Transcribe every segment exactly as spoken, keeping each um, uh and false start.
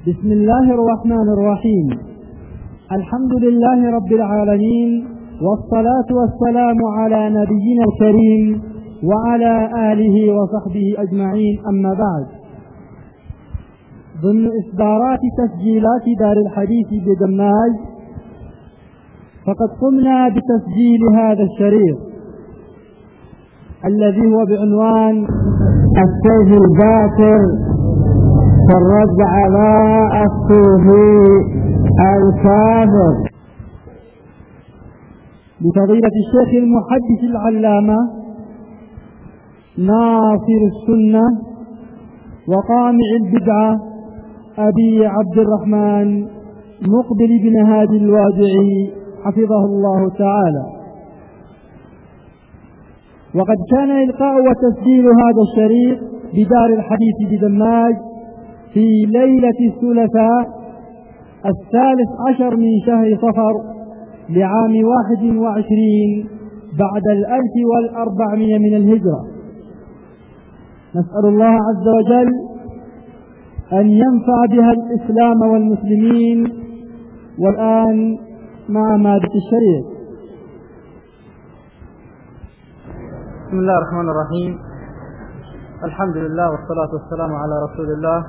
بسم الله الرحمن الرحيم. الحمد لله رب العالمين، والصلاة والسلام على نبينا الكريم وعلى آله وصحبه أجمعين، أما بعد. ضمن إصدارات تسجيلات دار الحديث بدماج، فقد قمنا بتسجيل هذا الشريط الذي هو بعنوان السيف الباكر في الرد على الصوفي الكافر، بفضيلة الشيخ المحدث العلامة ناصر السنة وقامع البدعة أبي عبد الرحمن مقبل بن هادي الوادعي حفظه الله تعالى. وقد كان إلقاء وتسجيل هذا الشريط بدار الحديث بدماج في ليلة الثلاثاء الثالث عشر من شهر صفر لعام واحد وعشرين بعد الألف والأربعمائة من الهجرة. نسأل الله عز وجل أن ينفع بها الإسلام والمسلمين. والآن مع مادة الشريط. بسم الله الرحمن الرحيم. الحمد لله والصلاة والسلام على رسول الله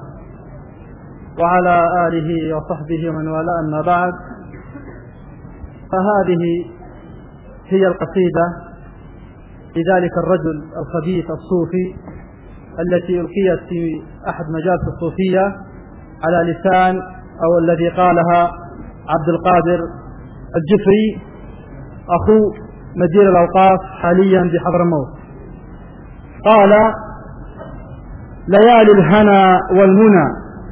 وعلى آله وصحبه ومن والاه، أما بعد. فهذه هي القصيدة لذلك الرجل الخبيث الصوفي التي ألقيت في أحد مجالس الصوفية على لسان أو الذي قالها عبد القادر الجفري أخو مدير الأوقاف حاليا بحضرموت. قال: ليالي الهنا والمنى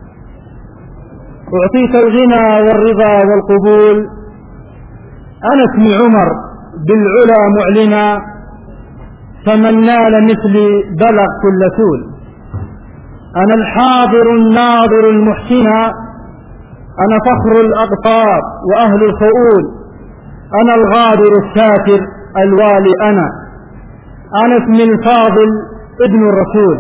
أعطيت الغنى والرضا والقبول، أنا اسمي عمر بالعلا معلنا، فمن نال مثلي بلغ كل سول. أنا الحاضر الناظر المحسنا، أنا فخر الأقطار وأهل الخؤول، أنا الغادر الساتر الوالي، أنا أنا اسمي الفاضل ابن الرسول،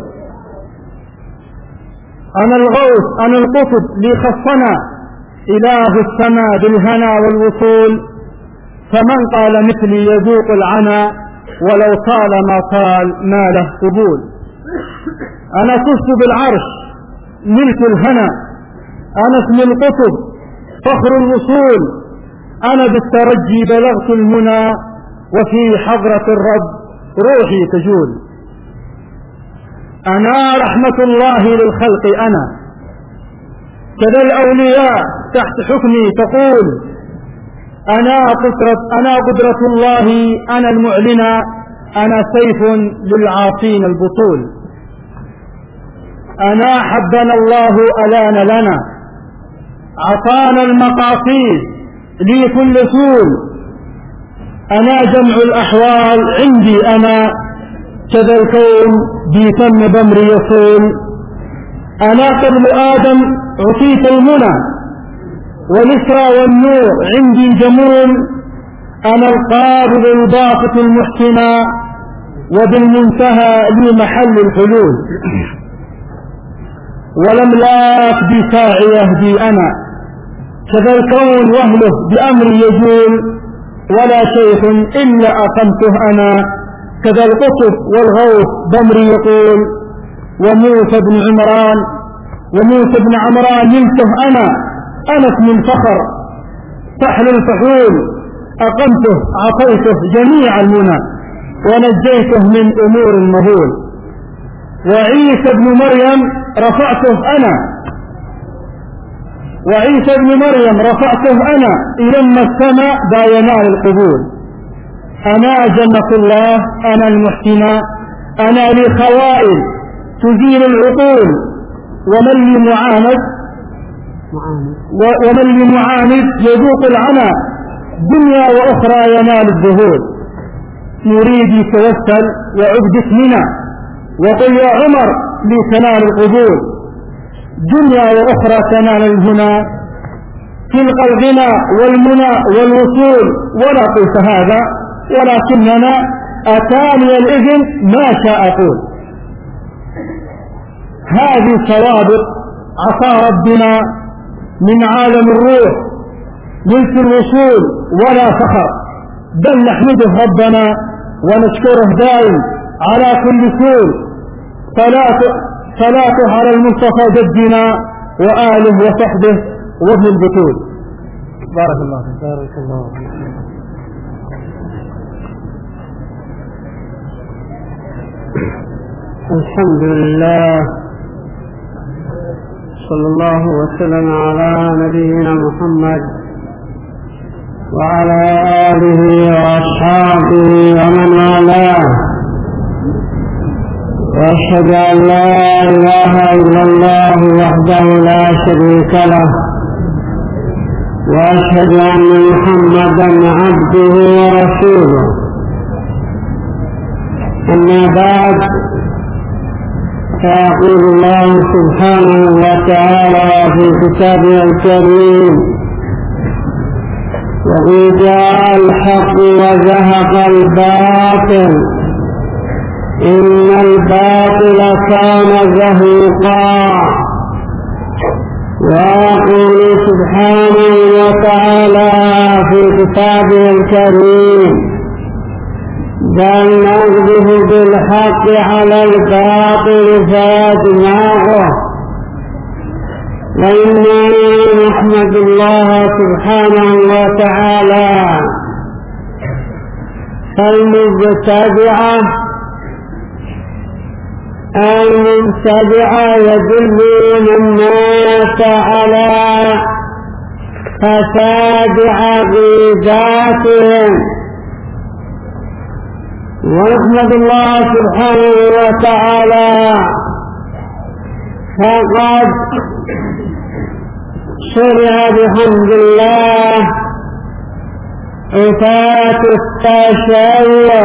أنا الغوث أنا القطب لي خصنا إله السماء بالهنا والوصول، فمن قال مثلي يذوق العنا ولو طال ما طال ما له قبول. أنا فزت بالعرش ملك الهنا، أنا اسمي القطب فخر الوصول، أنا بالترجي بلغت المنى، وفي حضرة الرب روحي تجول. أنا رحمة الله للخلق، أنا كذا الأولياء تحت حكمي تقول، أنا قدرة, أنا قدرة الله أنا المعلنة، أنا سيف للعاصين البطول. أنا حبنا الله ألان لنا، عطانا المقاصيد لي كل سول. أنا جمع الأحوال عندي، أنا كذا الكون بيتم بمري يصول. أنا قبل آدم عطيت المنى، والإسرى والنور عندي جمول. أنا القابض الباسط المحسنى، وبالمنتهى لي محل الحلول. ولم لاك بساعي يهدي، أنا كذا الكون وهله بأمري يجول. ولا شيخ إلا أقمته أنا، كذا القطب والغوث بأمري يقول. وموسى بن عمران وموسى بن عمران نلته أنا، أنا اسم الفخر فحل الفحول. أقمته عطيته جميع المنى، ونجيته من أمور المهول. وعيسى بن مريم رفعته أنا، وعيسى بن مريم رفعته أنا، إلما السماء دا ينال القبول. أنا جنة الله أنا المحسنة، أنا لي خوائل تزيل العقول. ومن لي معاند ومن لي معاند يذوق العنا، دنيا وأخرى ينال الذهول. يريد توسل وعبدك منا، وقل يا عمر لي تنال القبول. دنيا وأخرى تنال الهنا، تلقى الغنى والمنى والوصول. ولا قلت هذا ولكننا أتاني الإذن ما شاء أقول. هذه سوابق عطى ربنا من عالم الروح ملك الوصول ولا فخر، بل نحمده ربنا ونشكره دائم على كل سور. صلاته على المصطفى جدنا وآله وصحبه وابن البطول. بارك الله فيك. بارك الله فيك. الحمد لله، صلى الله وسلم على نبينا محمد وعلى آله وأصحابه ومن والاه، وأشهد أن لا إله إلا الله وحده لا شريك له، وأشهد أن محمدا عبده ورسوله. أما بعد، فيقول الله سبحانه وتعالى في كتابه الكريم: وإذ جاء الحق وزهق الباطل إن الباطل كان زهوقا. ويقول سبحانه وتعالى في كتابه الكريم: بل نقذف بالحق على الباطل فيدمغه. وإنا نحمد الله سبحانه وتعالى. فالمبتدعة المبتدعة يدلون الناس على فساد عقيداتهم. ونحمد الله سبحانه وتعالى فقد شرع بحمد الله إثبات التشيع،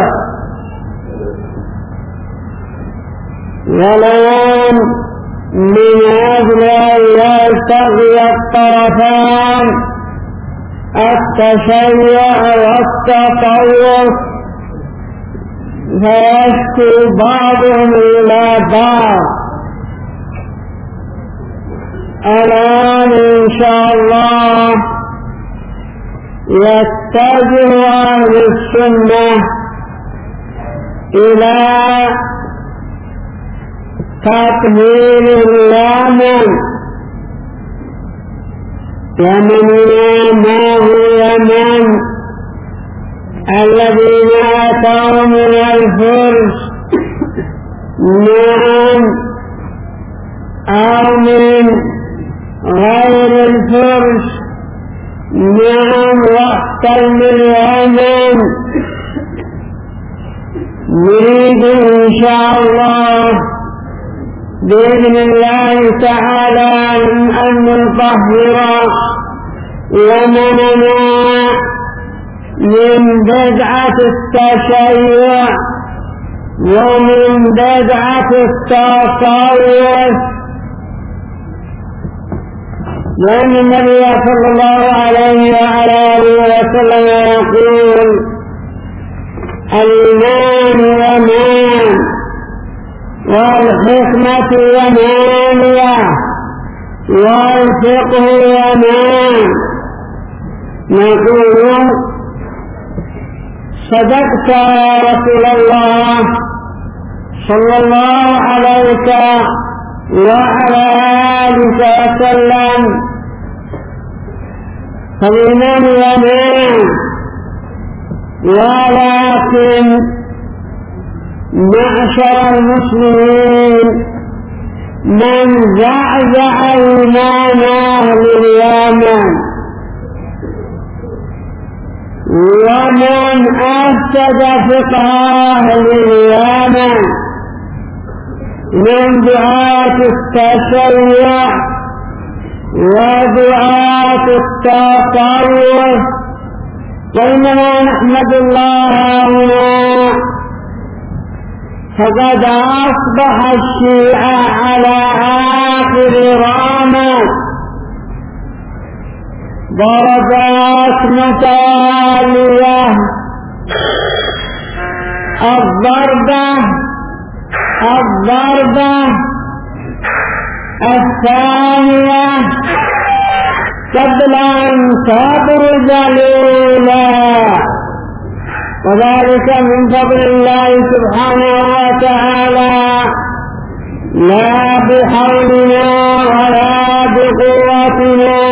ولان من أجل أن يلتقي الطرفان التشيع والتطور فيشكو بعضهم إلى بعض. الآن إن شاء الله يتجه أهل السنة إلى تطهير اليمن. يمن ما هو يمن؟ الذين أتوا من الفرس، نعم، أو من غير الفرس، نعم، واحتل اليمن. نريد إن شاء الله بإذن الله تعالى أن نطهر يمننا من بدعة التشيع ومن بدعة التصوف. لأن النبي صلى الله عليه وعلى آله وسلم يقول: الإيمان يمان والحكمة يمانية والفقه يمان. نقول: صدقت يا رسول الله صلى الله عليك وعلى آلك وسلم، فالإيمان يمان، ولكن معشر المسلمين من زعزع إيمان أهل اليمن ومن أفسد فقه أهل اليمن من دعاة التشيع ودعاة التطرف. وإنما نحمد الله هنا فقد أصبح الشيعة على آخر رامة، ضربات متوالية. الضربة الضربة الثانية قبل أن تبرز الأولى، وذلك من فضل الله سبحانه وتعالى لا بحولنا ولا بقوتنا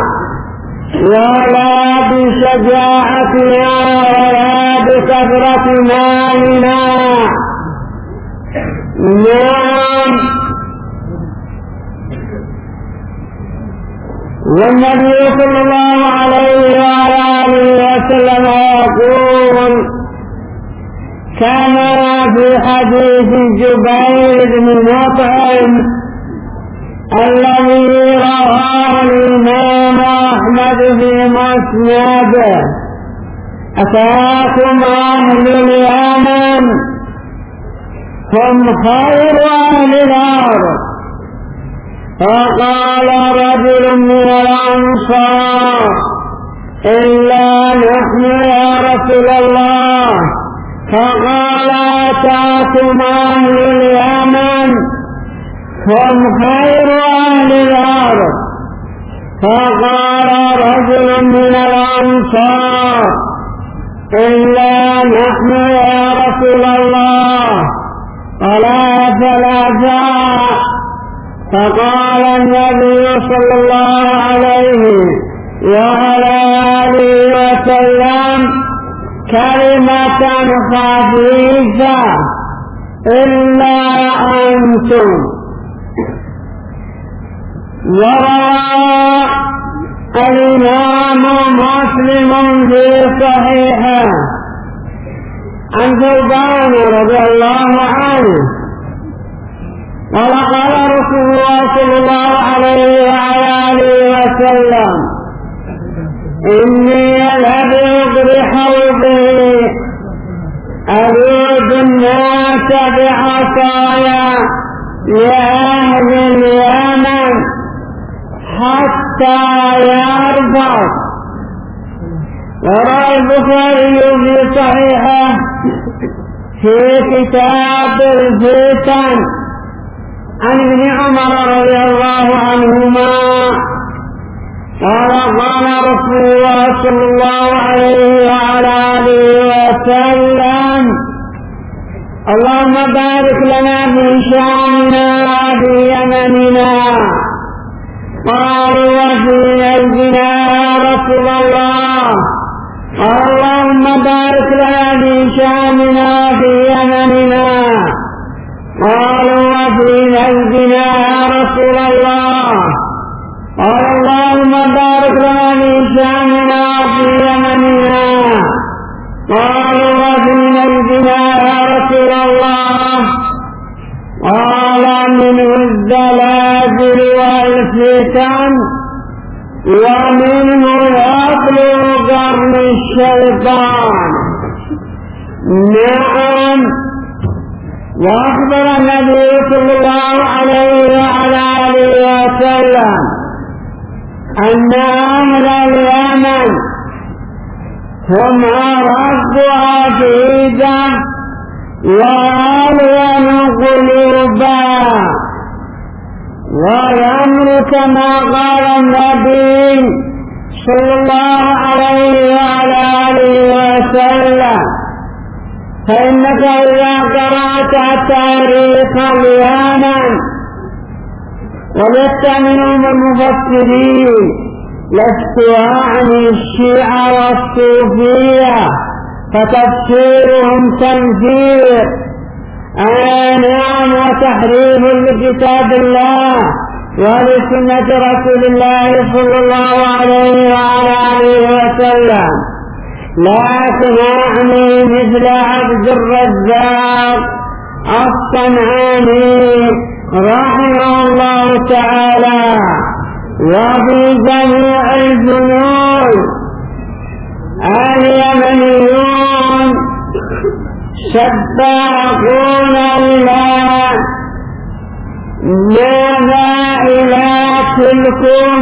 ولا بشجاعتنا ولا بكثرة مالنا. نعم، والنبي صلى الله عليه وعلى آله وسلم يقول كما في حديث جبير بن مطعم الذي رواه الإمام أحمد في مسنده: أتاكم أهل اليمن هم خير أهل الأرض، فقال رجل من الأنصار: إلا نحن يا رسول الله. فقال: أتاكم أهل اليمن هم خير أهل الأرض. فقال رجل من الأنصار: إلا نحن يا رسول الله. قال: ثلاثة. فقال النبي صلى الله عليه وعلى آله وسلم: كلمة خفيفة إلا أنتم. وروى الإمام مسلم في صحيحه عن ثوبان رضي الله عنه قال: قال رسول الله صلى الله عليه وعلى آله وسلم: إني لأبيض بحوضي أريد الناس بعصايا لأهل اليمن حتى يرضى. وروى البخاري في صحيحه في كتاب الفتن عن ابن عمر رضي الله عنهما قال: قال رسول الله صلى الله عليه وعلى آله وسلم: اللهم بارك لنا في شامنا وفي يمننا. قالوا: وفي نجدنا يا رسول الله. قال: اللهم بارك لنا في شامنا وفي يمننا. قالوا: وفي نجدنا يا رسول الله. قال: اللهم بارك لنا في شامنا وفي يمننا. قالوا: وفي نجدنا يا رسول الله. قال: منه الزلازل والفتن ومنه يطلب قرن الشيطان. نعم. وأخبر النبي صلى الله عليه وعلى آله وسلم أن أهل اليمن هم أرد عقيدة وألين قلوبا، والأمر كما قال النبي صلى الله عليه وعلى آله وسلم: فإنك إذا قرأت تاريخ اليمن وجدت منهم المفسرين لست أعني الشيعة والصوفية فتفسيرهم تنفير نعم وتحريف لكتاب الله ولسنة رسول الله صلى الله عليه وعلى آله وسلم، لكن أعني مثل عبد الرزاق الصنعاني رحمه الله تعالى. وفي جميع الجنود اليمنيون سباقون الله. ماذا إلى تلكم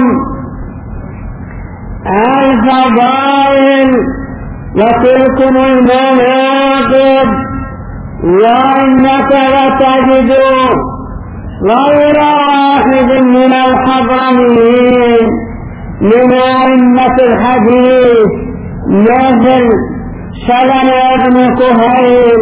الفضائل وتلكم المناقب، وإنك لتجد غير واحد من الحضرميين من أئمة الحديث مثل سلم بن كهيل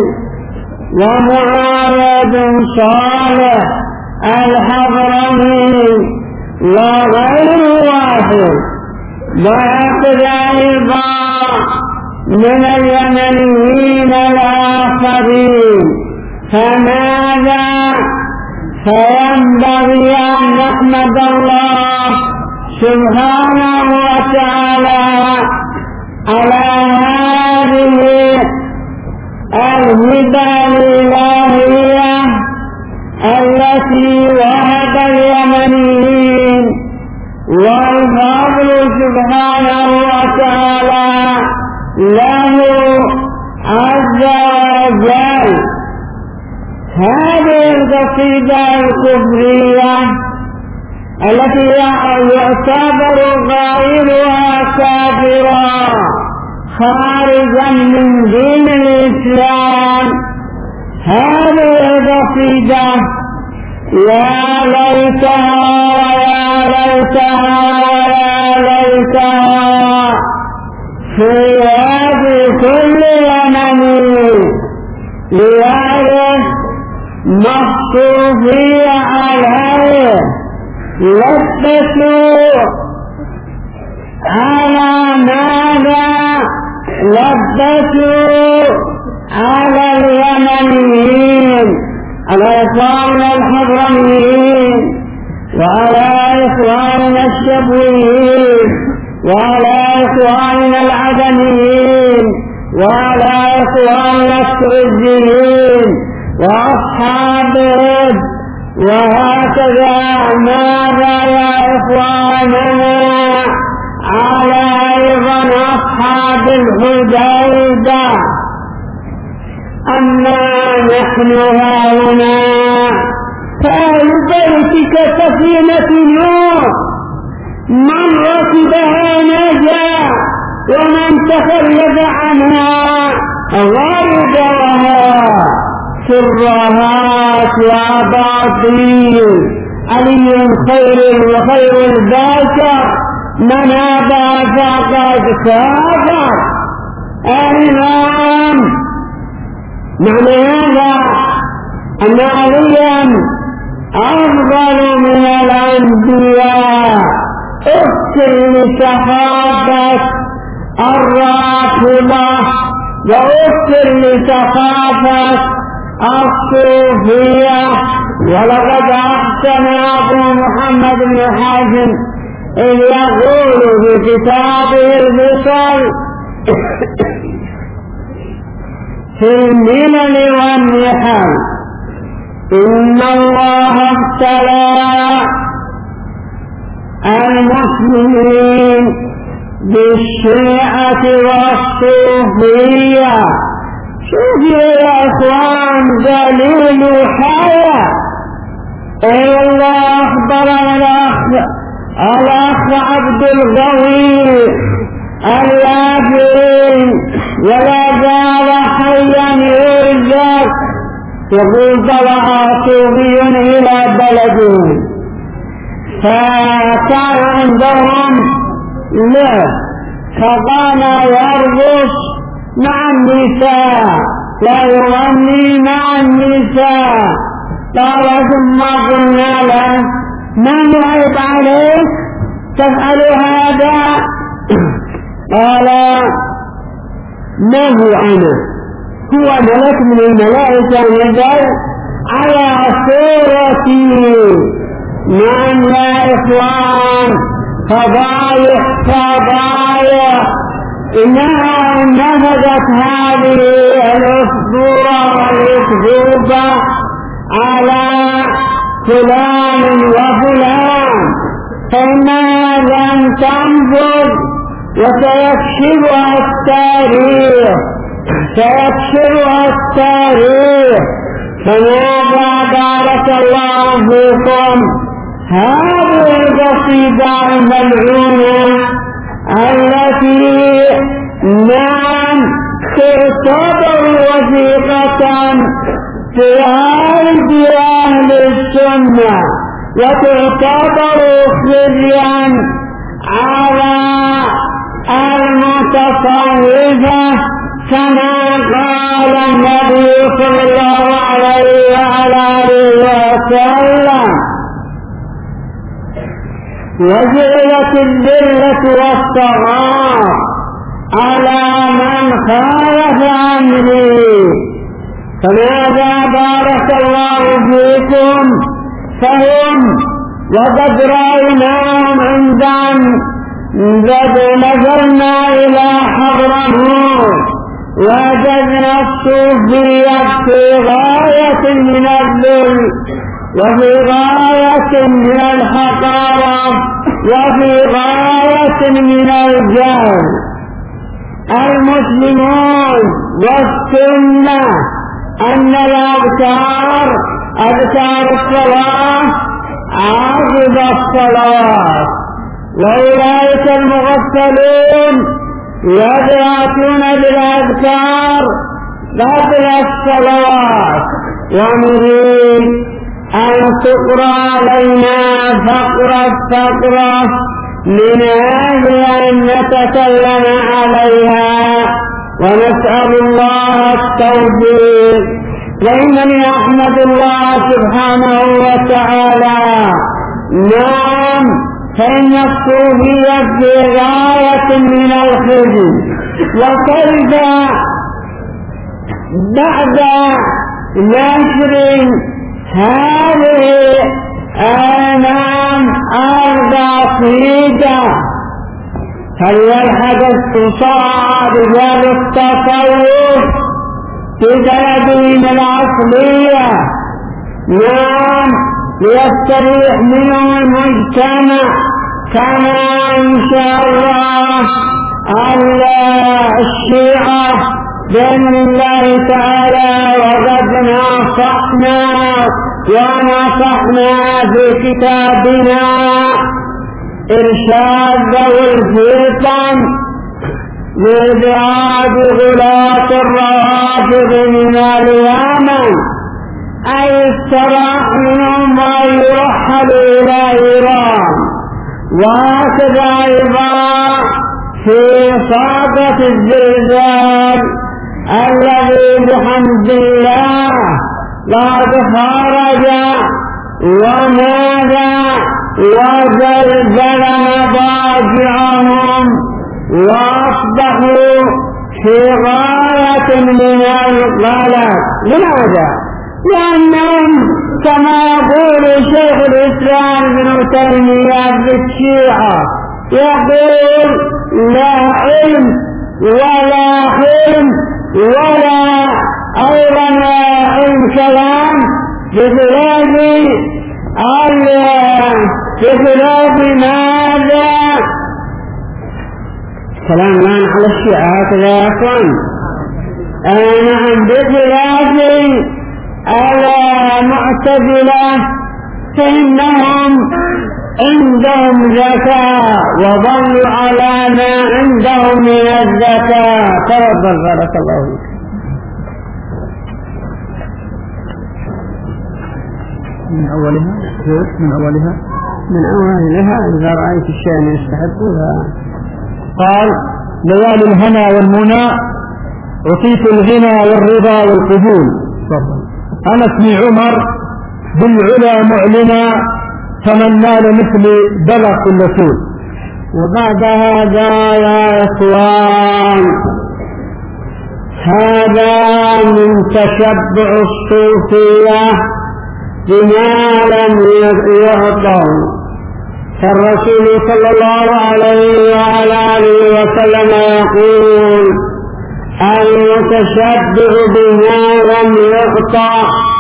ومعاذ بن صالح الحضرمي وغير واحد، وهكذا أيضا من اليمنيين الآخرين. فماذا؟ فينبغي أن نحمد الله سبحانه وتعالى على هذه الهبة الإلهية التي وهب اليمنيين، والفضل سبحانه وتعالى له عز وجل. هذه القصيدة الكفرية التي يعتبر قائلها كافرا خارجا من دين الإسلام، هذه القصيدة يا ليتها يا ليتها يا ليتها في يد كل يمني ليعرف مخطوفي عليه، لبسوا على ماذا؟ لبسوا على اليمنيين، على إخواننا الحضرميين وعلى إخواننا الشبويين وعلى إخواننا العدنيين وعلى إخواننا السعوديين وأصحابهم، وهكذا ماذا يا إخواننا على أيضا أصحاب الحديبة. أما نحن هنا فأهل بيتك سفينة نوح، من ركبها نجا ومن تخلف عنها غرق وها سرهات وأباطيل. علي خير وخير البشر، من أبى فقد كافر. الإمام معنى هذا أن عليا أفضل من الأنبياء. اذكر لصحابة الرافضة واذكر لصحابة الصوفية. ولقد أحسن أبو محمد بن حازم إذ يقول في كتابه الفصل في الملل والنحل: إن الله ابتلى المسلمين بالشيعة والصوفية. شوفوا يا اخوان دليل حياة. إلا أخبرنا الأخ الأخ عبد الغوي اليافعي ولا زال حيا يرزق، يقول طلع صوفي إلى بلده فكان عندهم له فقام يرقص مع النساء لا يغني مع النساء. قال ثم قلنا له: ما يعيب عليك تفعل هذا؟ قال: ما هو أنا؟ هو ملك من الملائكة نزل على صورتي. نعم يا إخوان، فضايح فضايح. إنها نفذت هذه الأسطورة والأكذوبة على فلان وفلان، فإنها لن تنفذ وسيكشفها التاريخ سيكشفها التاريخ. فماذا بارك الله فيكم هذه القصيدة الملعونة التي نعم تعتبر وثيقة في أيدي أهل السنة وتعتبر خزيا كما قال النبي صلى الله عليه وعلى آله وسلم: وجعلت الذلة والصغار على من خالف أمري. فماذا بارك الله فيكم فهم وقد رأيناهم عندما نزلنا إلى حضرموت وجدنا الصوفية في غاية من الذل وفي غاية من الحقارة وفي غاية من الجهل. المسلمون والسنة أن الأذكار أذكار الصلاة عقب الصلاة، وأولئك المغفلون يأتون بالأذكار قبل الصلاة. ونريد أن تقرأ علينا فقرة فقرة من أجل أن نتكلم عليها ونسأل الله التوفيق. وإنني أحمد الله سبحانه وتعالى. نعم، فإن الصوفية في غاية من الخزي، وكيف بعد نشر هذه آنام البسيطة فليلحق اقتصاد رجال التصوف في بلدهم الأصلية. نعم، ليستريح منه المجتمع كما إن شاء الله الشيعة بإذن الله تعالى. وقد نصحنا ونصحنا في كتابنا إرشاد ذوي الفتن لإبعاد غلاة الروافض من اليمن، أي استراح منهم ويرحل إلى إيران. وهكذا أيضا في صاقة الزلزال الذي بحمد الله قد خرج وماذا وزلزل مضاجعهم وأصبحوا في غاية من القلق. لماذا؟ لأنهم كما يقول شيخ الإسلام ابن تيمية بالشيعة يقول: لا علم ولا حلم ولا أيضا علم كلام بخلاف بخلاف ماذا؟ كلام الآن على الشيعة هكذا يا أخوان. نعم، بخلاف المعتزلة فإنهم عندهم زكاة وظلوا على ما عندهم من الزكاة. تفضل بارك الله فيك. من أولها من أولها من أولها إذا رأيت الشيء يستحقها. قال: ليالي الهنا والمنى عطيت الغنى والرضا والقبول. أنا اسمي عمر بالعلا معلنا تمنى لمثل بلغ كل سوء. وبعد هذا يا إخوان هذا من تشبع الصوفية بما لم يعطوا. فالرسول صلى الله عليه وعلى آله وسلم يقول: المتشبع بما لم يعطى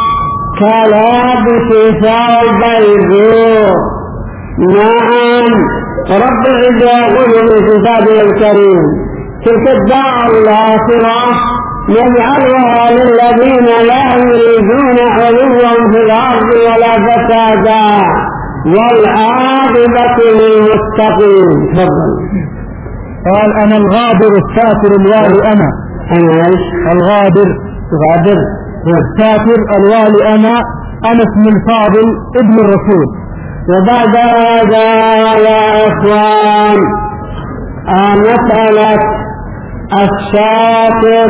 كلابس ثوب الزور. نعم، رب العزة يقول في كتابه الكريم: تلك الدار الآخرة نجعلها للذين لا يريدون علوا في الأرض ولا فسادا والعاقبة للمتقين. تفضل. قال: أنا الغادر الساتر الوالي. أنا أنا الغادر غادر الساتر الوالي. أنا أنا اسم الفاضل ابن الرسول. وبعد هذا يا إخوان مسألة الساتر.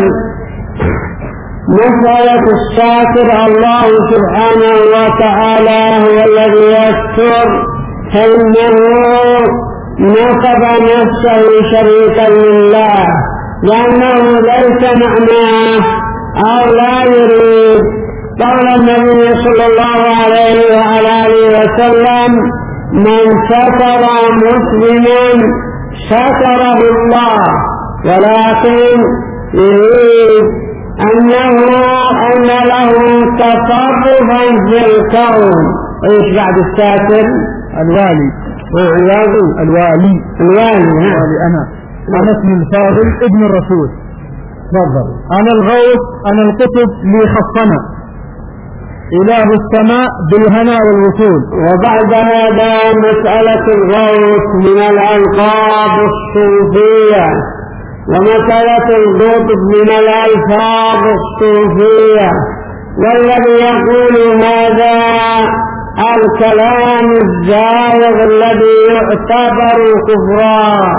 مسألة الساتر الله سبحانه وتعالى هو الذي يستر، فإنه نصب نفسه شريكا لله، لأنه ليس معناه أو لا يريد. قال النبي صلى الله عليه وعلى آله وسلم: من ستر مسلما ستره الله، ولكن يريد أنه أن له تصرفا في الكون. وإيش بعد الساتر؟ الوالي. الوالي الوالي الوالي الوالي أنا أنا اسمي الفاضل ابن الرسول. تفضل. أنا الغوث، أنا القطب لي خصنا، إله السماء بالهنا والوصول. وبعد هذا مسألة الغوث من الألقاب الصوفية، ومسألة القطب من الألفاظ الصوفية. والذي يقول هذا الكلام الزائغ الذي يعتبر كفرا،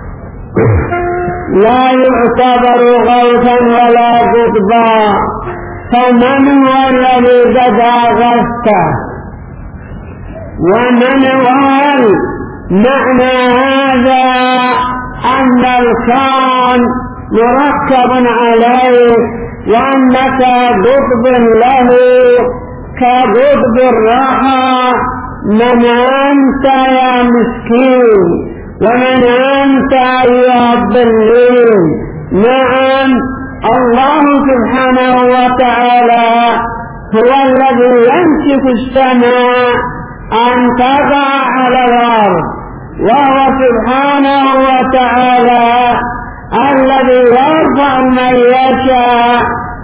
لا يعتبر غوثا ولا قطبا. فمن هو الذي بدا غثه؟ ومن هو معنى هذا؟ أن الكون مركب عليه، وأنك قطب له كقطب الراحة. من أنت يا مسكين؟ ومن أنت أيها الضليل؟ نعم، الله سبحانه وتعالى هو الذي يمسك السماء أن تقع على الأرض، وهو سبحانه وتعالى الذي يرفع من يشاء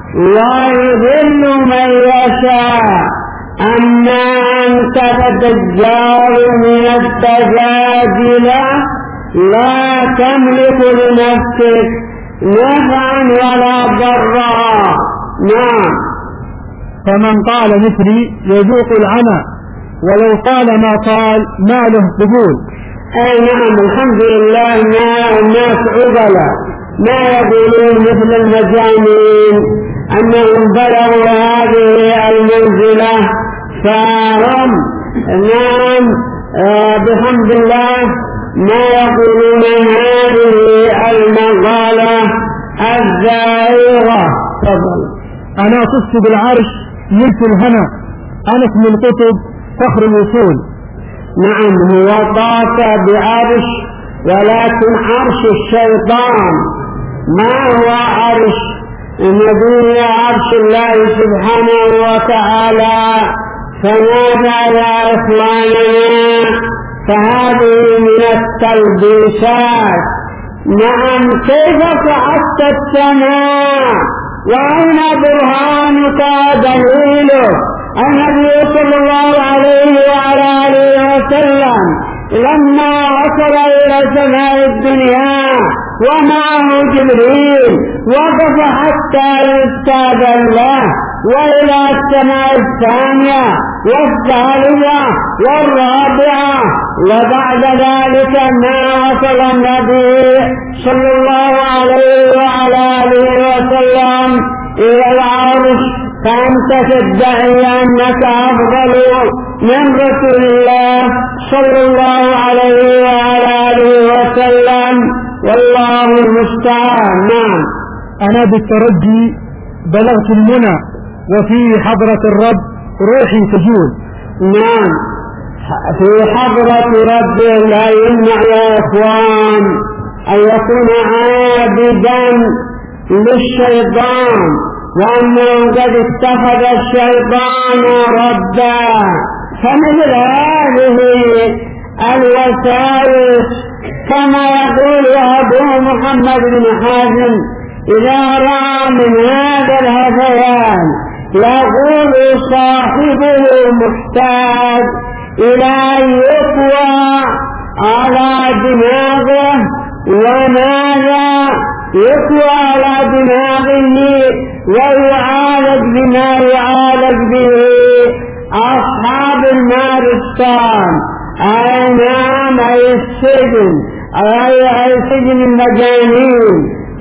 ويذل من يشاء. أما أنت فتجار من التجادلة لا تملك لنفسك نفعا ولا ضرا. نعم. فمن قال مثلي يذوق العنى، ولو قال ما قال ما له قبول. أي نعم، الحمد لله. ما الناس عقلاء ما يقولون مثل المجانين أنهم بلغوا هذه المنزلة، فهم نعم آه بحمد الله ما يقولون هذه المقالة الزائغة. تفضل. أنا قصت بالعرش ملك الهنا، أنا اسم القطب فخر الوصول. نعم، هو طاف بعرش، ولكن عرش الشيطان ما هو عرش النبي، عرش الله سبحانه وتعالى. فماذا يا إخواننا؟ فهذه من التلبيسات. نعم، كيف صعدت السماء وأين برهانك دليله؟ النبي صلى الله عليه وعلى آله وسلم لما وصل إلى سماء الدنيا ومعه جبريل وقف حتى يستأذن له، وإلى السماء الثانية والثالثة والرابعة، وبعد ذلك ما وصل النبي صلى الله عليه وعلى آله وسلم إلى العرش. فأنت تدعي أنك أفضل من رسول الله صلى الله عليه وعلى آله وسلم، والله المستعان. نعم. أنا بالترجي بلغت المنى، وفي حضرة الرب روحي تجول. نعم، في حضرة رب لا يمنع يا إخوان أن يكون عابدا للشيطان، وأنه قد اتخذ الشيطان ربا. فمثل هذه الوسائل كما يقول أبو محمد بن حازم إذا رأى من هذا الهذيان يقول صاحبه محتاج إلى أن يقوى على دماغه. وماذا يقوى على دماغه ويعالج بما يعالج به أصحاب المارستان، أي نعم أي السجن، أي سجن المجانين.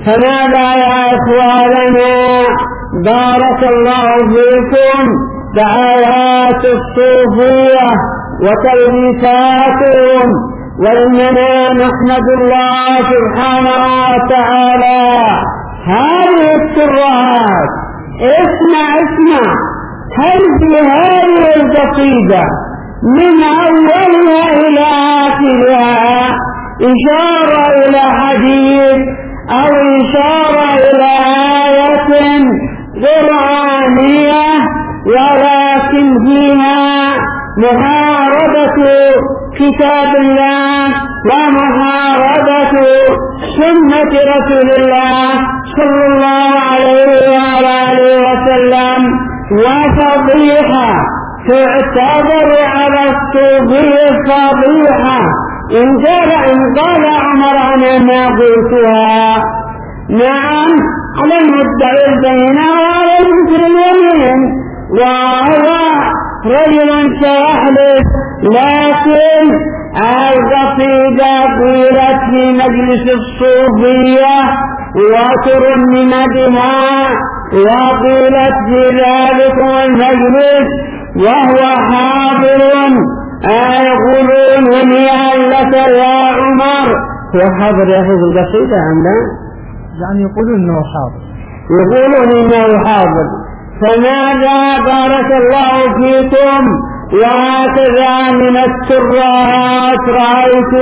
فماذا يا إخواننا بارك الله فيكم دعايات الصوفية وتلبيساتهم، وإننا نحمد الله سبحانه وتعالى. هذه السرات اسمع اسمع هل في هذه القصيدة من أولها إلى آخرها إشارة إلى حديث أو إشارة إلى آية قرآنية، ولكن فيها محاربة كتاب الله ومحاربة سنة رسول الله صلى الله عليه وآله وسلم، وفضيحة تعتبر على الصوفية فضيحة إن قال إن قال عمر أنا ما قلتها. نعم على المدعي البينة وعلى المنكر اليمين، وهو رجل سيحلف، لكن القصيدة قيلت في مجلس الصوفية وترنم بها، وقيلت في ذلك المجلس وهو حاضر. يقولون هنيئا لك يا عمر، هو حاضر يأخذ القصيدة أم لا؟ يعني يقولون انه حاضر، يقولون انه حاضر. فماذا بارك الله فيكم. وهكذا من السرات رأيت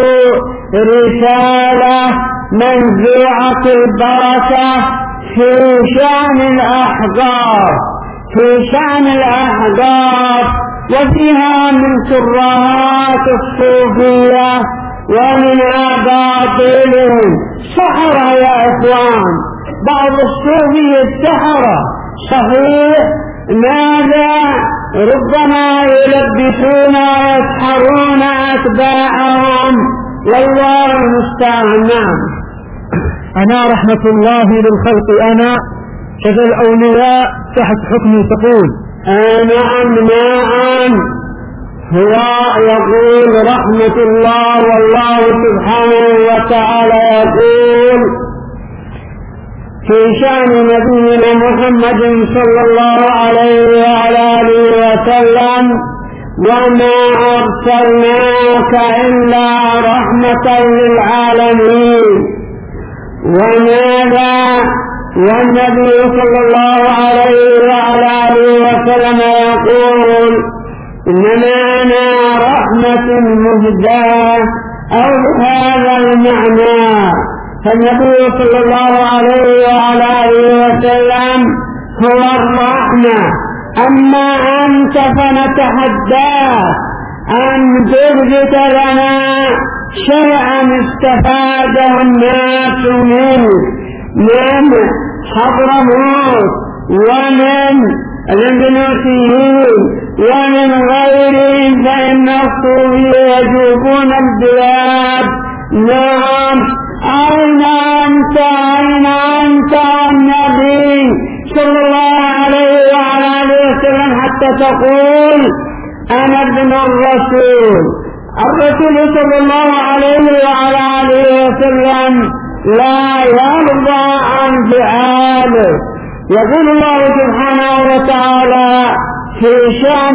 رسالة منزوعة البركة في شأن الأحقاف في شأن الأحقاف وفيها من سرات الصوفية ومن أباطيلهم. سحرة يا إخوان، بعض الصوفية السحرة صحيح، ماذا ربما يلبسون ويسحرون أتباعهم، والله المستعان. أنا رحمة الله للخلق أنا كذا الأولياء تحت حكمي تقول. نعم نعم، هو يقول رحمة الله، والله سبحانه وتعالى يقول في شأن نبينا محمد صلى الله عليه وعلى آله وسلم: وما أرسلناك إلا رحمة للعالمين. وماذا والنبي صلى الله عليه وعلى آله وسلم يقول: إنما أنا رحمة مهداة، أو هذا المعنى. فالنبي صلى الله عليه وعلى آله وسلم هو الرحمة. أما أنت فنتحداك أن تثبت لنا شيئا استفاده الناس منه من حضرموت ومن الإندونيسيين ومن غيرهم، فإن الصوفية يجوبون البلاد. نعم، أين أنت أين أنت النبي صلى الله عليه وعلى آله وسلم حتى تقول أنا ابن الرسول؟ الرسول صلى الله عليه وعلى آله وسلم لا يرضى عن فعاله. يقول الله سبحانه وتعالى في شأن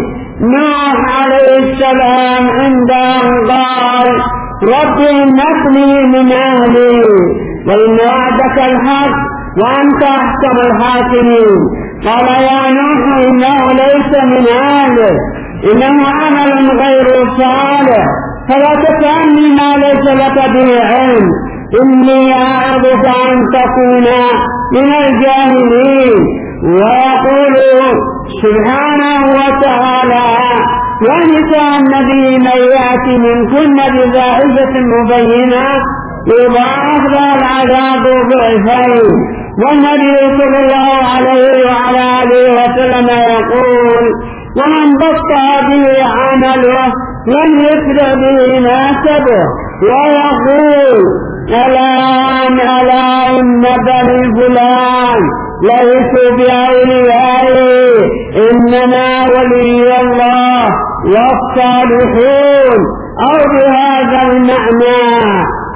نوح عليه السلام عندما قال: رب إني من أهلي وإن وعدك الحق وأنت أحكم الحاكمين. قال: يا نوح إنه ليس من أهله، إنه عمل غير صالح، فلا تسألني ما ليس لك به علم، إني أعظك أن تكون من الجاهلين. ويقول سبحانه وتعالى: ونساء النبي من يأتي منكن بفاحشة مبينة يضاعف له العذاب ضعفين. والنبي صلى الله عليه وعلى آله وسلم يقول: ومن بطأ به عمله لم يسرع به ناسبه. ويقول: ألا ألا إن بني فلان ليسوا بأوليائي، إنما ولي الله والصالحون، أو بهذا المعنى. فأنا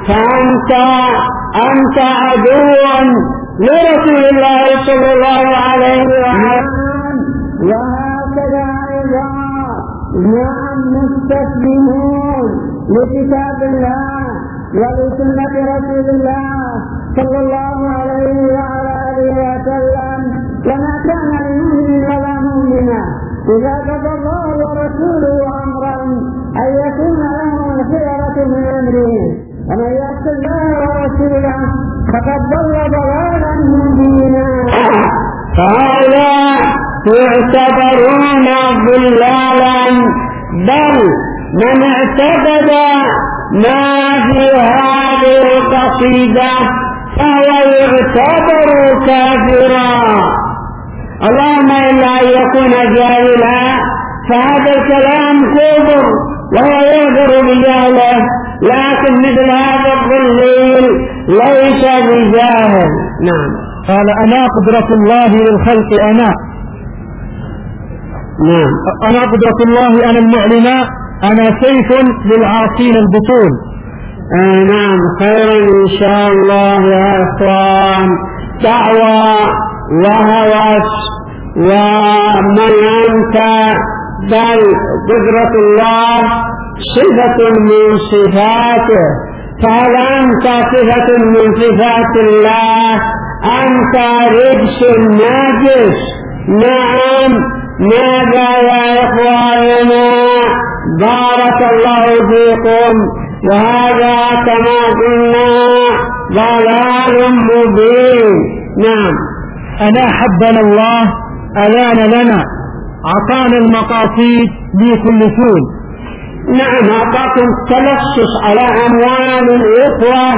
أنت أنت عدو لرسول الله صلى الله عليه وسلم. وهكذا أيضا نعم مستسلمون لكتاب الله ولسنة رسول الله صلى الله عليه وعلى آله وسلم. وما كان لمؤمن ولا مؤمنة إذا قضى الله ورسوله أمرا أن يكون لهم الخيرة من أمره، ومن يعص الله ورسوله فقد ضل ضلالا مبينا. فهؤلاء يعتبرون ضلالا، بل من اعتقد ما في هذه القصيدة فهو يعتبر كافرا. اللهم إلا أن يكون جاهلا، فهذا الكلام كفر وهو يغفر بجهله، لكن مثل هذا الضليل ليس بجاهل. نعم. قال أنا قدرة الله للخلق أنا. نعم. أنا قدرة الله أنا المعلنة، أنا سيف للعاصين البطول. آه نعم. خيرا إن شاء الله يا إخوان. دعوة وهوس ومن أنت، بل قدرة الله صفة من صفاته، فهل أنت صفة من صفات الله؟ أنت رجس ناجس. نعم. ماذا يا إخواننا؟ بارك الله فيكم. وهذا كما قلنا ضلال مبين. نعم. أنا حبنا الله ألان لنا، عطانا المقاصيد لكل سون. نعم. أعطاكم التلصص على أموال الإخوة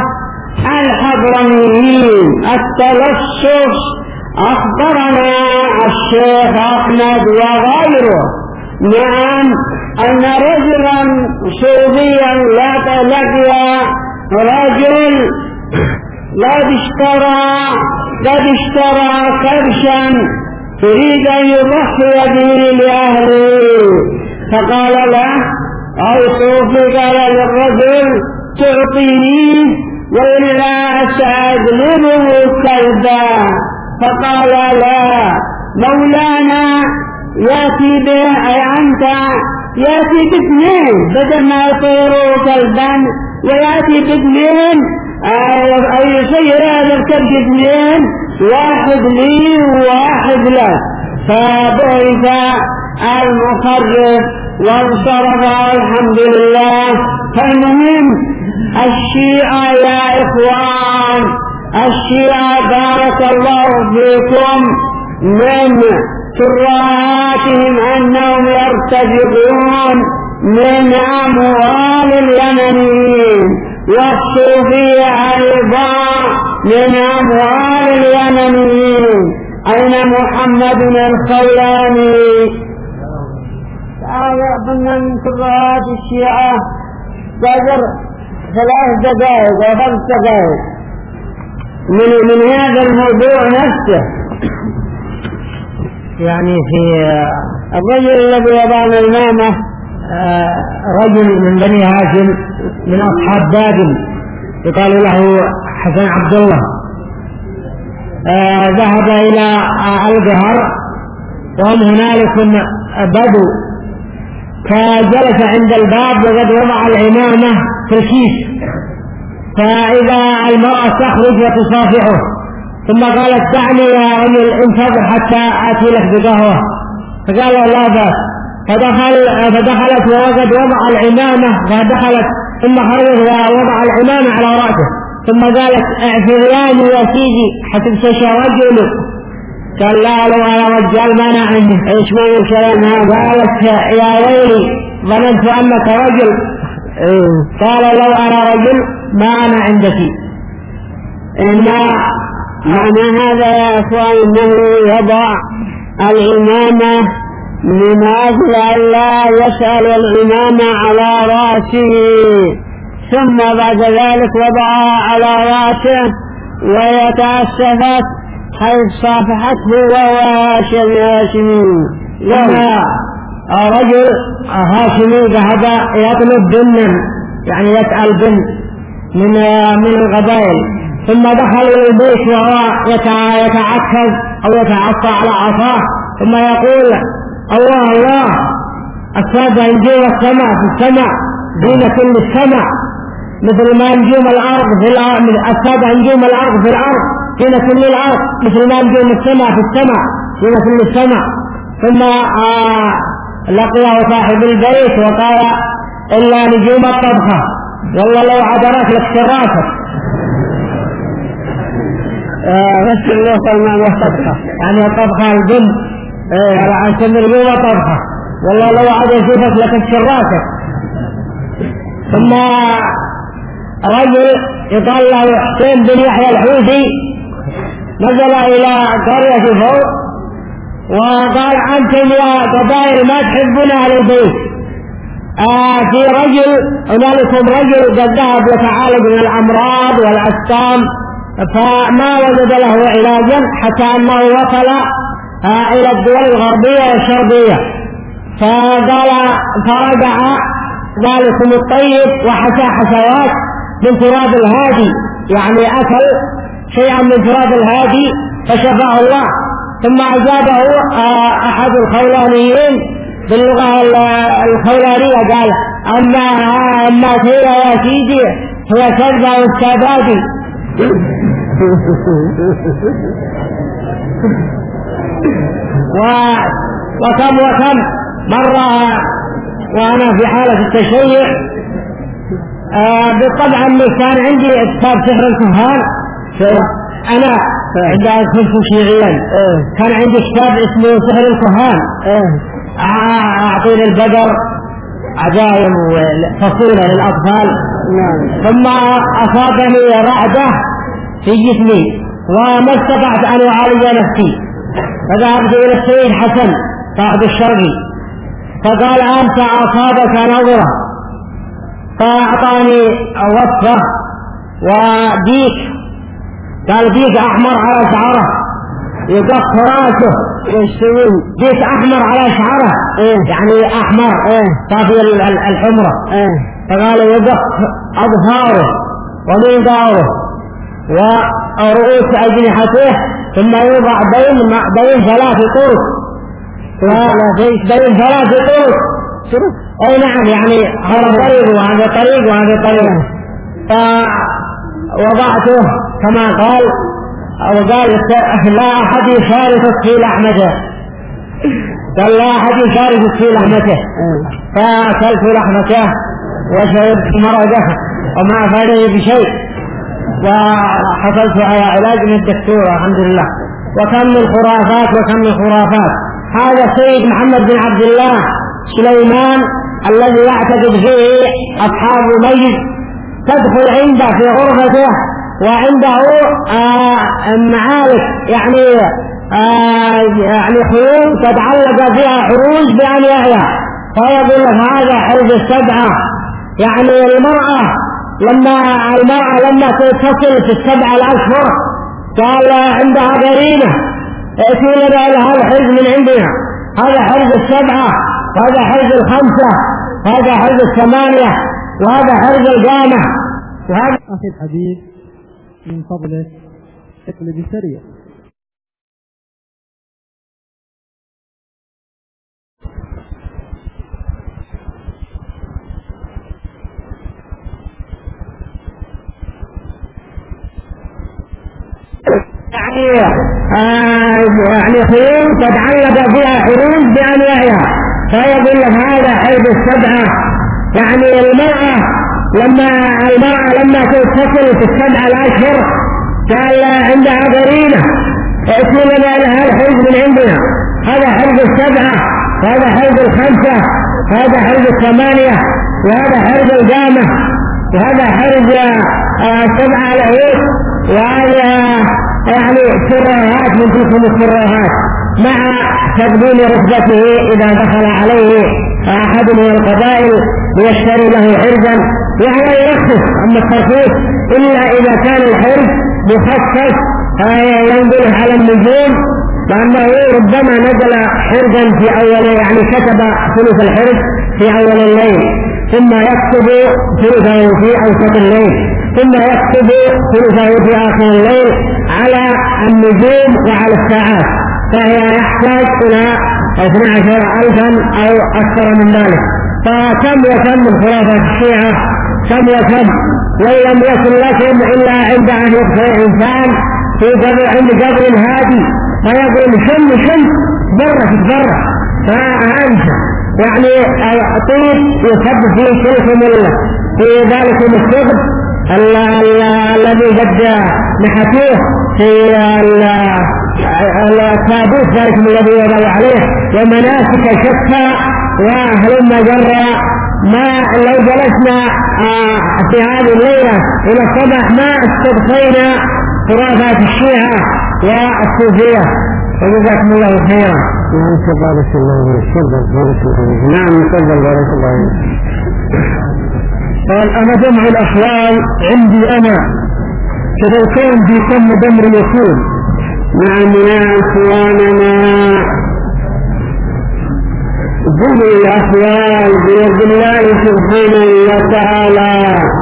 الحضرميين. التلصص أخبرنا الشيخ أحمد وغيره، نعم، أن رجلا صوفيا لقي رجل قد اشترى قد اشترى كبشا يريد أن يضحي به لأهله، فقال له أو صوفي قال للرجل تعطيني وإلا سأجلبه كلبا، فقال لا، مولانا يأتي به أي أنت يأتي باثنين بدل ما يطيروا كلبا، ويأتي باثنين أي يسير هذا الكلب اثنين، واحد لي وواحد له، فبعث المخرف وانصرف الحمد لله. فالمهم الشيعة يا إخوان، الشيعة بارك الله فيكم من تراهاتهم أنهم يرتزقون من أموال اليمنيين، والصوفية أيضا من أموال اليمنيين. أين محمد الخولاني؟ هذا ضمن من تراهات الشيعة قدر ثلاث دقائق أو خمس دقائق من من هذا الموضوع نفسه. يعني في الرجل الذي يضع الإمامة رجل من بني هاشم من أصحاب بابل يقال له حسن عبد الله، ذهب إلى القهر وهم هنالك بدو، فجلس عند الباب وقد وضع الإمامة في الكيس، فإذا المرأة تخرج وتصافحه، ثم قالت دعني يا رجل انتظر حتى آتي لك بقهوة، فقال لا بأس، فدخل فدخلت وقد وضع العمامة، فدخلت ثم خرجت ووضع العمامة على رأسه، ثم قالت اعفرياني يا سيدي حتمسش رجل، قال لا لو أنا رجال ما أنا عندي. ايش معنى الكلام هذا؟ قالت يا ويلي ظننت أنك رجل، قال لو أنا رجل ما أنا عندك. إن معنى هذا يا أخوان أنه يضع الإمامة من أجل أن لا يسأل الإمامة على رأسه، ثم بعد ذلك وضعها على رأسه ويتأسفت حيث صافحته وهو هاشمي. لما رجل هاشمي ذهب يطلب بنا، يعني يسأل بن، من من القبائل، ثم دخل إلى البيت وهو يتعكز أو يتعصى على عصاه، ثم يقول الله الله السادة نجوم السماء في السماء زينة للسماء، مثل ما نجوم الأرض في الأرض، السادة نجوم الأرض في الأرض زينة للأرض، مثل ما نجوم السماء في السماء زينة للسماء. ثم آه لقيه صاحب البيت وقال إلا نجوم الطبخة، والله لو عبرت لك شراسك. بس الله سلمان الطبخة يعني الطبخة الجن عن نجوم الطبخة، والله لو عبرت لك شراسك. ثم رجل يقال له حسين بن يحيى الحوثي نزل إلى قرية فوق وقال أنتم يا قبائل ما تحبون أهل البيت، آه في رجل هنالكم رجل قد ذهب يتعالج من الأمراض والأسقام فما وجد له علاجا حتى أنه وصل آه إلى الدول الغربية والشرقية، فقال فرجع ذلكم الطيب وحسى حسوات من تراب الهادي، يعني أكل شيئا من تراب الهادي فشفاه الله. ثم أجابه أحد الخولانيين باللغة الخولانية قال أما أما هي يا سيدي هي كذبة والساداتي. وكم وكم مرة وأنا في حالة التشيع آه بالطبع أني كان عندي كتاب سحر الكهان، أنا عندما كنت شيعيا كان عندي كتاب اسمه سحر الكهان، أعطيني البقر عجائب وفصيلة للأطفال، ثم أصابني رعدة في جسمي وما استطعت أن أعالج نفسي، فذهبت إلى السيد حسن صاحب الشرقي فقال أنت أصابك نظرة، فأعطاني وصفة وديك، قال ديك أحمر على شعره يقف راسه يشتغل ديك أحمر على شعره يعني أحمر صافي الحمرة، فقال يقف أظهاره ومنقاره ورؤوس أجنحته ثم يوضع بين بين ثلاث طرق بين ثلاث طرق أي نعم يعني هذا طريق وهذا طريق وهذا طريق، فوضعته كما قال وقال لا أحد يشاركك في لحمته، قال لا أحد يشاركك في لحمته، فأكلت لحمته وشربت مرضه وما أفادني بشيء وحصلت على علاج من الدكتور الحمد لله. وكم من خرافات وكم من خرافات. هذا السيد محمد بن عبد الله سليمان الذي يعتقد فيه أصحاب ميت تدخل عنده في غرفته وعنده آه معارك يعني آه يعني خيول تتعلق فيها حروج بأنواعها، فيقول لك هذا حرز السبعة، يعني المرأة لما المرأة لما تتصل في السبعة الأشهر قال عندها قرينة ائتوا لنا لها الحرز من عندنا، هذا حرز السبعة وهذا حرز الخمسة وهذا حرز الثمانية وهذا حرز القامة. وهذا أخي الحبيب من فضلك اقلب سريع. يعني آه يعني خيول تتعلق فيها حروج بأنواعها، فيقول لك هذا حرز السبعة، يعني المرأة لما المرأة لما تتصل في السبعة الأشهر قال عندها قرينة ائتوا لنا لها الحرز من عندنا، هذا حرز السبعة وهذا حرز الخمسة وهذا حرز الثمانية وهذا حرز القامة وهذا حرز السبعة العيد وهذا يعني سراهات من تلكم السراهات، مع تقديم رتبته إذا دخل عليه أحد من القبائل ليشتري له حرزا، وهو يرخص أما الترخيص إلا إذا كان الحرز مخصص ينزل على النجوم، لأنه ربما نزل حرزا في أول يعني كتب ثلث الحرز في أول الليل ثم يكتب ثلثه في أوسط الليل، ثم يكتب ثلثه في آخر الليل على النجوم وعلى الساعات، فهي يحتاج إلى اثني عشر ألفا أو أكثر من ذلك. فكم وكم من خرافات الشيعة، كم وكم، ولم يكن لكم إلا عند أن يدخل إنسان في قبر عند قبر هادي فيقول شم شم برة برة فأنسى، يعني الطيب يصب فيه كل ملة في ذلك الثقب الذي قد نحتوه في التابوت ذلك الذي وضعوا عليه ومناسك شتى وهلما جرى. ما لو جلسنا في هذه الليلة إلى الصباح ما استبقينا خرافات الشيعة والصوفية. وجزاكم الله خيرا. نعم تبارك الله ويسلمك. نعم تفضل بارك الله. قال أنا جمع الأحوال عندي أنا كذا الكون في كم دمر يكون. نعم يا أخواننا جمع الأحوال بيد الله سبحانه وتعالى.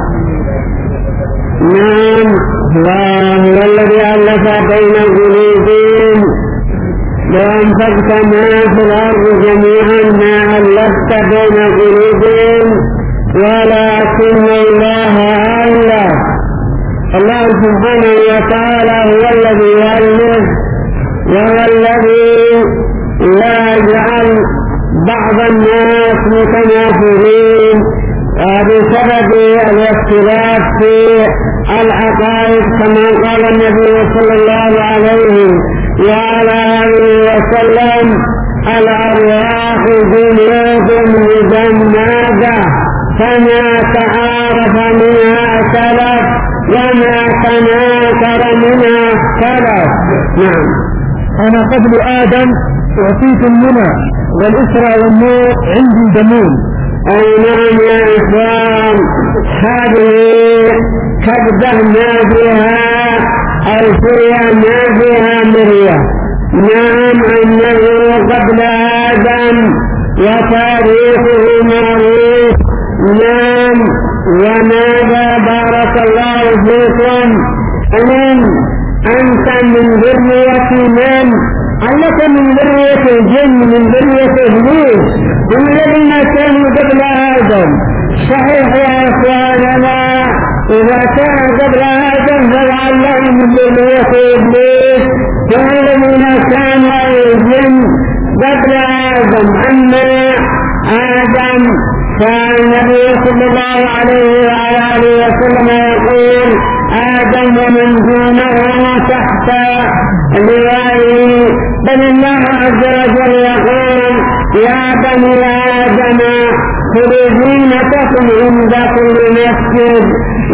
نعم الله الذي ألف بين قلوبهم، لو أنفقت ما في الأرض جميعا ما ألفت بين قلوبهم ولكن الله ألف. الله سبحانه وتعالى هو الذي يؤلف وهو الذي لا يجعل بعض الناس متنافرين بسبب الاختلاف في العقائد، كما قال النبي صلى الله عليه وعلى آله وسلم الأرواح جنود مجندة فما تعارف منها اختلف وما تناكر منها اختلف. نعم أنا قبل آدم أعطيت المنى والإسرى والنور عندي دمون. أي نعم يا إخوان، هذه كبدة ما فيها الفرية ما فيها مرية. نعم أنه قبل آدم وتاريخه معروف. نعم وماذا بارك الله فيكم أمين أنت من ذرية من؟ أنك من ذرية الجن من ذرية إبليس هم الذين كانوا قبل آدم. صحيح يا إخواننا إذا كان قبل آدم فلعله من ذرية إبليس هم الذين كانوا الجن قبل آدم. أما آدم فالنبي صلى الله عليه وعلى آله وسلم يقول آدم ومن دونه تحت لوائه، بل الله عز وجل يقول يا بني آدم خذوا زينتكم عند كل مسجد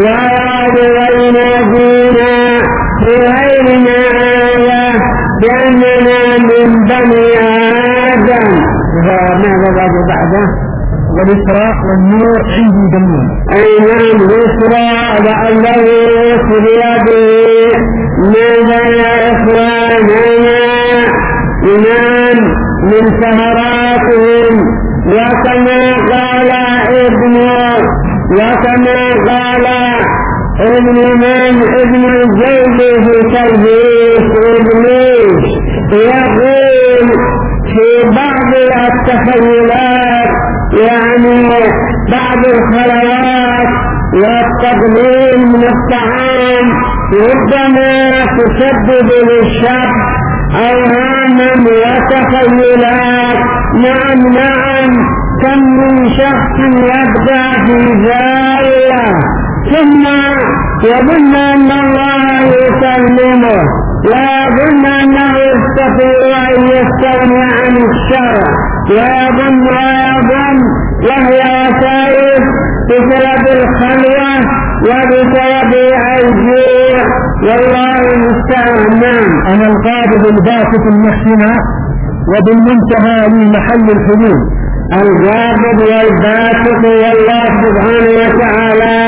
وينادينا في غيرنا آية بأننا من بني آدم. ماذا بعد بعده؟ والإسراء والنور عندي دمون. أي نعم الإسراء لعله يسري به. ماذا يا إخواننا؟ إمام من سهراتهم، وكما قال ابن وكما قال ابن من ابن الجوزي في تلبيس إبليس يقول في بعض التخيلات يعني بعض الخلوات والتقليل من الطعام ربما تسبب للشر أوهاما وتخيلات. نعم نعم كم من شخص يبدأ في ذلك ثم يظن أن الله يسلمه، لا يظن أنه يستطيع أن يستغني عن الشر، ويظن ويظن وهي وسائل بسبب الخلوة وبسبب الجوع والله المستعان. أنا القابض الباسط المحسنة وبالمنتهى لمحل الحلول. القابض والباسط والله سبحانه وتعالى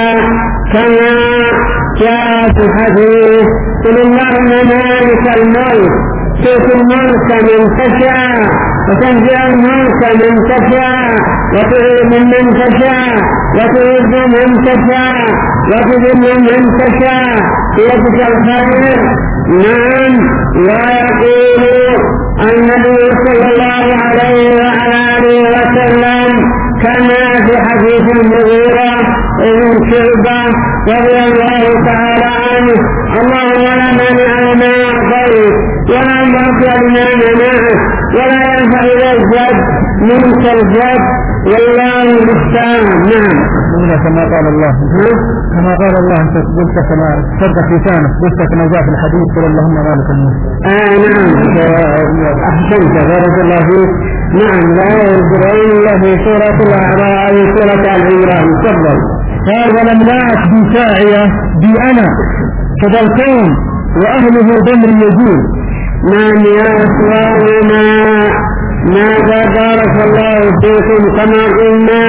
كما جاء في الحديث قل اللهم مالك الملك تؤتي الملك من تشاء وتنزع الملك من تشاء وتعز من تشاء وتعز من تشاء وتذل من تشاء بيدك الخير. نعم. ويقول النبي صلى الله عليه وعلى آله وسلم كما في حديث المغيرة بن شعبة رضي الله تعالى عنه: اللهم لا مانع لما أعطيت ولا معطي لما منعت ولا ينفع إلى الجد منك الجد والله المستعان. نعم. كما قال الله كما قال الله انت قلت كما صدق لسانك قلت كما جاء في الحديث قل اللهم مالك الملك. اه نعم احسنت بارك الله فيك. نعم لا يذكر الا في سوره الاعراف او سوره العمران. تفضل. قال ولملاك بي ساعيه بي انا كذا الكون واهله ضمر يجول. نعم يا اخواننا ماذا بارك الله فيكم كما قلنا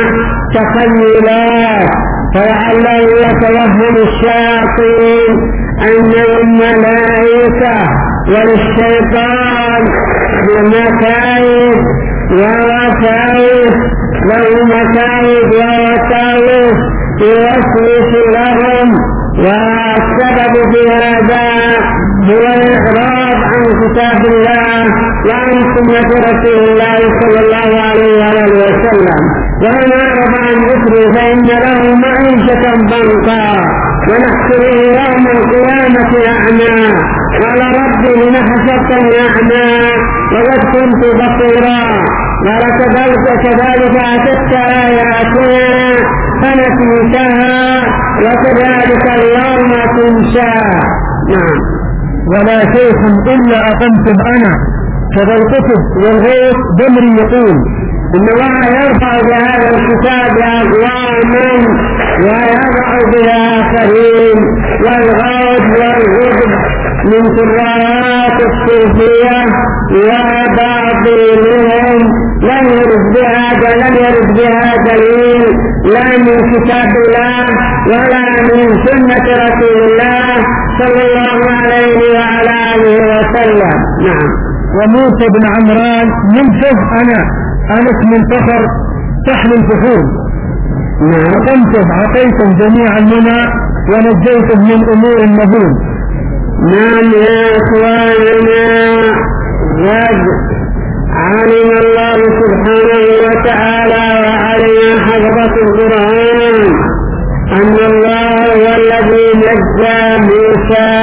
تخيلات فلعله يتوهم الشياطين أن الملائكة وللشيطان بمكايد ووساوس له مكايد ووساوس يوسوس لهم، والسبب في هذا هو الإعراض عن كتاب الله وعن سنة رسول الله صلى الله عليه وآله وسلم. ومن أعرض عن ذكره فإن له معيشة ضنكا ونحشره يوم القيامة أعمى. قال رب لم حشرتني أعمى وقد كنت بصيرا. قال كذلك كذلك أتتك آياتنا فنسيتها وكذلك اليوم تنسى. نعم. ولا شيخ إلا أقمتم أنا كذا الكتب والغيث ضمر يقول إن الله يرفع بهذا الكتاب أقواما ويضع بها آخرين. والغوث والغضب من كراهات الصوفية وباطلهم لم يرد بها لم يرد بها دليل لا من كتاب الله ولا من سنة رسول الله صلى الله عليه وعلى آله وسلم. نعم. وموسى بن عمران منفذ أنا أنس من فخر تحمل الفخور. نعم. وتنفذ عطيتم جميع المنى ونجيتم من أمور مهول. نعم يا إخواننا قد علم الله سبحانه وتعالى وعلم حفظة القرآن أن الله هو الذي نجى موسى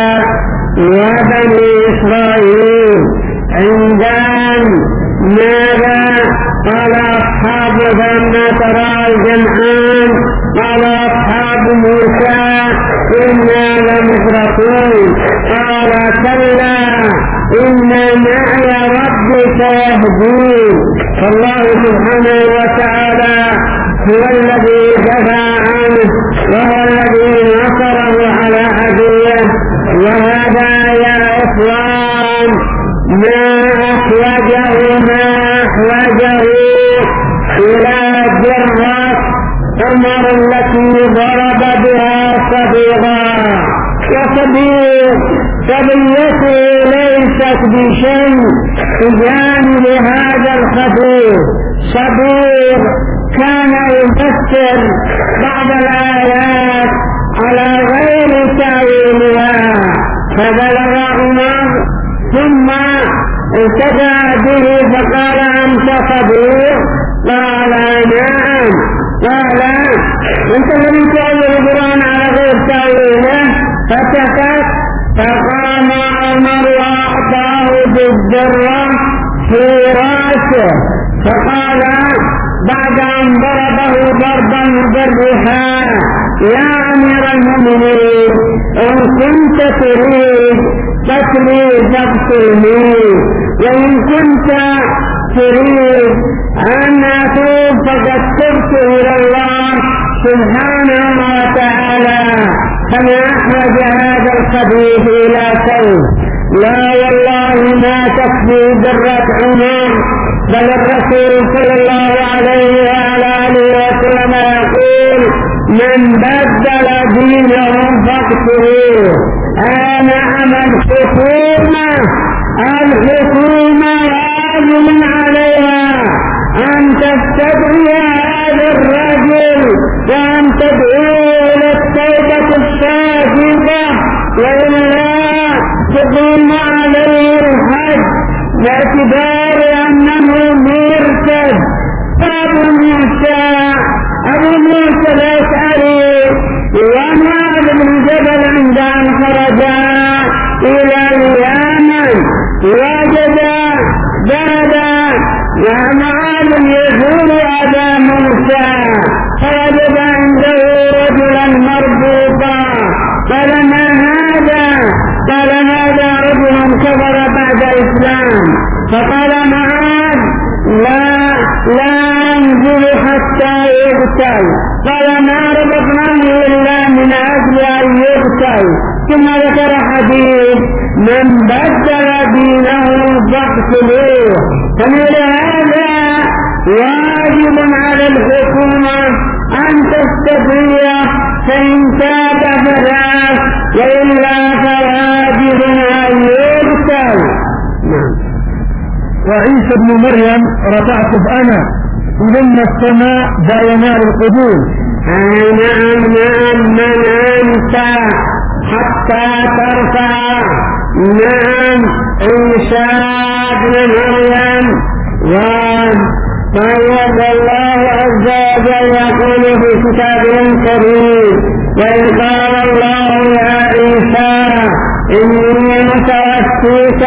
وبني إسرائيل عندما ماذا قال أصحاب لما ترى الجمعان قال أصحاب موسى إنا لمدركون قال كلا إن معي ربي سيهدين. فالله سبحانه وتعالى هو الذي دفع عنه وهو الذي نصره على عدوه. وهذا يا إخوان ما أحوجه ما أحوجه إلى جرة عمر التي ضرب بها صديقا. وصديق صديقه ليست بشيء بجانب هذا الخبير. صديق كان يفسر بعض الآيات على غير تأويلها فبلغ عمر ثم ارتدى به فقال أنت صديق؟ قال نعم. قال أنت الذي تأويل القرآن على غير تأويله؟ فسكت. فقام عمر وأعطاه بالذرة في رأسه فقال بعد أن ضربه ضربا بالرحى يا أمير المؤمنين إن كنت تريد قتلي فاقتلني وإن كنت تريد أن أتوب فقد تبت إلى الله سبحانه وتعالى. فما أحرج هذا الخبيث إلى سوء. لا والله ما تكفي ذرة عمر بل الرسول صلى الله عليه وعلى آله وسلم يقول من بدل دينه فاقتلوه. أنا عمل حكومة الحكومة واجب عليها أن تستدعي هذا الرجل وأن تدعو إلى التوبة الصادقة، وإلا تقوم عليه الحج باعتبار أنه مرتد. أبو موسى أبو موسى الأشعري ومعاذ بن جبل عند أن خرجا إلى اليمن وجد بابا ومعاذ يزور أبا موسى فوجد عنده رجلا مربوطا. قال ما هذا؟ قال هذا رجل كفر بعد الإسلام. فقال معاذ لا لا أنزل حتى يقتل. قال ما ربطناه إلا من أجل أن يقتل. ثم ذكر حديث من بدل دينه فاقتلوه. فلهذا واجب على الحكومة أن تستدعيه، فإن تاب فلا وإلا فواجب أن يقتل. وعيسى ابن مريم رفعته أنا إلينا السماء داينار القبول. نعم نعم من أنت حتى ترفع. نعم عيسى ابن مريم. وقال الله عز وجل يقول في كتابه الكريم وإذ قال الله يا عيسى إني متوفيك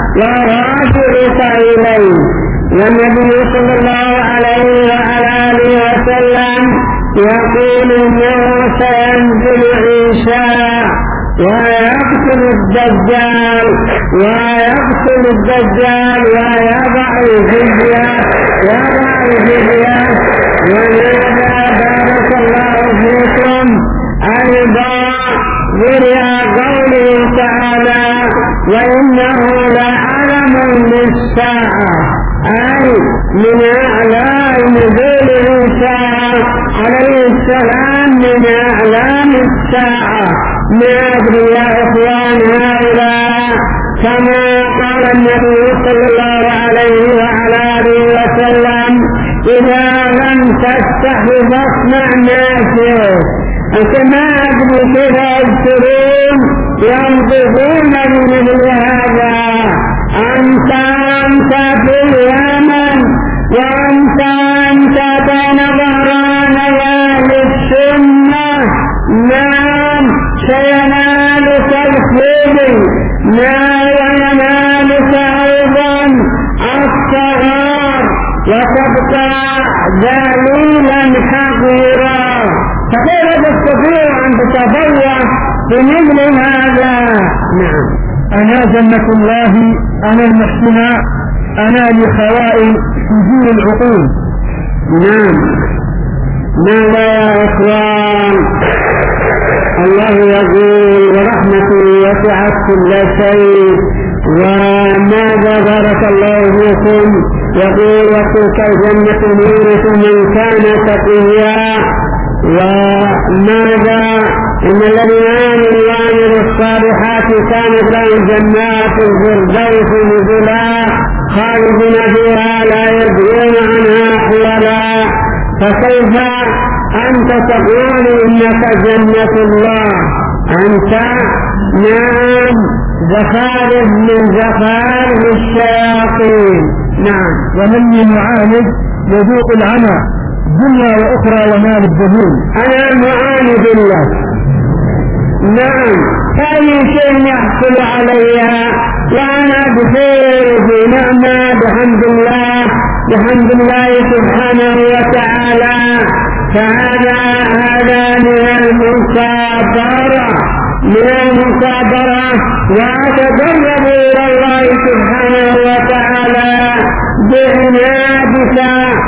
ورافعك إلي. والنبي صلى الله عليه وعلى آله وسلم يقول إنه سينزل عيسى ويقتل الدجال ويقتل الدجال ويضع الجزية يضع الجزية. ولهذا بارك الله فيكم أيضا ذرع قوله تعالى وإنه لعلم للساعة، أي من أعلام نزول عيسى عليه السلام من أعلام الساعة. ما أدري يا إخوان هؤلاء كما قال النبي صلى الله عليه وعلى آله وسلم إذا لم تستحي فاصنع ما شئت. كما أدري كيف يذكرون ينطقون بمثل هذا. أنت أنت في اليمن وأنت أنت بين ظهراني للسنة. نعم سينالك الخير. نعم وينالك أيضا الصغار وتبقى ذليلا حقيرا. فكيف تستطيع أن تتبوأ بمثل هذا؟ نعم أنا جنة الله أنا المحسنة أنا لخوائي سجون العقول. نعم ماذا يا إخوان؟ الله يقول ورحمته وسعت كل شيء. وماذا بارك الله فيكم يقول وتلك الجنة نورث من كان تقيا. وماذا إن الذين آمنوا وعملوا الصالحات كانت لهم جنات الفردوس نزلا خالدين فيها لا يبغون عنها حولا. فكيف أنت تقول إنك جنة الله؟ أنت نعم زخارف من زخارف الشياطين. نعم ومن معاند يذوق العمى دنيا وأخرى ومال الدهون. أنا معاند لك. نعم أي شيء يحصل عليها وأنا بخير في نعمة بحمد الله بحمد الله سبحانه وتعالى. فهذا هذا من المصابرة من المصابرة وأتقرب إلى الله سبحانه وتعالى بعنادك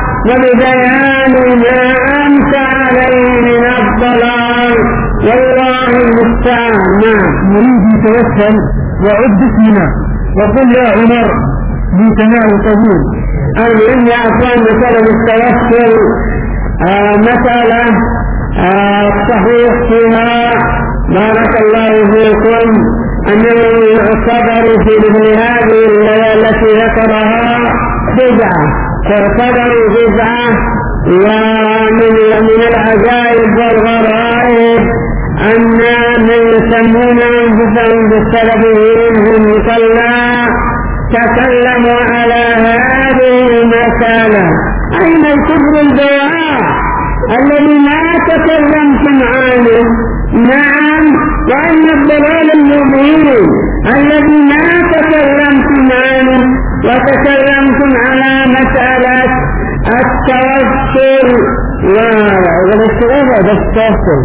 وببيان ما أنت عليه من الضلال والله المستعان. نريد يتوسل وعد باسمنا وقل يا عمر لتنال طويل. المهم يا أخوان مسألة التوسل آه مسألة آه صحيح فيها بارك الله فيكم أنهم اعتبروا في مثل هذه الليلة التي ذكرها بدعة، فاعتبروا بدعة. ومن من العجائب والغرائب أن من يسمون أنفسهم بالسلفيين هم صلى تكلموا على هذه المسألة. أين الكفر البواح الذي ما تكلمتم عنه؟ نعم، وأن الضلال المبين الذي ما تكلمتم عنه وتكلمتم على مسألة التوسل والاستغاثة بالتوسل.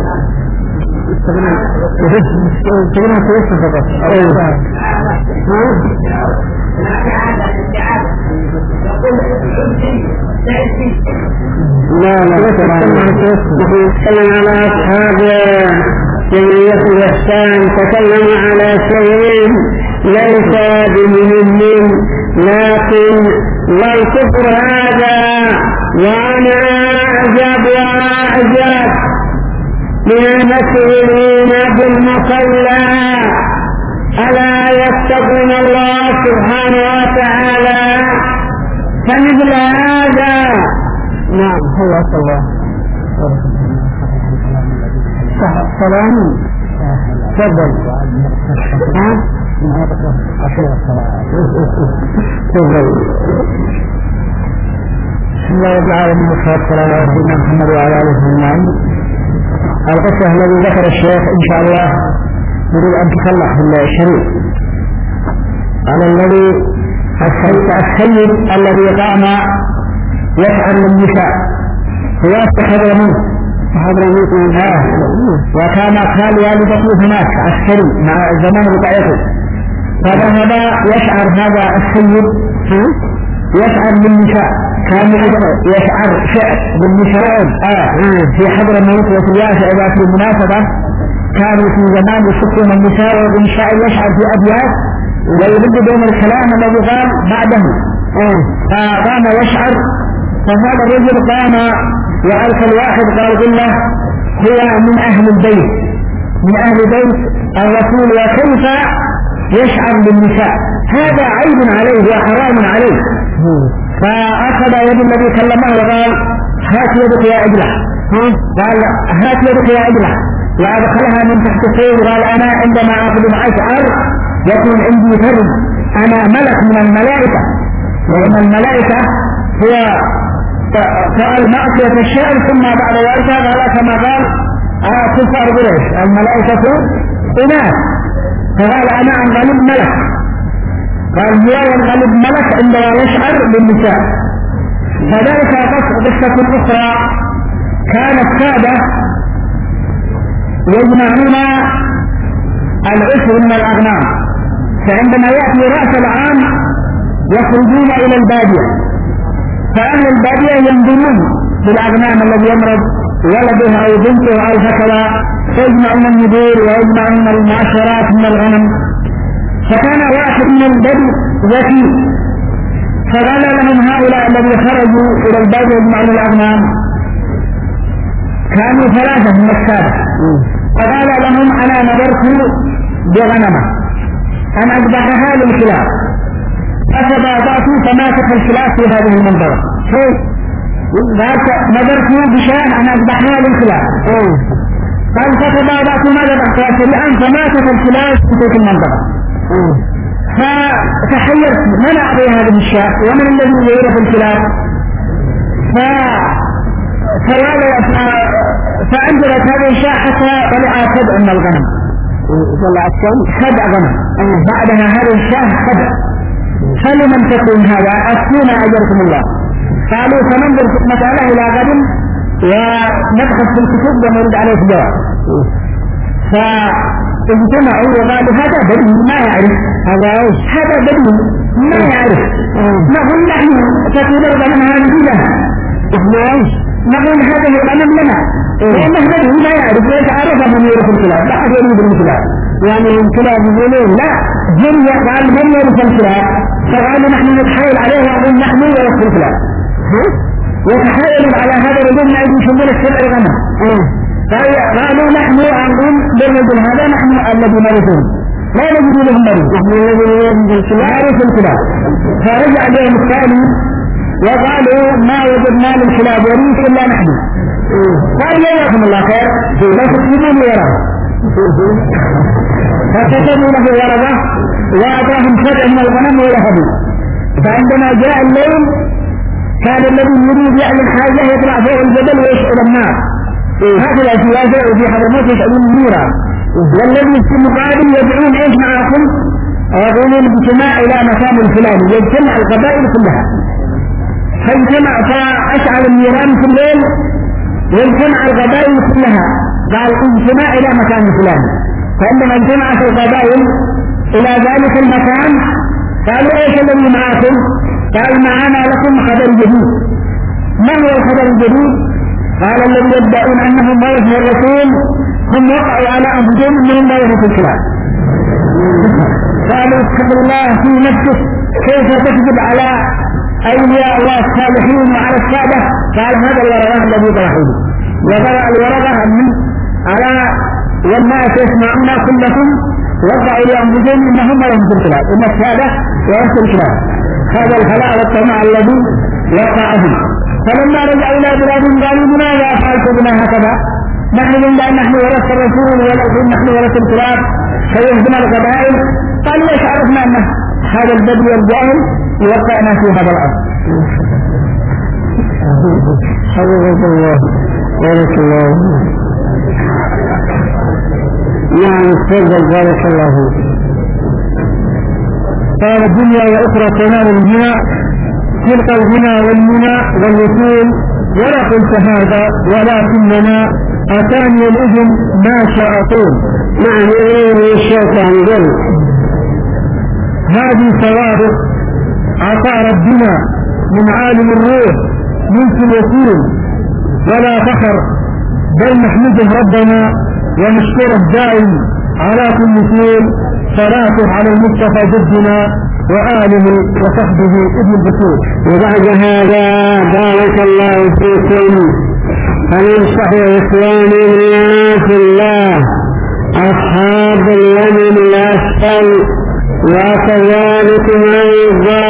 تقولون توسل فقط. لا لا نتكلم على أصحاب جمعية الإحسان، تكلموا على شيء ليس بمهم، لكن والكفر هذا. وأنا أعجب وأعجب من المسؤولين بالمصلى ألا يتقون الله سبحانه وتعالى فمثل هذا. نعم هو الله سلام تفضل. ها تفضل. بسم الله الرحمن الرحيم، والصلاة والسلام على سيدنا محمد وعلى آله أجمعين. القصة الذي ذكر الشيخ إن شاء الله يريد أن تخلق بالشريط على الذي السيد الذي قام يفعل للنساء ويفتح حضرموت حضرموت منها، وكان خال والدته هناك عسكري مع الزمان بتاعته، فذهب يشعر هذا السيد يشعر بالنساء، كان يشعر شعر بالنساء آه. في حضرموت وفي ياسع في المناسبة كانوا في زمان يشكون النساء والإنشاء يشعر في أبيات ويرد بين الكلام الذي قال بعده. فقام يشعر، فهذا الرجل قام وعرف الواحد قال له هو من أهل البيت من أهل بيت الرسول، وكيف يشعر بالنساء؟ هذا عيب عليه وحرام عليه. فأخذ يد الذي كلمه وقال هات يدك يا عجلة، قال هات يدك يا عجلة، وأدخلها من تحت السيد. قال أنا عندما أخذ أشعر يكون عندي فرد، أنا ملك من الملائكة، وإن الملائكة هو فعل معصية الشعر ثم بعد ذلك قال كما قال كفار قريش الملائكة إناث، فقال أنا أنقلب ملك. قال هو ينقلب ملك عندما يشعر بالنساء. فذلك قصة أخرى، كان السادة يجمعون العشر من الأغنام، فعندما يأتي رأس العام يخرجون إلى البادية، فأهل البادية ينظرون بالأغنام الذي يمرض ولده أو بنته أو هكذا، فيجمعون النذور ويجمعون المعشرات من الغنم. فكان واحد من البدو ذكي، فقال لهم هؤلاء الذين خرجوا إلى البادية يجمعون الأغنام كانوا ثلاثة من السادة، فقال لهم أنا نذرت بغنمة أن أذبحها للكلاب، فتباطأت فماتت الكلاب في هذه المنظرة. نذرت بشاة أن أذبحها للكلاب، قال فتباطأت ما ذبحتها سريعا فماتت الكلاب في تلك المنظرة. فتحيرت من أعطي هذه الشاة ومن الذي يعرف الكلاب؟ فأنزلت هذه الشاة حتى طلع سبع من الغنم، طلعت سبع غنم، بعدها هذه الشاة سبع. فلمن تكون هذا؟ أفتونا أجركم الله. قالوا فننظر في المسألة إلى غد ونبحث في الكتب ونرد عليه الجواب. فاجتمعوا وقالوا هذا بدو ما يعرف، هذا هذا بدو ما يعرف، نقول نحن تكون الغنم هذه لنا، نقول هذا الغنم لنا، لأنه بدو ما يعرف ليس عرفه من يعرف الكلاب، لا أحد يريد الكلاب، يعني الكلاب يقولون لا هم قال من يعرف الكلاب، فقالوا نحن نتحايل عليه ونقول نحن يعرف الكلاب، وتحايلوا على هذا الرجل ما يجي يشمل السبع الغنم. قالوا نحن أنقول بالرجل هذا نحن الذي نرثون، لا نجد لهم مريض نحن نجد نعرف الكلاب. فرجع اليوم الثاني وقالوا ما وجدنا للكلاب وريث إلا نحن. قال جزاكم الله خير لا تكتبون ورقة. فكتبوا له ورقة وأعطاهم سبع من الغنم ولهبوا. فعندما جاء الليل كان الذي يريد يعمل حاجة يطلع فوق الجبل ويشعل النار. هكذا في هذا وفي حضرموت يشعلون النيرة. والذي في المقابل يدعون ايش معكم؟ يقولون الاجتماع الى مكان الفلاني، يجتمع القبائل كلها. فاجتمع فاشعل النيران في الليل واجتمع القبائل كلها، قال اجتماع الى مكان الفلاني. فعندما اجتمعت القبائل الى ذلك المكان قالوا ايش الذي معكم؟ قال معنا لكم خبر جديد. ما هو الخبر الجديد؟ قال الذي يدعون انهم ورثة الرسول هم وقعوا على انفسهم انهم لا يرثوا الكلاب. قالوا اتق الله في نفسك كيف تكذب على اولياء الله الصالحين وعلى الساده؟ قال هذا الورقه الذي طرحوه وضع الورقه من على والناس يسمعون كلكم وقعوا لانفسهم انهم لا يرثوا الكلاب، ان الساده يرثوا الكلاب. هذا الخلاء والطمع الذي وقعهم. فلما رجعوا الى بلادهم قالوا لماذا فعلت بنا هكذا؟ نحن قلنا ان نحن ورث الرسول ولكن نحن ورث الكلاب فيهزم القبائل. قالوا ايش عرفنا ان هذا البدو والجاهل وقعنا في هذا الارض. حفظك الله بارك الله. نعم تفضل بارك الله فيك. قال الدنيا واخرى تنال الغنى تلك الغنى والمنى والوصول ولا قلت هذا ولكننا اتاني الاذن ما شاء طول. نعم يريد الشيطان قل هذه ثوابت عطاء ربنا من عالم الروح منك الوصول ولا فخر بل نحمده ربنا ونشكره دائم على كل شيء. صلاته على المصطفى جدنا وآله وصحبه ابن البشور. وبعد هذا بارك الله فيكم فننصح إخواني في الله أصحاب اليمن الأسفل وكذلك أيضا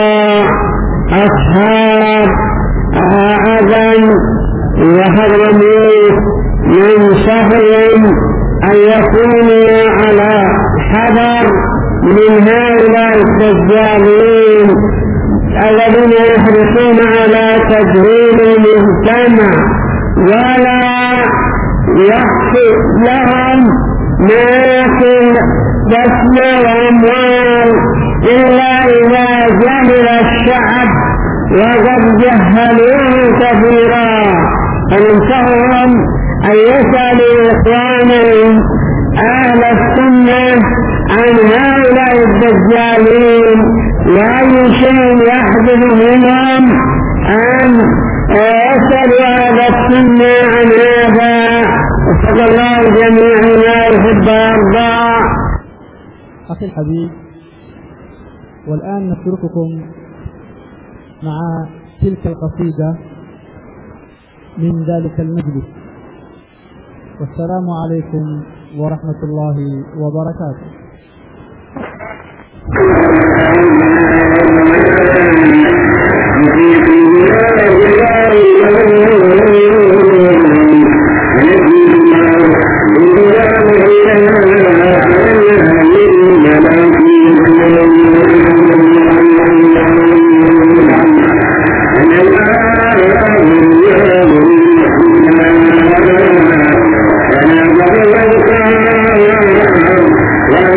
أصحاب عدن وحضرموت من سهل أن يكونوا على حذر من هؤلاء الدجالين الذين يحرصون على تجريد المجتمع ولا يحصل لهم ماكل دفن واموال الا اذا جهل الشعب وقد جهلوه كثيرا. فننصحهم ان يسالوا اخوانهم اهل السنه عن هؤلاء الدجالين واي شيء يحدث منهم ان يسالوا اهل السنه عن هذا. وصلى الله جميعا ما يحب ويرضى. اخي الحبيب، والان نترككم مع تلك القصيده من ذلك المجلس. والسلام عليكم ورحمة الله وبركاته. Yeah.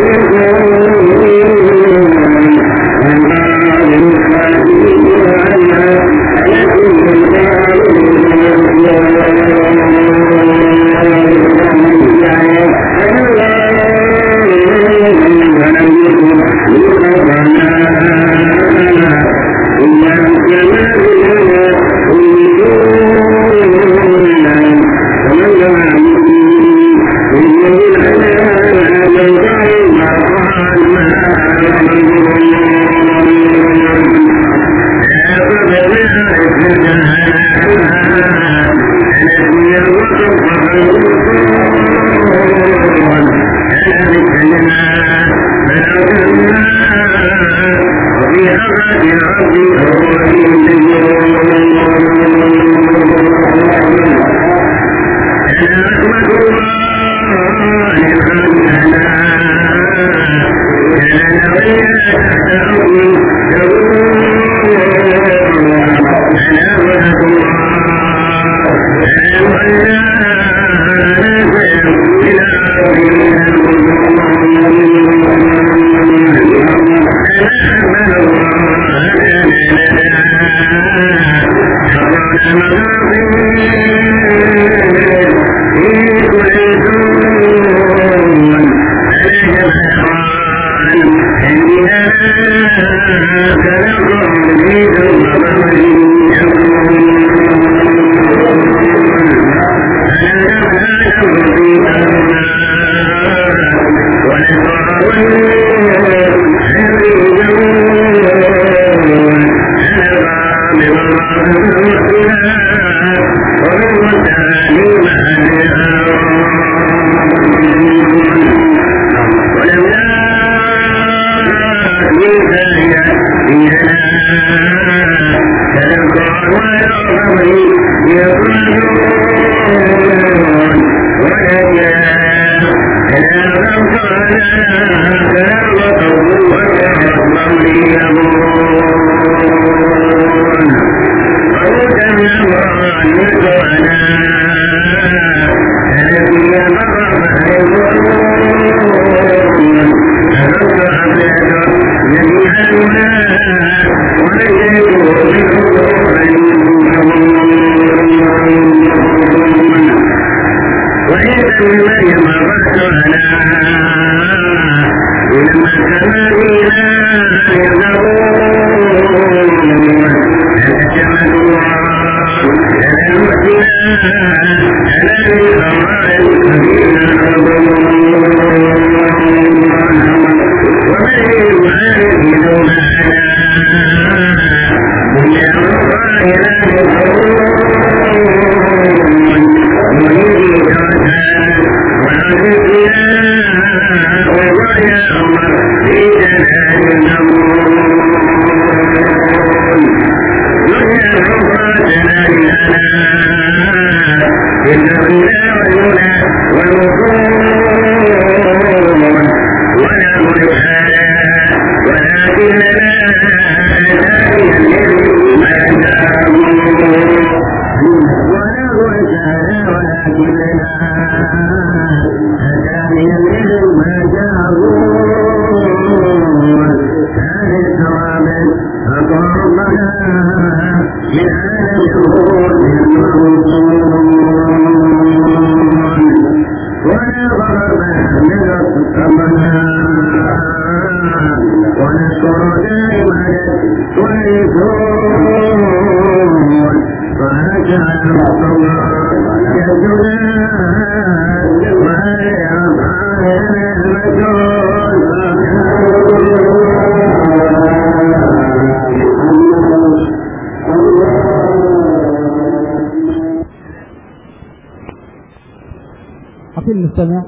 المستمع،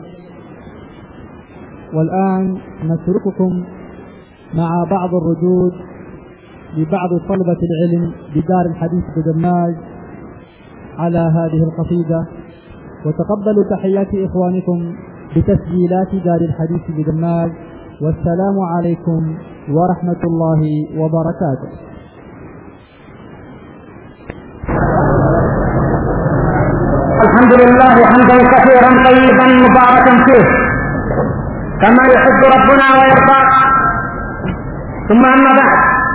والآن نترككم مع بعض الردود لبعض طلبة العلم بدار الحديث بدماج على هذه القصيدة، وتقبلوا تحيات إخوانكم بتسجيلات دار الحديث بدماج، والسلام عليكم ورحمة الله وبركاته. الحمد لله حمدا كثيرا طيبا مباركا فيه كما يحب ربنا ويرضى. ثم أما بعد،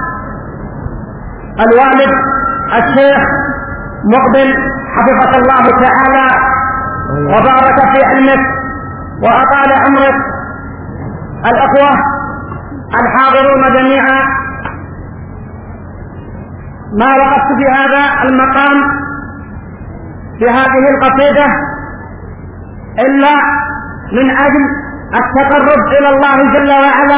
الوالد الشيخ مقبل حفظك الله تعالى وبارك في علمك وأطال عمرك، الأخوة الحاضرون جميعا، ما وقفت في هذا المقام في هذه القصيدة إلا من أجل التقرب إلى الله جل وعلا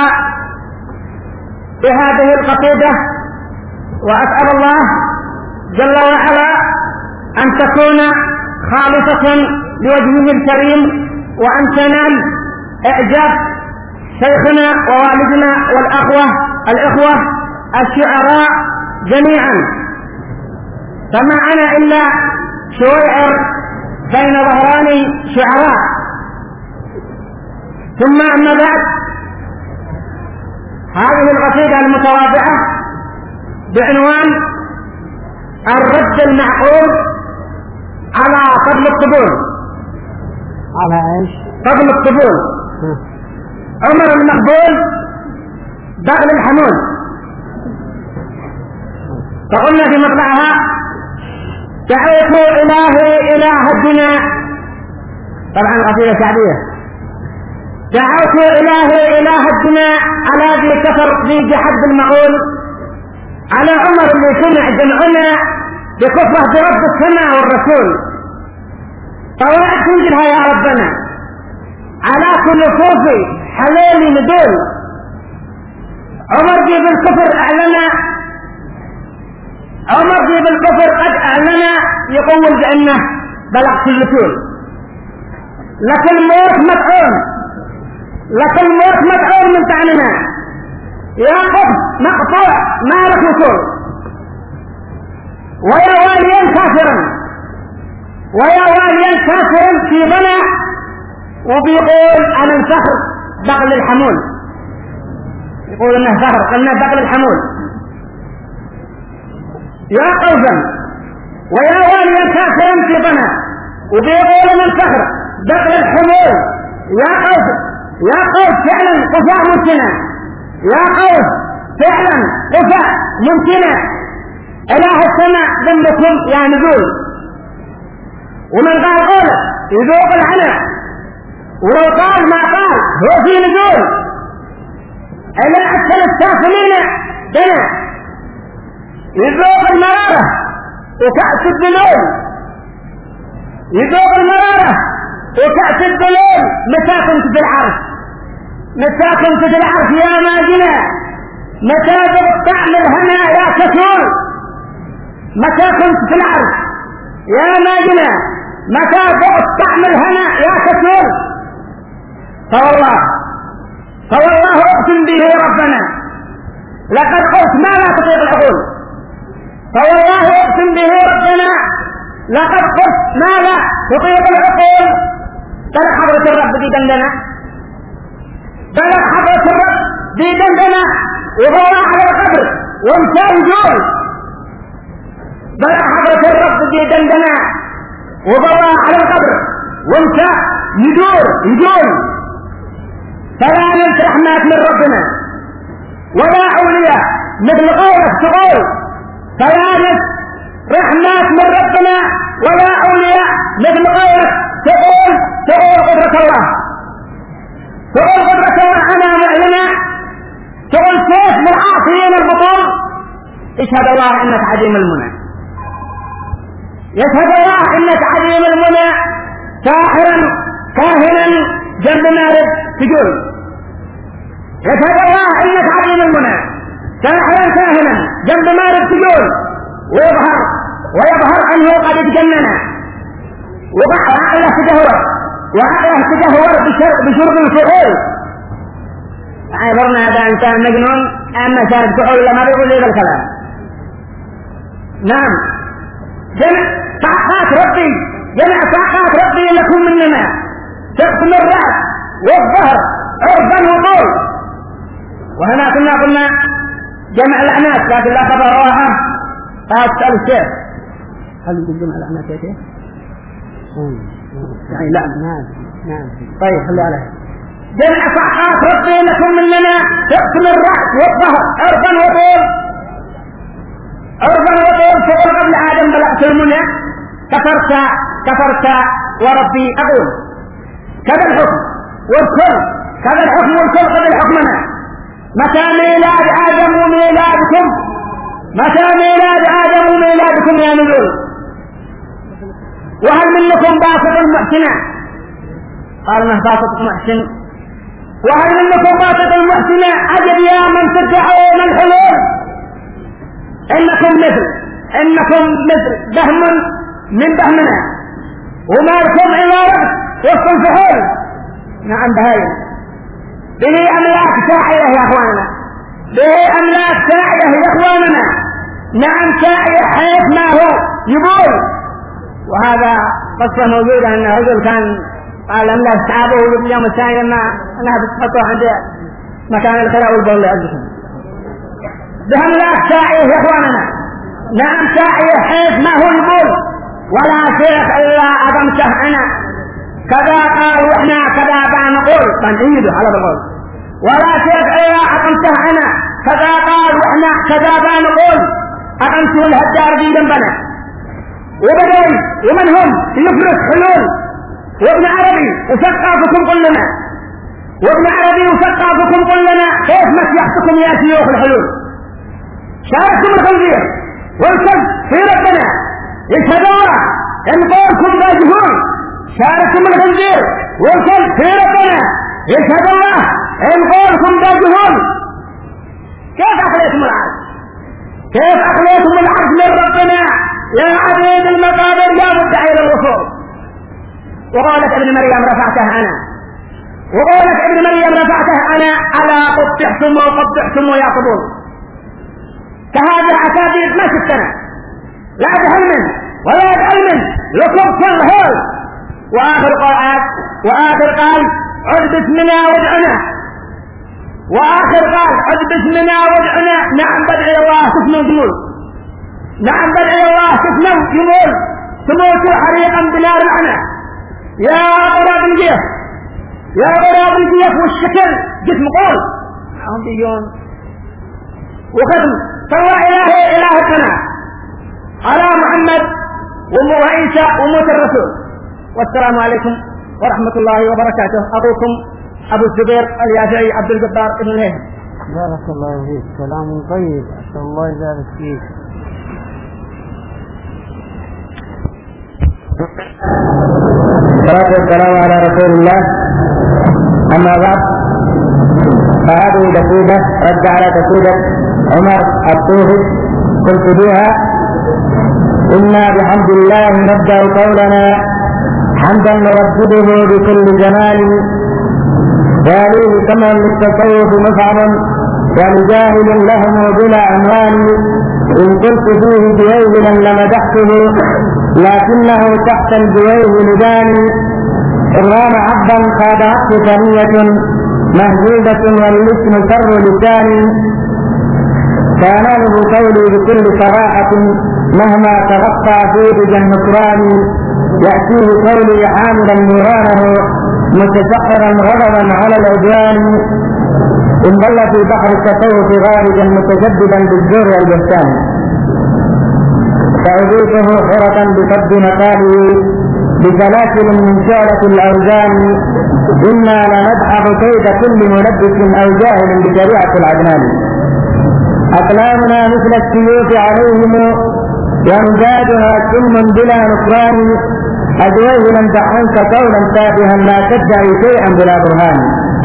بهذه القصيدة، وأسأل الله جل وعلا أن تكون خالصة لوجهه الكريم، وأن تنال إعجاب شيخنا ووالدنا والأخوة الإخوة الشعراء جميعا. فما أنا إلا شويعر بين ظهران شعراء. ثم أما بعد، هذه القصيدة المتواضعة بعنوان الرد المعقول على فضل الطبول. على ايش؟ فضل الطبول. عمر المقبول بغل الحمول. فقلنا في مطلعها: دعوت إلهي إله الدنيا. طبعا قصيدة شعبية. دعوت إلهي إله الدنيا على ذي كفر ذي جحد المعول، على عمر اللي سمع جمعنا بكفره برب السماء والرسول. طوائف تنزلها يا ربنا على كل صوفي حليل ندول. عمر ذي بالكفر أعلنا، عمر ذي بالكفر قد أعلنا يقول بأنه بلغ كل طول. لكن الموت مدعون، لكن الموت مدعون من طعننا. يا قف مقطوع ما لك وصول، ويا واليا كافرا، ويا واليا كافرا في بنا، وبيقول أنا الفخر بغل الحمول. يقول انه فخر، قلنا بغل الحمول. يا قوسا ويا واليا كافرا في بنا، وبيقول أنا الفخر بغل الحمول. يا قوس، يا قوس فعلا قفاء ممكنة، يا قوس فعلا قفاء ممكنة. إله السماء ذنبكم يا نزول. ومن قال قوله يذوق العنى، ولو قال ما قال هو في نزول. إلى أسفل السافلين بنا يذوق المرارة وكأس الدلول، يذوق المرارة وكأس الدلول. متى كنت في العرش، متى كنت في العرش يا ماجنة، متى طعم الهنا يا كسول. متى كنت في العرش يا ماجنة، متى طعم الهنا يا كسول. فوالله فوالله اقسم به ربنا لقد قلت ما لا تطيق العقول. فوالله اقسم به ربنا لقد قلت ما لا تطيق العقول. بلغ حضرة الرب دي دندنة، بلغ حضرة الرب دي دندنة وهو على القبر وامسى يجول. بلغ حضرة الرب دي دندنة وهو على القبر وامسى يدور يجول. فلا ننسى رحمات من ربنا ولا أولياء مثل قولك تقول. فلا ننسى رحمات من ربنا ولا أولياء مثل قولك تقول. تقول قدرة الله، تقول قدرة الله أنا معلنة، تقول كيف بالعاصيين البطول. اشهد الله إنك عديم المنى، يشهد الله إنك عديم المنى. ساحرا كاهنا جنب مارد تجول. يشهد الله إنك عديم المنى، ساحرا كاهنا جنب مارد تجول. ويظهر ويظهر أنه قد اتجنن وعقله تدهور، وعقله تدهور بشرب الفحول. عبرنا هذا إنسان مجنون أما شارب فحول لما بيقول لي الكلام. نعم، جمع طاقات ربي، جمع طاقات ربي لكم مننا تقسم الرأس والظهر عرضا وطول. وهنا كنا قلنا جمع الأعناس لكن لا خبر رواها. فأسأل الشيخ هل يقول جمع الأعناس يا شيخ؟ يعني لا نعم نعم. طيب خلي عليه. جمع طاقات ربي لكم مننا تقسم الرأس والظهر عرضا وطول، عرضا وطول. فقل قبل آدم بلغت المنى، كفرت كفرت وربي أقول. كذا الحكم والكل، كذا الحكم والكل قبل حكمنا. متى ميلاد آدم وميلادكم، متى ميلاد آدم وميلادكم يا نزول. وهل منكم باسط المحسنة؟ قال ما باسط محسن. وهل منكم باسط المحسنة؟ أجل يا من تدعون الحلول. إنكم مثل إنكم مثل دهم من دهمنا، وما لكم إلا رأس وسط الفحول. نعم بهاي به أملاك ساعية يا أخواننا، به أملاك ساعية يا أخواننا. نعم ساعية حيث ما هو يقول. وهذا قصة موجودة أن رجل كان قال أملاك أصحابه يوم الثاني لما أنها بتحطه عند مكان الخلاء والبول عندكم بهم لا ساعيه يا اخواننا. نعم ساعيه حيث ما هو يقول ولا شيخ الا اقمته انا كذا قال واحنا كذا بنقول بنعيده على القول ولا شيخ الا اقمته انا كذا قال واحنا كذا بنقول اقمته الهجار دي جنبنا وبدوي ومن هم يفرس حلول وابن عربي وثقافكم كلنا وابن عربي وثقافكم كلنا كيف مسيحتكم يا شيوخ الحلول. شاركتم الخنزير والكذب في ربنا يشهد الله ان قولكم باجهون. شاركتم الخنزير والكذب في ربنا يشهد الله ان قولكم باجهون. كيف اخليتم العرض كيف اخليتم العرض من ربنا يا عبيد المقابر يا مدعي للوصول. وقالت ابن مريم رفعته انا وقالت ابن مريم رفعته انا الا قطعتم وقطعتم يا قبول. كهذه العتابير ما شفتنا لا بعلم ولا بعلم لكم كل هول. واخر قال واخر قال عد باسمنا وادعنا واخر قال عد باسمنا وادعنا. نعم بدعي الله تسمو جمول نعم بدعي الله تسمو جمول تموتوا حريقا بنار العنى يا غراب الجيف يا غراب الجيف والشكل جسم قول عنديون وختم صلى إلهي إله السنة على محمد وعيسى وموت الرسول. والسلام عليكم ورحمة الله وبركاته. أبوكم أبو الزبير اليافعي عبد الجبار ابن الهيثم. بارك الله فيك كلام طيب أسأل الله يبارك فيك. الصلاة والسلام على رسول الله. أما بعد فهذه قصيدة رد على قصيدة عمر الطوفي قلت بها إنا بحمد الله نبدأ قولنا حمدا نردده بكل جمال واليه كما للتصوف مفعل ولجاهل لهم بلا عنوان إن قلت فيه بويلا لمدحته لكنه تحت البويل داني إرغام عبدا خادعته ثانية مهجوبة والاسم سر لساني فأناله قولي بكل صراحة مهما تغطى فيه النكران يأتيه قولي حاملا نيرانه متسحرا غضبا على العدوان إن ضل في بحر التصوف غارجا متجددا بالزور والبهتان فأضيفه حرة بقد مقاله بسلاسل من شعرة الأوزان إنا لندحض كيد كل ملبس أو جاهل بشريعة العدنان أقلامنا مثل السيوف عليهم ومزاجها سلم بلا نكران أدويه لم تحنك قولا تافها لا تدعي شيئا بلا برهان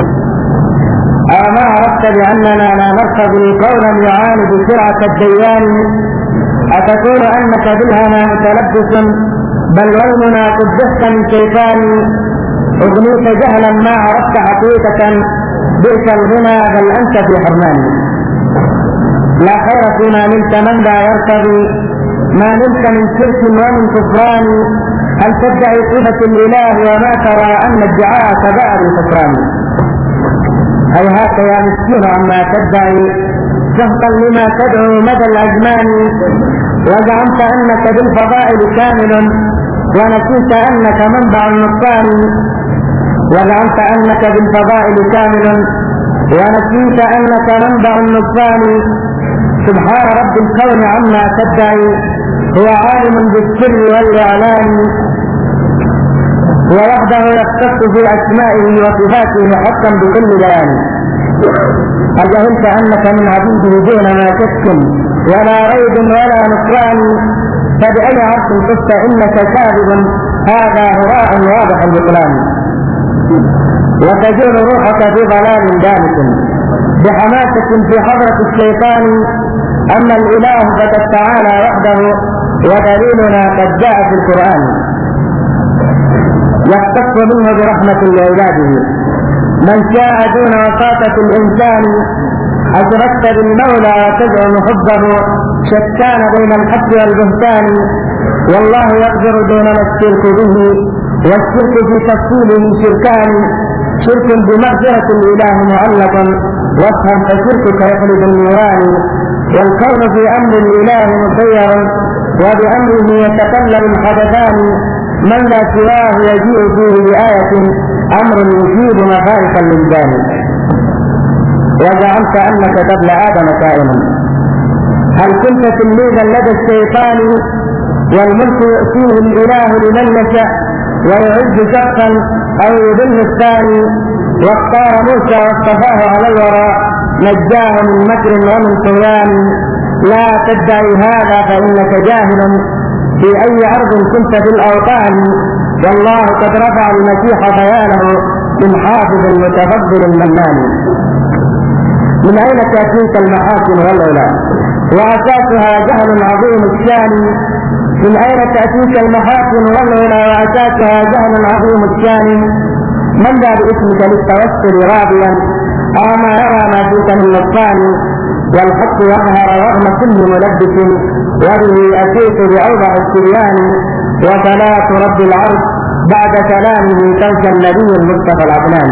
أما عرفت بأننا لا نرتضي قولا يعاند سرعة الديان أتقول أنك بالهنا متلبس بل يومنا قدست من شيطان أغنيك جهلا ما عرفت حقيقة بئس الغنى بل أنت في حرمان لا خير فيما نلت من لا يرتضي ما نلت من شرك ومن كفران هل تدعي صفة الإله وما ترى أن ادعاء كبائر الكفران هيهات يا مسكين عما تدعي شهقا لما تدعو مدى الأزمان وزعمت أنك بالفضائل كامل ونسيت أنك منبع النقصان وزعمت أنك بالفضائل كامل ونسيت أنك منبع النقصان سبحان رب الكون عما تدعي هو عالم بالسر والإعلان ووحده يختص في أسمائه وصفاته حقا بكل بيان أجهلت أنك من عبيده دون ما شك ولا ريب ولا نكران فبأي عرض قلت إنك كاذب هذا هراء واضح البطلان وتجول روحك في ضلال دامس بحماسة في حضرة الشيطان أما الإله فقد تعالى وحده ودليلنا قد جاء في القرآن يختص منه برحمة لعباده من شاء دون وساطة الإنسان أشركت بالمولى وتزعم حبه شتان بين الحق والبهتان والله يقدر دون ما الشرك به والشرك في تفصيله شركان شرك بمغفرة الإله معلق وافهم فشركك يخلد النيران والكون في أمر الإله مسير وبأمره يتقلب الحدثان من لا سواه يجيء فيه بآية أمر يجيب مخالفا للجانب وزعمت أنك قبل آدم كائنا هل كنت تلميذا لدى الشيطان والملك يؤتيه الإله لمن يشاء ويعز شخصا أو يذل الثاني واختار موسى واصطفاه على الورى نجاه من مكر ومن طغيان لا تدعي هذا فإنك جاهل في أي أرض كنت في الأوطان والله قد رفع المسيح بيانه من حافظ المتفضل المنان من أين تأتيك المحاسن والعلا وأساسها جهل عظيم الشان من أين تأتيك المحاسن والعلا وأساسها جهل عظيم الشان من ذا باسمك للتوسل راضيا أما يرى ما فيك من نصان والحق يظهر رغم كل ملبس وبه أتيت بأوضع السريان وصلاة رب العرش بعد كلامه تلك النبي المصطفى العدنان.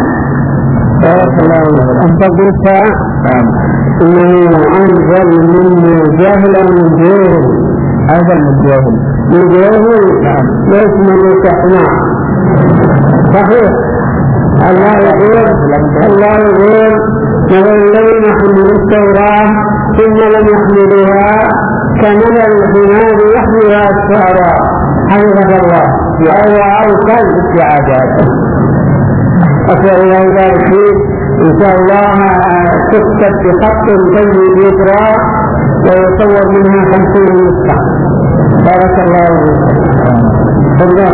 أنت قلت إنه أنزل منه جاهلا من جاهل هذا المجاهل من جاهل ليس من يستحمى صحيح. الله يقول الله يقول الذين حملوا التوراة ثم لم يحملوها كمثل الحمار يحملها السعراء حفظك الله وهو أوصل بالسعادات. أسأل الله ذلك إن شاء الله تكتب بخط طيب يسرى ويصور منها خمسين نسخة. بارك الله فيك.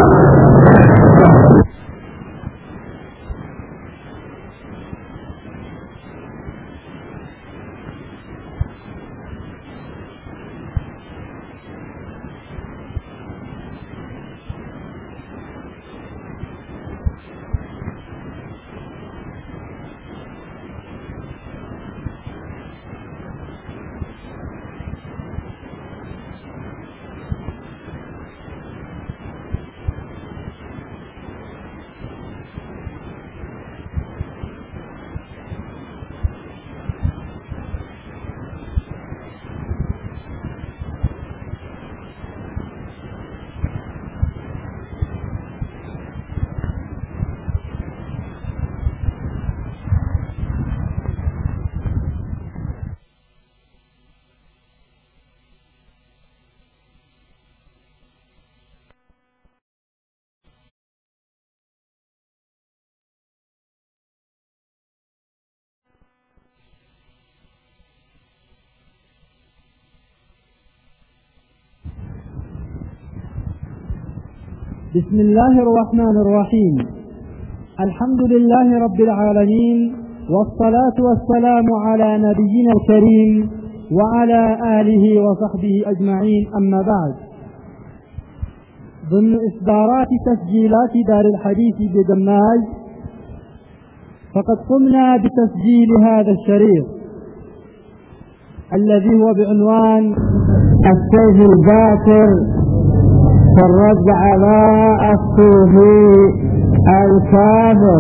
بسم الله الرحمن الرحيم. الحمد لله رب العالمين والصلاة والسلام على نبينا الكريم وعلى آله وصحبه أجمعين. أما بعد، ضمن إصدارات تسجيلات دار الحديث بدماج فقد قمنا بتسجيل هذا الشريط الذي هو بعنوان السيف الباكر فالرد على الصوفي الكافر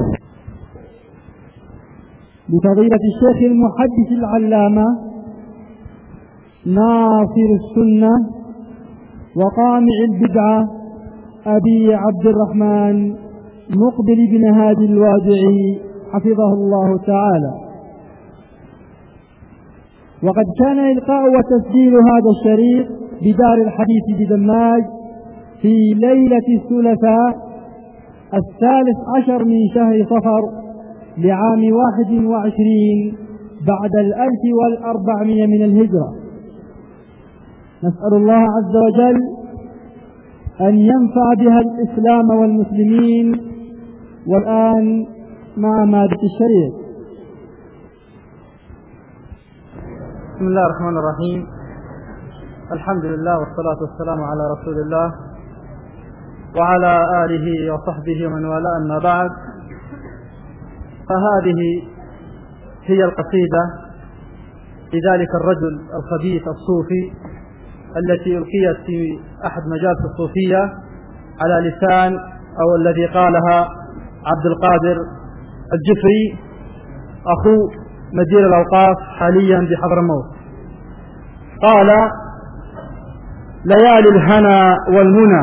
بفضيلة الشيخ المحدث العلامة ناصر السنة وقامع البدعة أبي عبد الرحمن مقبل بن هادي الوادعي حفظه الله تعالى. وقد كان إلقاء وتسجيل هذا الشريط بدار الحديث بدماج في ليلة الثلاثاء الثالث عشر من شهر صفر لعام واحد وعشرين بعد الألف والأربعمائة من الهجرة. نسأل الله عز وجل أن ينفع بها الإسلام والمسلمين. والآن مع مادة الشريط. بسم الله الرحمن الرحيم. الحمد لله والصلاة والسلام على رسول الله وعلى آله وصحبه ومن والاه. أما بعد، فهذه هي القصيدة لذلك الرجل الخبيث الصوفي التي ألقيت في أحد مجالس الصوفية على لسان أو الذي قالها عبد القادر الجفري أخو مدير الأوقاف حاليا بحضرموت. قال: ليالي الهنا والمنى،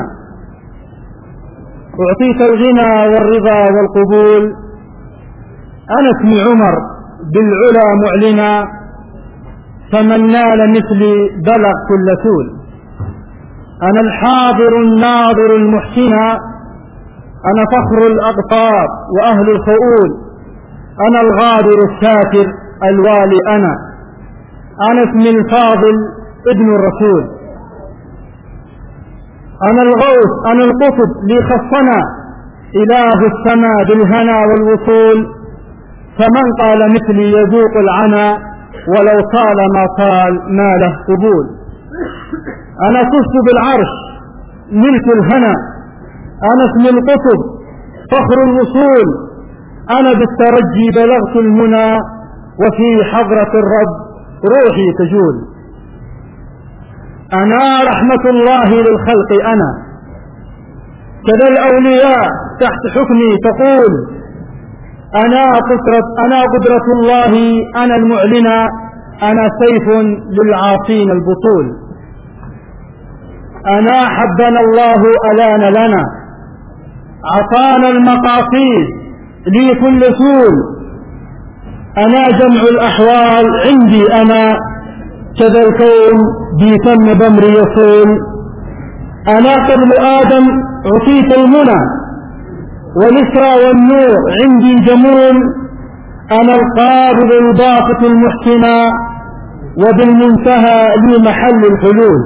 أعطيت الغنى والرضا والقبول، أنا اسمي عمر بالعلا معلنا، فمن نال مثلي بلغ كل سول. أنا الحاضر الناظر المحسنا، أنا فخر الأقطاب وأهل الخؤول، أنا الغادر الساتر الوالي، أنا أنا اسمي الفاضل ابن الرسول. أنا الغوث أنا القطب لي خصنا، إله السماء بالهنا والوصول، فمن قال مثلي يذوق العنا، ولو طال ما طال ما له قبول. أنا فزت بالعرش ملك الهنا، أنا اسم القطب فخر الوصول، أنا بالترجي بلغت المنى، وفي حضرة الرب روحي تجول. أنا رحمة الله للخلق، أنا كذا الأولياء تحت حكمي تقول، أنا قدرة, أنا قدرة الله أنا المعلنة، أنا سيف للعاصين البطول. أنا حبنا الله ألان لنا، عطانا المقاصيد لي كل سول. أنا جمع الأحوال عندي، أنا كذا الكون بيتم بمري يصول. أنا قبل آدم عطيت المنى، والإسرى والنور عندي جمول. أنا القابض الباسط المحسنى، وبالمنتهى لي محل الحلول.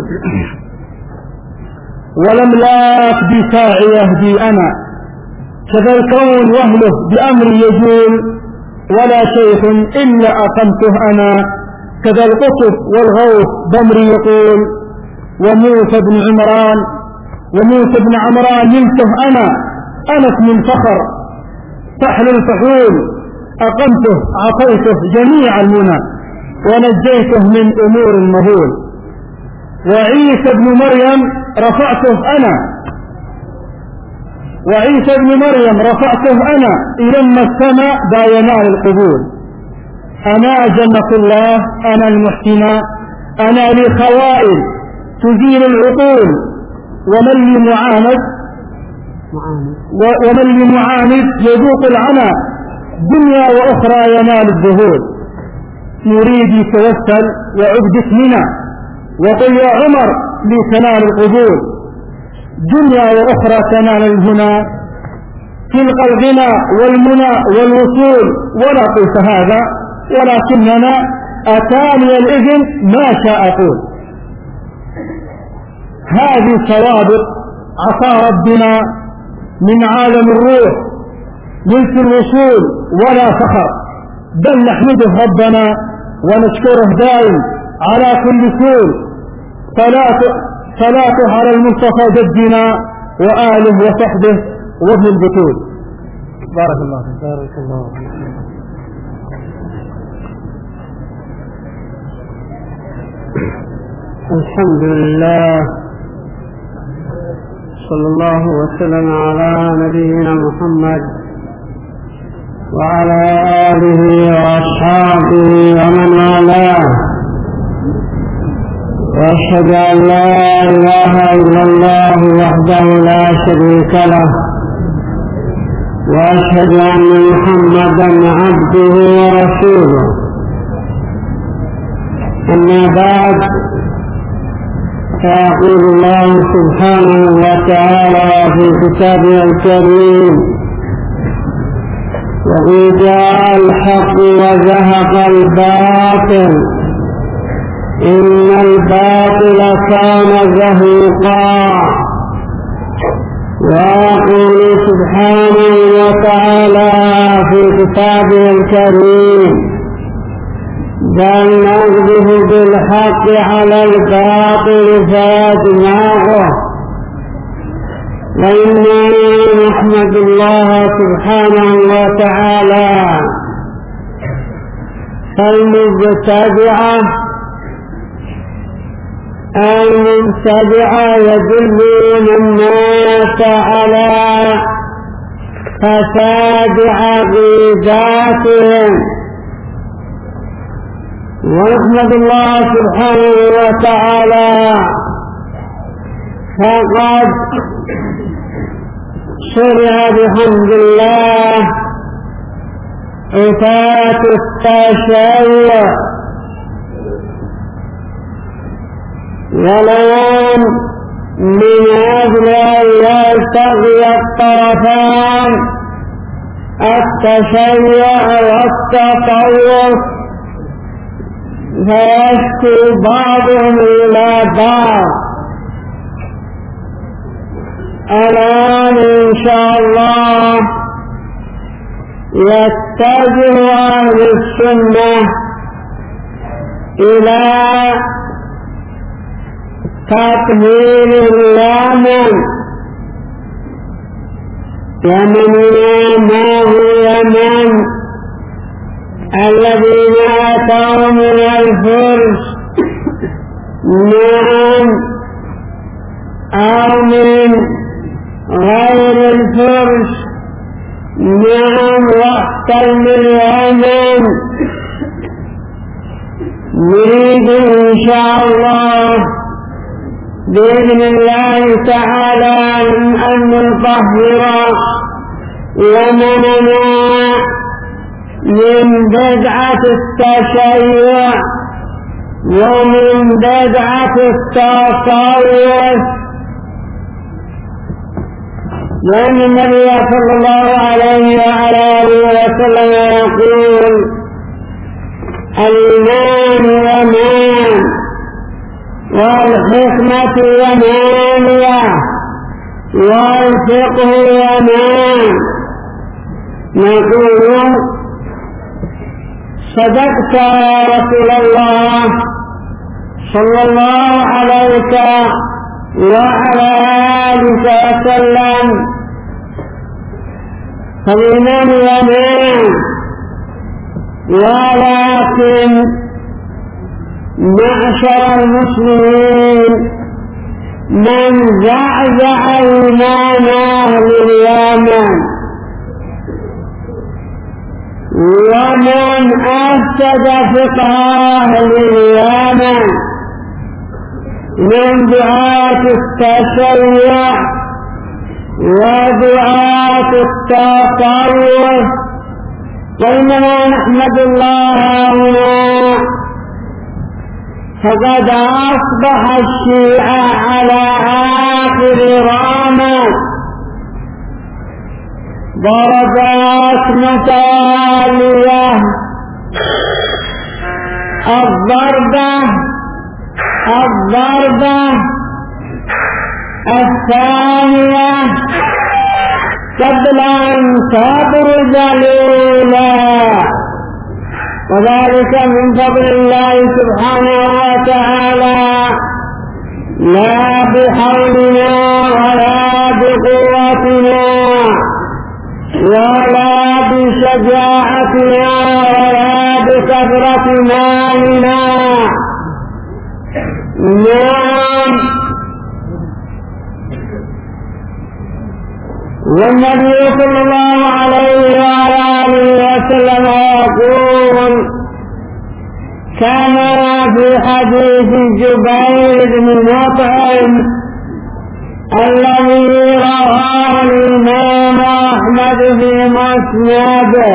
والأملاك بساعي يهدي، أنا كذا الكون وهله بأمري يجول، ولا شيخ إلا أقمته أنا، كذا القطب والغوث بأمري يقول. وموسى بن عمران وموسى بن عمران نلته أنا، أنا اسم الفخر فحل الفحول، أقمته عطيته جميع المنى، ونجيته من أمور المهول. وعيسى بن مريم رفعته أنا، وعيسى بن مريم رفعته أنا، إلى السماء دا ينال القبول. أنا جنة الله أنا المحسنة، أنا لي خوائل تزيل العقول. ومن لي معاند ومن لي معاند يذوق العنا، دنيا وأخرى ينال الذهول. يريد توسل وعبد اسمنا، وقل يا عمر لي تنال القبول. دنيا وأخرى تنال الهنا، تلقى الغنى والمنى والوصول. ولا قلت هذا ولكننا أتاني الإذن ما شاء أقول. هذه سوابق عطى ربنا من عالم الروح ملك الوصول، ولا فخر، بل نحمده ربنا ونشكره دائم على كل سول. صلاته على المصطفى جدنا وآله وصحبه وابن البطول. بارك الله فيك. بارك الله فيك. الحمد لله، صلى الله وسلم على نبينا محمد وعلى آله وأصحابه ومن والاه، وأشهد أن لا إله إلا الله وحده لا شريك له، وأشهد أن محمدا عبده ورسوله. أما بعد، فيقول الله سبحانه وتعالى في كتابه الكريم: وإذا الحق وزهق الباطل إن الباطل كان زهوقا. ويقول سبحانه وتعالى في كتابه الكريم: بل نقذف بالحق على الباطل فيدمغه. وإنا نحمد الله سبحانه وتعالى. فالمبتدعة المبتدعة يدلون الناس على فساد عقيداتهم ونحمد الله سبحانه وتعالى فقد شرع بحمد الله إفاة التشيع ولون من أجل أن يلتقي الطرفان التشيع والتطوف فيشكو بعضهم إلى بعض. الآن إن شاء الله يتجه أهل السنة إلى تطهير اليمن. يمن ما هو يمن الذين أتوا من الفرس نعم أو من غير الفرس نعم واحتل اليمن. نريد إن شاء الله بإذن الله تعالى أن نطهر يمننا من بدعة التشيع ومن بدعة التصوف، لأن النبي صلى الله عليه وعلى آله وسلم يقول الإيمان يمان والحكمة يمانية والفقه يمان. نقول صدقت يا رسول الله صلى الله عليك وعلى آلك وسلم، فالإيمان يمان ولكن معشر المسلمين من زعزع إيمان أهل اليمن ومن أفسد فقه أهل اليمن من دعاة التشيع ودعاة التطوف. وإنما نحمد الله هنا فقد أصبح الشيعة على آخر رامة ضربات متوالية. الضربة الضربة الثانية قبل أن تبرز الأولى، وذلك من فضل الله سبحانه وتعالى لا بحولنا ولا بقوتنا ولا بشجاعتنا ولا بكثرة مالنا. نعم، والنبي صلى الله عليه وعلى آله وسلم يقول كما في حديث جبير بن مطعم الذي رواه الإمام أحمد في مسنده: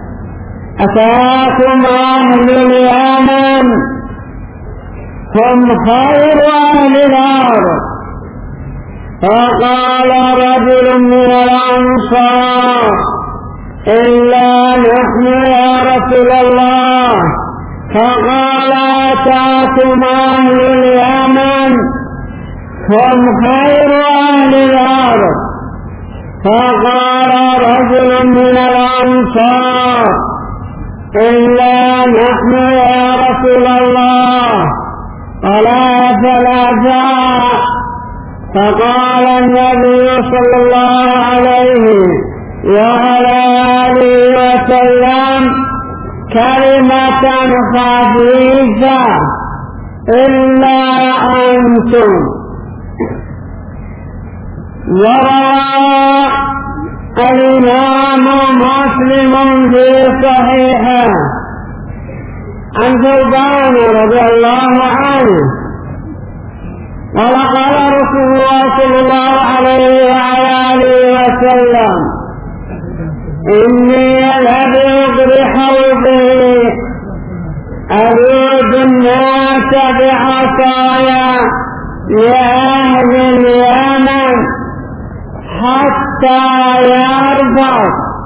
أتاكم أهل اليمن هم خير أهل الأرض. فقال رجل من الأنصار: إلا نحن يا رسول الله. فقال: أتاكم أهل اليمن هم خير أهل الأرض. فقال رجل من الأنصار: إلا نحن يا رسول الله. قال: ثلاثة. فقال النبي صلى الله عليه وعلى آله وسلم: كلمة خفيفة إلا أنتم. وروى الإمام مسلم في صحيحه عن ثوبان رضي الله عنه قال قال رسول الله صلى الله عليه وعلى آله وسلم إني لأبيض بحوضي أريد الناس بعصايا لأهل اليمن حتى يرضى.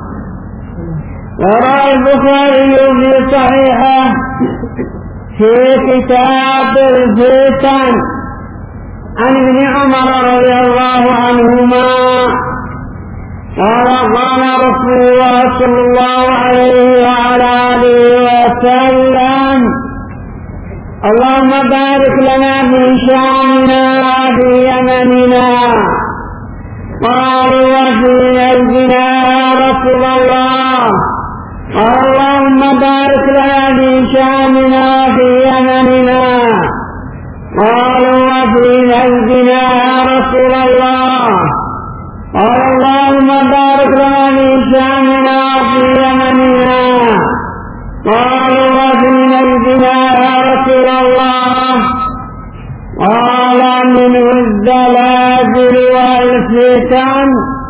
وروى البخاري في صحيحه في كتاب الفتن عن ابن عمر رضي الله عنهما قال قال رسول الله صلى الله عليه وعلى آله وسلم اللهم بارك لنا في شامنا وفي يمننا. قالوا وفي نجدنا يا رسول الله. قال اللهم بارك لنا في شامنا وفي يمننا. قالوا وفي نجدنا يا رسول الله. قال اللهم بارك لنا في شامنا وفي يمننا. قالوا وفي نجدنا يا رسول الله. قال منه الزلازل والفتن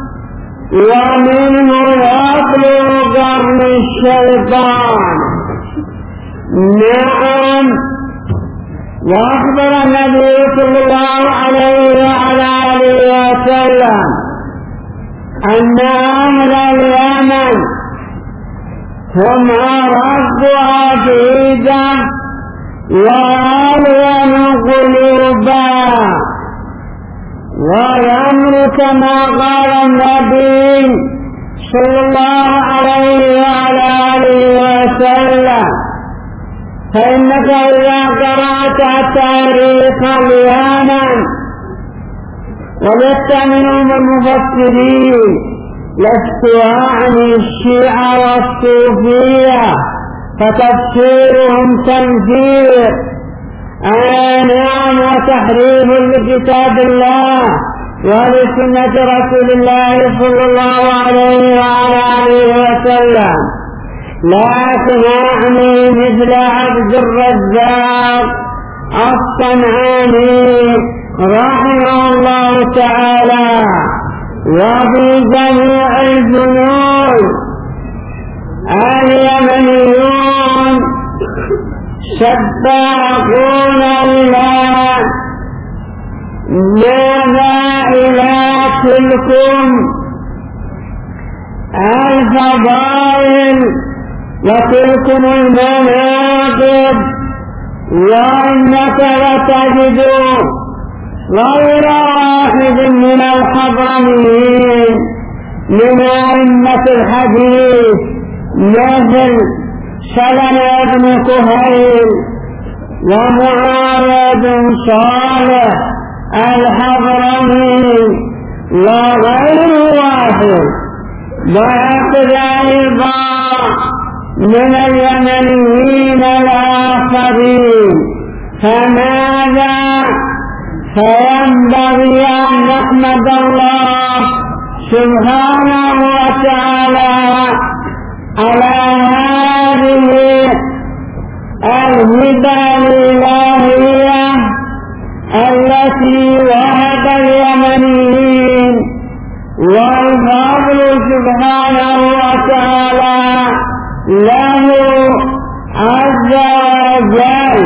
ومنه يطلب قرن الشيطان. نعم. وأخبر النبي صلى الله عليه وعلى آله وسلم أن أهل اليمن هم أرق عقيدة وألين قلوبا والأمر كما قال النبي صلى الله عليه وعلى آله وسلم فإنك إذا قرأت تاريخ اليمن ولست منهم المفسرين لست أعني الشيعة والصوفية فتفسيرهم تنفير نعم وتحريف لكتاب الله ولسنة رسول الله صلى الله عليه وعلى آله وسلم. لكن أعني مثل عبد الرزاق الصنعاني رحمه الله تعالى وفي جميع الجنود اليمنيون سباقون الله ماذا إلى تلكم الفضائل وتلكم المناقب وإنك لتجد غير واحد من الحضرميين من أئمة الحديث مثل سلمة بن كهيل ومعاذ صالح الحضرمي وغير واحد. وهكذا أيضا من اليمنيين الآخرين. فماذا فينبغي أن نحمد الله سبحانه وتعالى على هذه الهبة الإلهية التي وهب اليمنيين والفضل سبحانه وتعالى له عز وجل.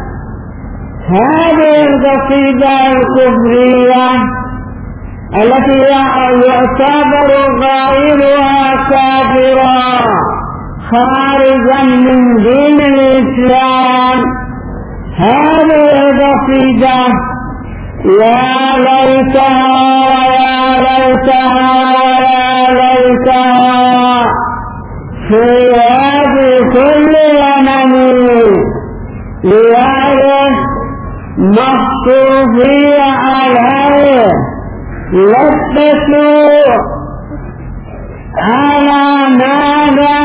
هذه القصيدة الكفرية التي يعتبر قائلها كافرا خارجا من دين الإسلام. هذه القصيدة يا ليتها يا ليتها يا ليتها في يد كل يمني ليعرف مخطوفي عليه لبسوا على ماذا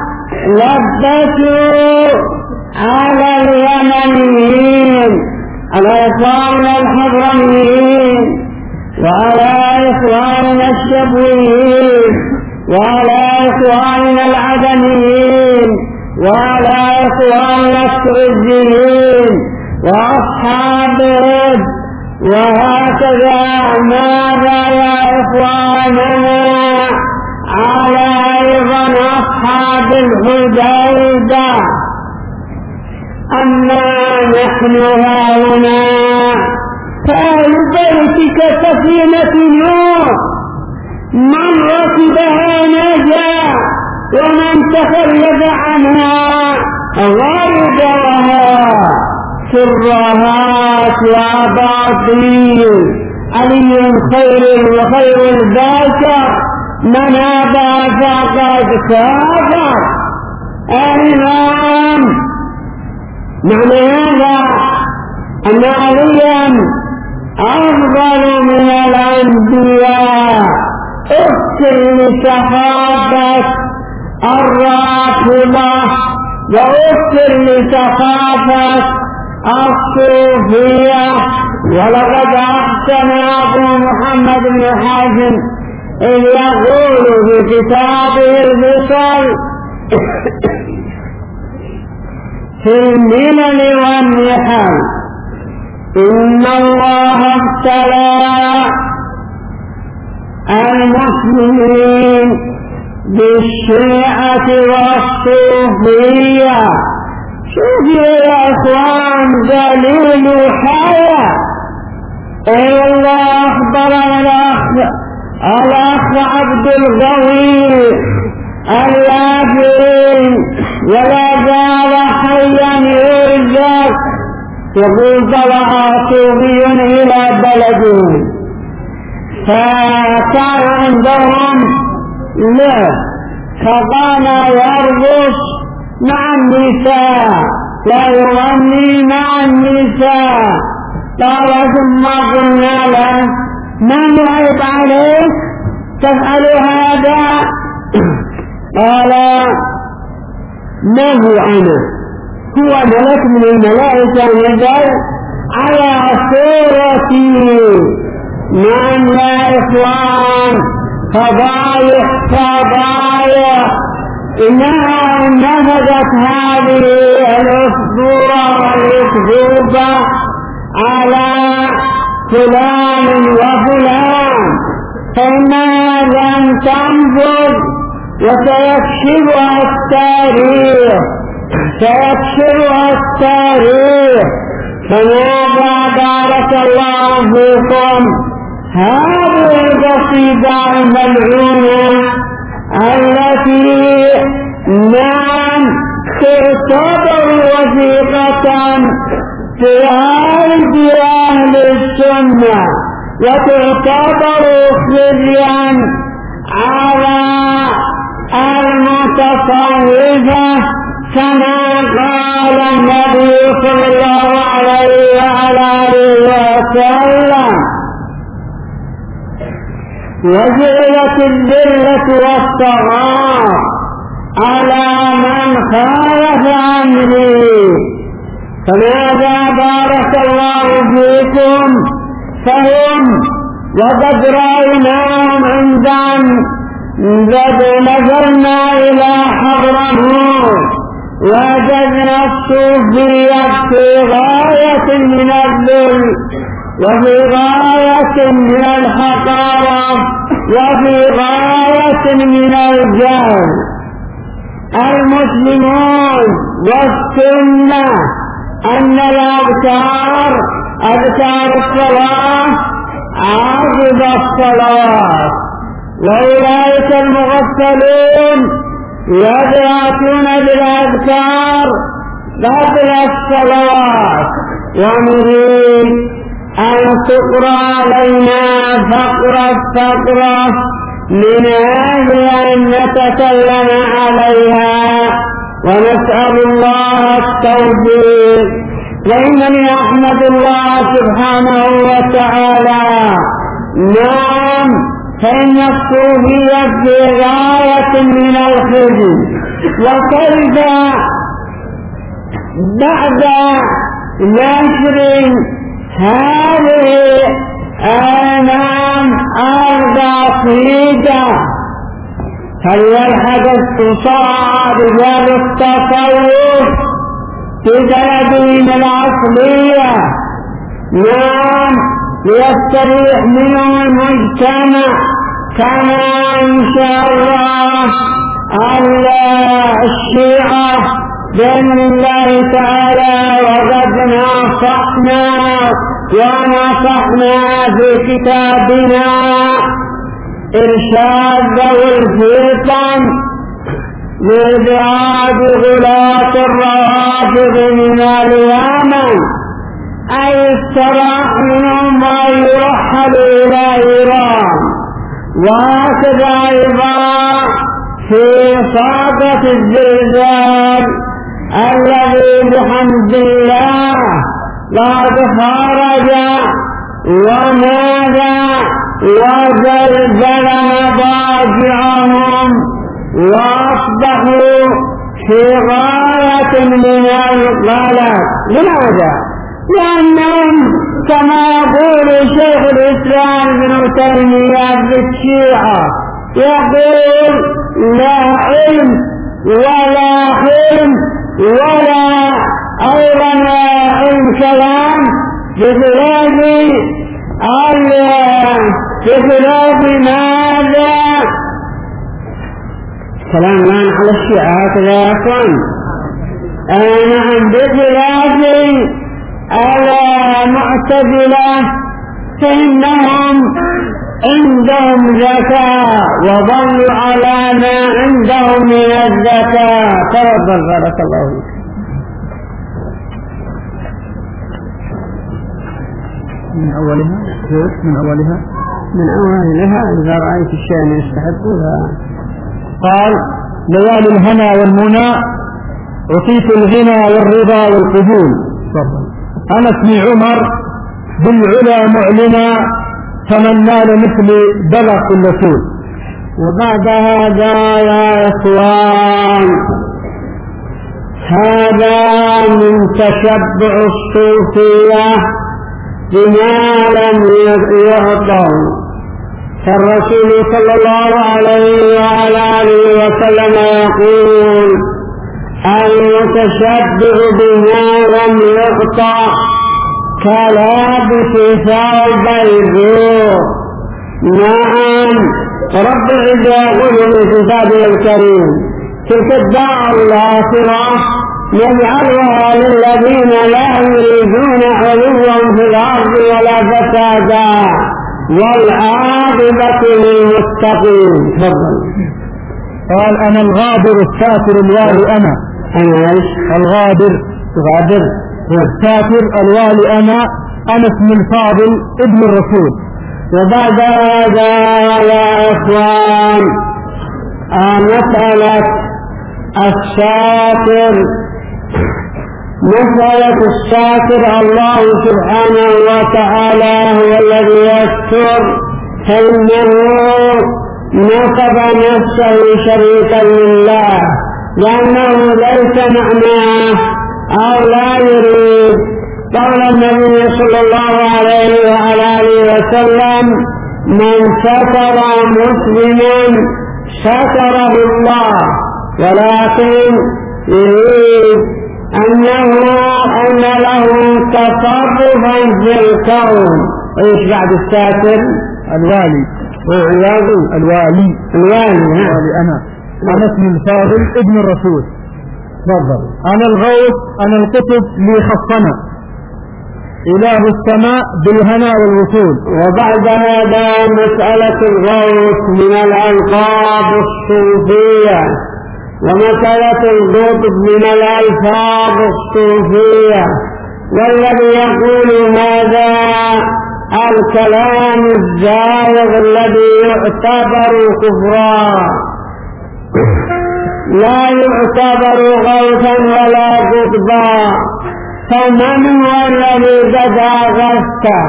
لبسوا على اليمنيين على إخواننا الحضرميين وعلى إخواننا الشبويين وعلى إخواننا العدنيين وعلى إخواننا السعوديين وأصحابهم، وهكذا ماذا يا إخواننا على أيضا أصحاب الحديبة. أما نحن هاهنا فأهل بيتك سفينة نوح، من ركبها نجا ومن تخلف عنها غرق وها سرهات وأباطيل. علي خير وخير البشر، من أبى فقد كفر. الإمام معنى هذا أن عليا أفضل من الأنبياء. اذكر لصحابة الرافضة واذكر لصحابة الصوفية. ولقد أحسن أبو محمد بن حزم إذ يقول في كتابه الفصل في الملل والنحل: إن الله ابتلى المسلمين بالشيعة والصوفية. شوفوا يا إخوان دليل حياة. إلا أخبرنا الأخ الأخ عبد الغوي اللاجئين ولا زال حيا يرزق، يقول طلع صوفي إلى بلده فكان عندهم له فقام يرقص مع النساء لا يغني مع النساء. قال ثم قلنا له: ما نعيب عليك تفعل هذا؟ قال: ما هو أنا؟ هو ملك من الملائكة نزل على صورتي. نعم يا إخوان، فضايح فضايح. إنها نفذت هذه الأسطورة والأكذوبة على فلان وفلان، فإنها لن تنفذ وسيكشفها التاريخ سيكشفها التاريخ. فماذا بارك الله فيكم هذه القصيدة الملعونة التي نعم تعتبر وثيقة في أيدي أهل السنة وتعتبر خزيا على المتصوفة، كما قال النبي صلى الله عليه وعلى آله وسلم: وجعلت الذلة والصغار على من خالف أمري. فماذا بارك الله فيكم فهم وقد رأيناهم عندهم قد نزلنا إلى حضرموت وجدنا الصوفية في غاية من الذل وفي غاية من الحقارة وفي غاية من الجهل. المسلمون والسنة أن الأذكار أذكار الصلاة عقب الصلاة، وأولئك المغفلون يأتون بالأذكار قبل الصلاة. ونريد أن تقرأ علينا فقرة فقرة من أجل أن نتكلم عليها ونسأل الله التوفيق. وإنني أحمد الله سبحانه وتعالى. نعم، فإن الصوفية في غاية من الخزي، وكيف بعد نشر هذه آنام القصيدة فليلحق اقتصاد رجال التصوف في بلدهم الأصلية. نعم، ليستريح منه المجتمع، كما إن شاء الله الشيعة بإذن الله تعالى. وقد نصحنا ونصحنا في كتابنا إرشاد ذوي الفتن لإبعاد غلاة الروافض من اليمن، أي استراح منهم أن يرحلوا إلى إيران. وهكذا أيضا في صاقة الزلزال الذي بحمد الله قد خرج ونادى وزلزل مضاجعهم وأصبحوا في غاية من القلق. لماذا؟ لأنهم كما يقول شيخ الإسلام ابن تيمية بالشيعة، يقول لا علم ولا حلم ولا أيضا علم كلام بخلاف بخلاف ماذا؟ كلام الآن على الشيعة هكذا يا أخوان. نعم، بخلاف المعتزلة فإنهم عندهم زكاة وظلوا على ما عندهم من الزكاة. تفضل بارك الله فيك. من أولها من أولها من أولها إذا رأيت الشيء يستحقها. قال: ليالي الهنا والمنى أعطيت الغنى والرضا والقبول. أنا اسمي عمر بالعلا معلنا، تمنى لمثل بلغ كل سوء. وبعد هذا يا إخوان، هذا من تشبع الصوفية بما لم يعطوا. فالرسول صلى الله عليه وعلى آله وسلم يقول: المتشبع بما لم يعطى كلابس ثوب الزور. نعم، رب العزة يقول في كتابه الكريم: تلك الدار الآخرة نجعلها للذين لا يريدون علوا في الأرض ولا فسادا والعاقبة للمتقين. تفضل. قال: أنا الغابر الساتر الوالي. أنا أنا إيش؟ الغابر غابر الساتر الوالي. أنا أنا اسم الفاضل ابن الرسول. وبعد هذا يا إخوان، مسألة الساتر، مسألة الساتر الله سبحانه وتعالى هو الذي يستر، فإنه نصب نفسه شريكا لله، لأنه ليس معناه أو لا يريد. قال النبي صلى الله عليه وعلى آله وسلم: من ستر مسلما ستره الله، ولكن يريد أنه أن له تصرفا في الكون. وإيش بعد الساتر؟ الوالي. الوالي الوالي الوالي الوالي. أنا أنا اسم الفاضل ابن الرسول. تفضل. أنا الغوث، أنا القطب لي خصنا، إله السماء بالهنا والوصول. وبعد هذا مسألة الغوث من الألقاب الصوفية، ومسألة القطب من الألفاظ الصوفية. والذي يقول هذا الكلام الزائغ الذي يعتبر كفرا، لا يعتبر غوثا ولا قطبا. فمن هو الذي بدا غثه؟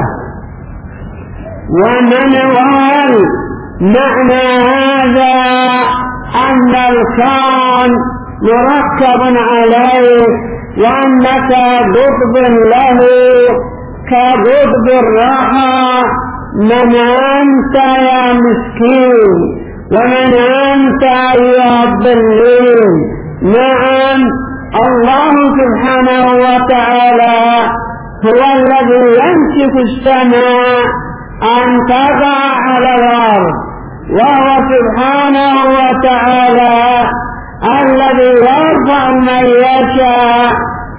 ومن هو معنى هذا؟ أن الكون مركب عليه، وأنك قطب له كقطب الرحى. من أنت يا مسكين؟ ومن أنت أيها الضالين؟ نعم، الله سبحانه وتعالى هو الذي يمسك السماء أن تقع على الأرض، وهو سبحانه وتعالى الذي يرفع من يشاء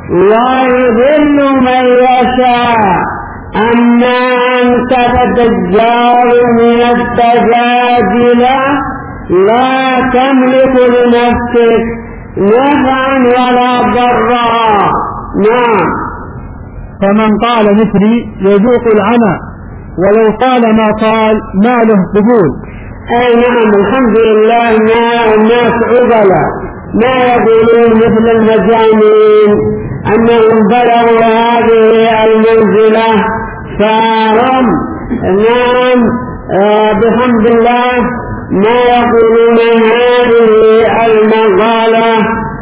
ويذل من يشاء. أما أنت فتجار من الدجاجلة لا تملك لنفسك نفعا ولا ضرا. نعم. فمن قال مثلي يذوق العنى، ولو قال ما قال ما له قبول. أي نعم، الحمد لله ما الناس عقلاء ما يقولون مثل المجانين أنهم بلغوا هذه المنزلة، فهم نعم آه بحمد الله ما يقولون هذه المقالة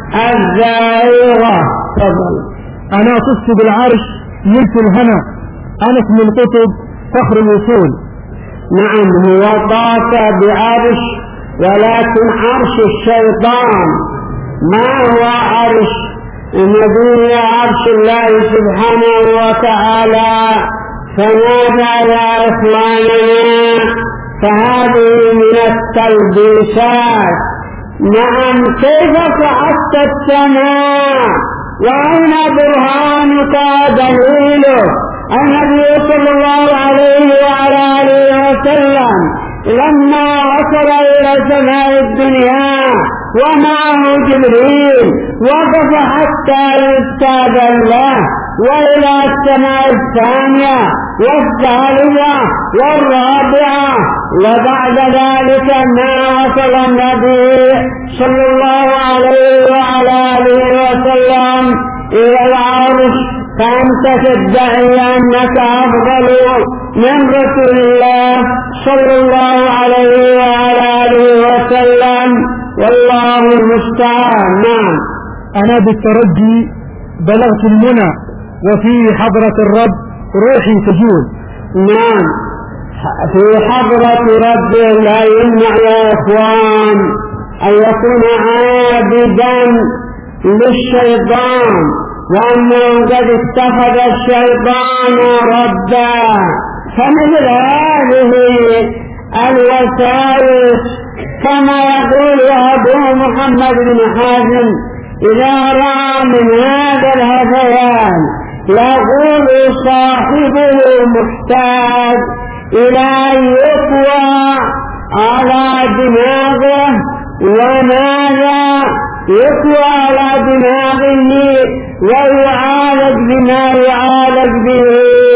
الزائغة. تفضل. أنا طفت بالعرش ملك الهنا، أنس من القطب فخر الوصول. نعم، هو طاف بعرش، ولكن عرش الشيطان ما هو عرش النبي، عرش الله سبحانه وتعالى. فنادى يا إخواننا، فهذه من التلبيسات. نعم، كيف صعدت السماء وأين برهانك دليله؟ النبي صلى الله عليه وعلى آله وسلم لما وصل إلى سماء الدنيا ومعه جبريل وقف حتى يستأذن له، وإلى السماء الثانية والثالثة والرابعة، وبعد ذلك ما وصل النبي صلى الله عليه وعلى آله وسلم إلى العرش، فأنت تدعي أنك أفضل من رسول الله صلى الله عليه وعلى آله وسلم، والله المستعان. نعم. أنا بالترجي بلغت المنى، وفي حضرة الرب روحي تجول. نعم، في حضرة رب لا يمنع يا إخوان أن يكون عابدا للشيطان، وأنه قد اتخذ الشيطان ربا. فمثل هذه الوسائس كما يقول أبو محمد بن حازم إذا رأى من هذا الهذيان يقول صاحبه محتاج إلى أن يقوى على دماغه. وماذا يقوى على دماغه ويعالج بما يعالج به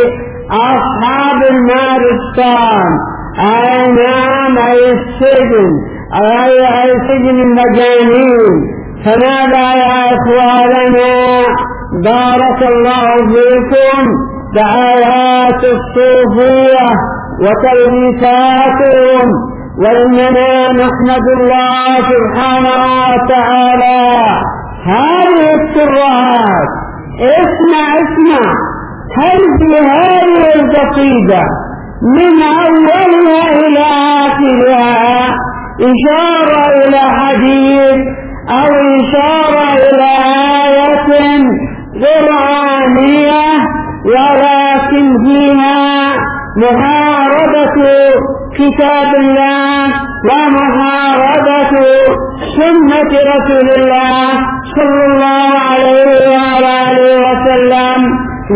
أصحاب المارستان، أي نعم أي السجن، أي سجن المجانين. فماذا يا إخواننا بارك الله فيكم دعايات الصوفية وتلبيساتهم، وإننا نحمد الله سبحانه وتعالى. هذه السرات اسمع اسمع، هل في هذه القصيدة من أولها إلى آخرها إشارة إلى حديث أو إشارة إلى آية قرآنية، ولكن فيها محاربة كتاب الله ومحاربة سنة رسول الله صلى الله عليه وعلى آله وسلم،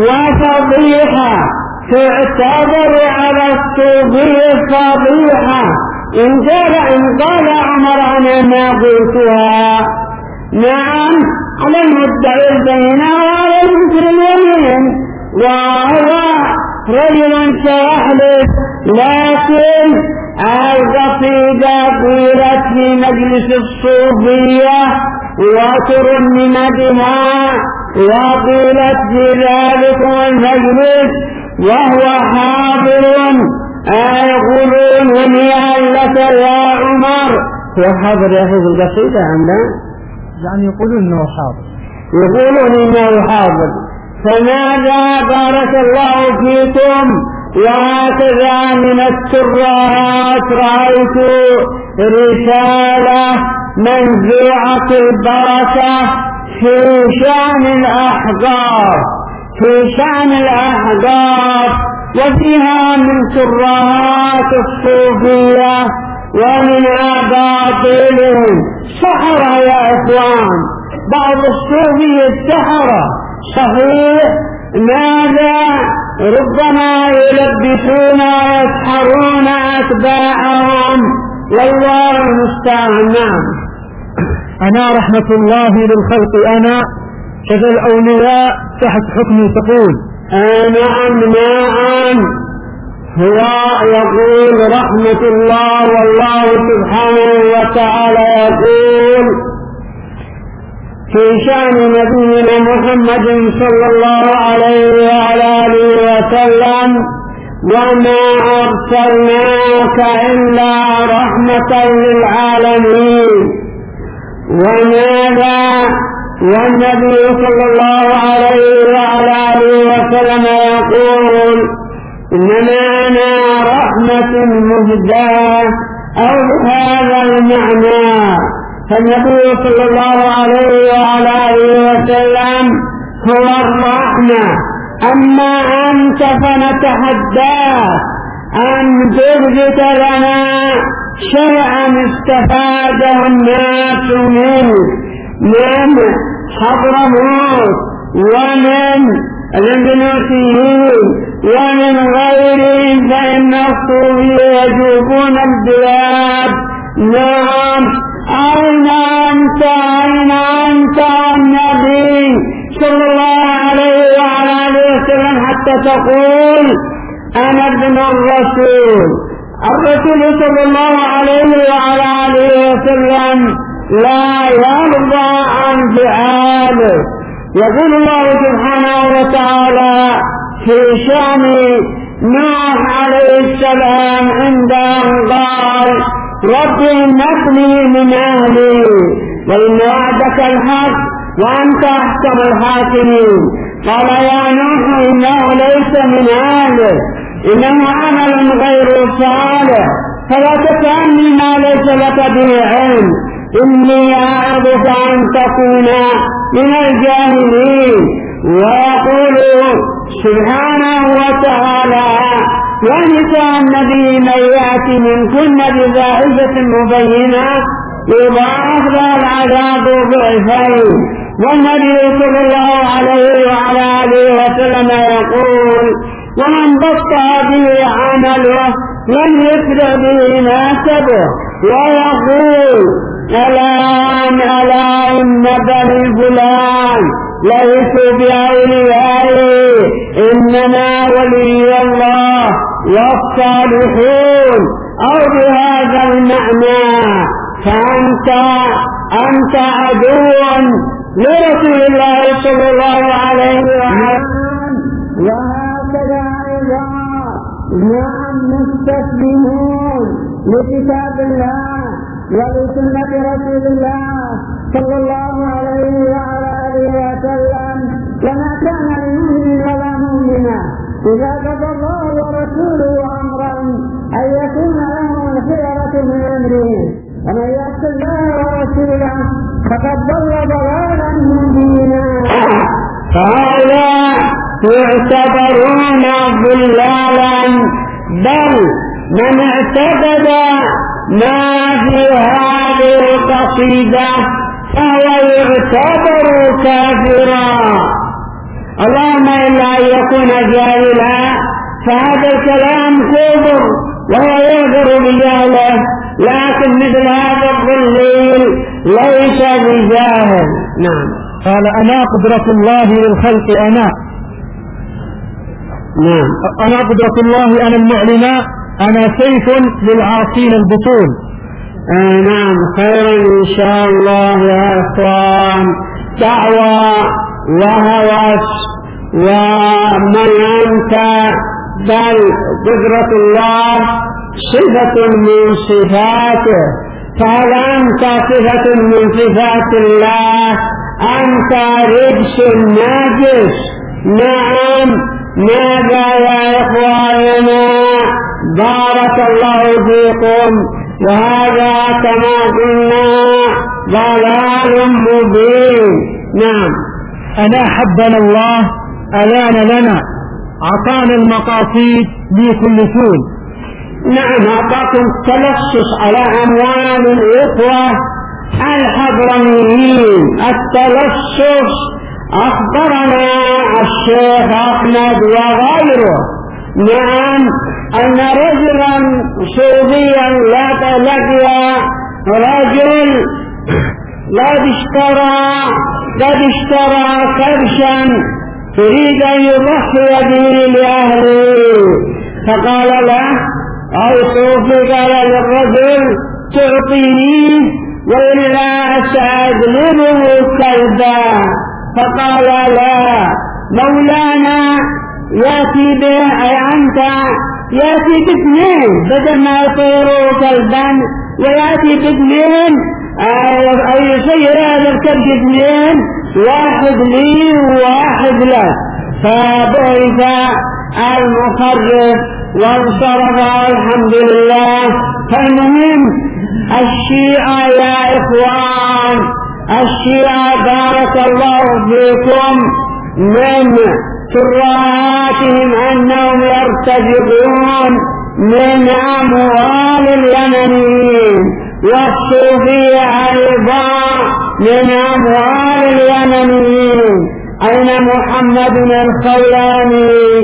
وفضيحة تعتبر على الصوفية فضيحة إن قال إن قال عمر أنا ما قلتها. نعم، على المدعي البينة وعلى المنكر اليمين، وهو رجل سيحلف، لكن القصيدة قيلت في مجلس الصوفية وترنم بها، وقيلت في ذلك المجلس وهو حاضر. يقولون هي لك يا عمر، هو حاضر يا أخي القصيدة عندنا؟ يعني يقولون انه حاضر، يقولون انه حاضر. فماذا بارك الله فيكم، وهكذا من السرات رأيت رسالة منزوعة البركة في شأن الأحقاف في شأن الأحقاف وفيها من ترهات الصوفية ومن أباطيلهم. سحرة يا إخوان، بعض الصوفية السحرة صحيح، ماذا ربما يلبسون ويسحرون أتباعهم، والله المستعان. أنا رحمة الله للخلق أنا كذا الأولياء تحت حكمي تقول. نعم نعم، هو يقول رحمة الله، والله سبحانه وتعالى يقول في شأن نبينا محمد صلى الله عليه وعلى آله وسلم: وما أرسلناك إلا رحمة للعالمين. وماذا والنبي صلى الله عليه وعلى آله وسلم يقول: إنما أنا رحمة مهداة، أو بهذا المعنى. فالنبي صلى الله عليه وعلى آله وسلم هو الرحمة. أما أنت فنتحداك أن تثبت لنا شيئا استفاده الناس منه من حضرموت ومن الإندونيسيين ومن غيرهم، فإن الصوفية يجوبون البلاد. نعم، أين أنت أين أنت والنبي صلى الله عليه وعلى آله وسلم حتى تقول أنا ابن الرسول؟ الرسول صلى الله عليه وعلى آله وسلم لا يرضى عن فعاله. يقول الله سبحانه وتعالى في شأن نوح عليه السلام عندما قال: رب إني من أهلي وإن وعدك الحق وأنت أحكم الحاكمين. قال: يا نوح إنه ليس من أهله، إنه عمل غير صالح، فلا تسألني ما ليس لك به علم، إني أعظك أن تكون من الجاهلين. ويقول سبحانه وتعالى: ونساء النبي من يأتي منكن بفاحشة مبينة يضاعف لها العذاب ضعفين. والنبي صلى الله عليه وعلى آله وسلم يقول: ومن بطأ به عمله لم يسرع به ناسبه. ويقول: ألا ألا إن بني فلان ليسوا بأوليائي، إنما ولي الله والصالحون، أو بهذا المعنى. فأنت أنت عدو لرسول الله صلى الله عليه وسلم. وهكذا أيضا نعم مستسلمون لكتاب الله ولسنة رسول الله صلى الله عليه وعلى آله وسلم. وما كان لمؤمن ولا مؤمنة إذا قضى الله ورسوله أمرا أن يكون لهم الخيرة من أمره، ومن يعص الله ورسوله فقد ضل ضلالا مبينا. فهؤلاء يعتبرون ضلالا، بل من اعتقد ما في هذه القصيدة فهو يعتبر كافرا. اللهم إلا أن يكون جاهلا، فهذا الكلام كفر وهو يغفر بجهله، لكن مثل هذا الضليل ليس بجاهل. نعم. قال: أنا قدرة الله للخلق أنا. نعم. أنا قدرة الله أنا المعلنة، أنا سيف للعاصين البطول. آه نعم، خيرا إن شاء الله يا إخوان. دعوة وهوس ومن أنت، بل قدرة الله صفة من صفاته، فهل أنت صفة من صفات الله؟ أنت رجس ناجس. نعم. ماذا يا إخواننا؟ بارك الله فيكم. وهذا كما قلنا ضلال مبين. نعم. أنا حبنا الله ألان لنا أعطانا المقاصيد لكل سوء. نعم، أعطاكم تلصص على أموال الإخوة الحضرميين. التلصص أخبرنا الشيخ أحمد وغيره نعم أن رجلا صوفيا لا لقي رجل قد اشترى قد اشترى كبشا يريد أن يضحي به لأهله، فقال له أو صوفي قال للرجل تعطيني وإلا سأدلله كلبا، فقال لا مولانا يأتي به أي أنت يأتي باثنين بدل ما يطيروا كلبا ويأتي باثنين أي يسير هذا الكلب اثنين، واحد لي وواحد له. فبعث المخرف وانصرف الحمد لله. فالمهم الشيعة يا إخوان، الشيعة بارك الله فيكم من تراثهم أنهم يرتزقون من أموال اليمنيين، والصوفية أيضا من أموال اليمنيين. أين محمد الخولاني؟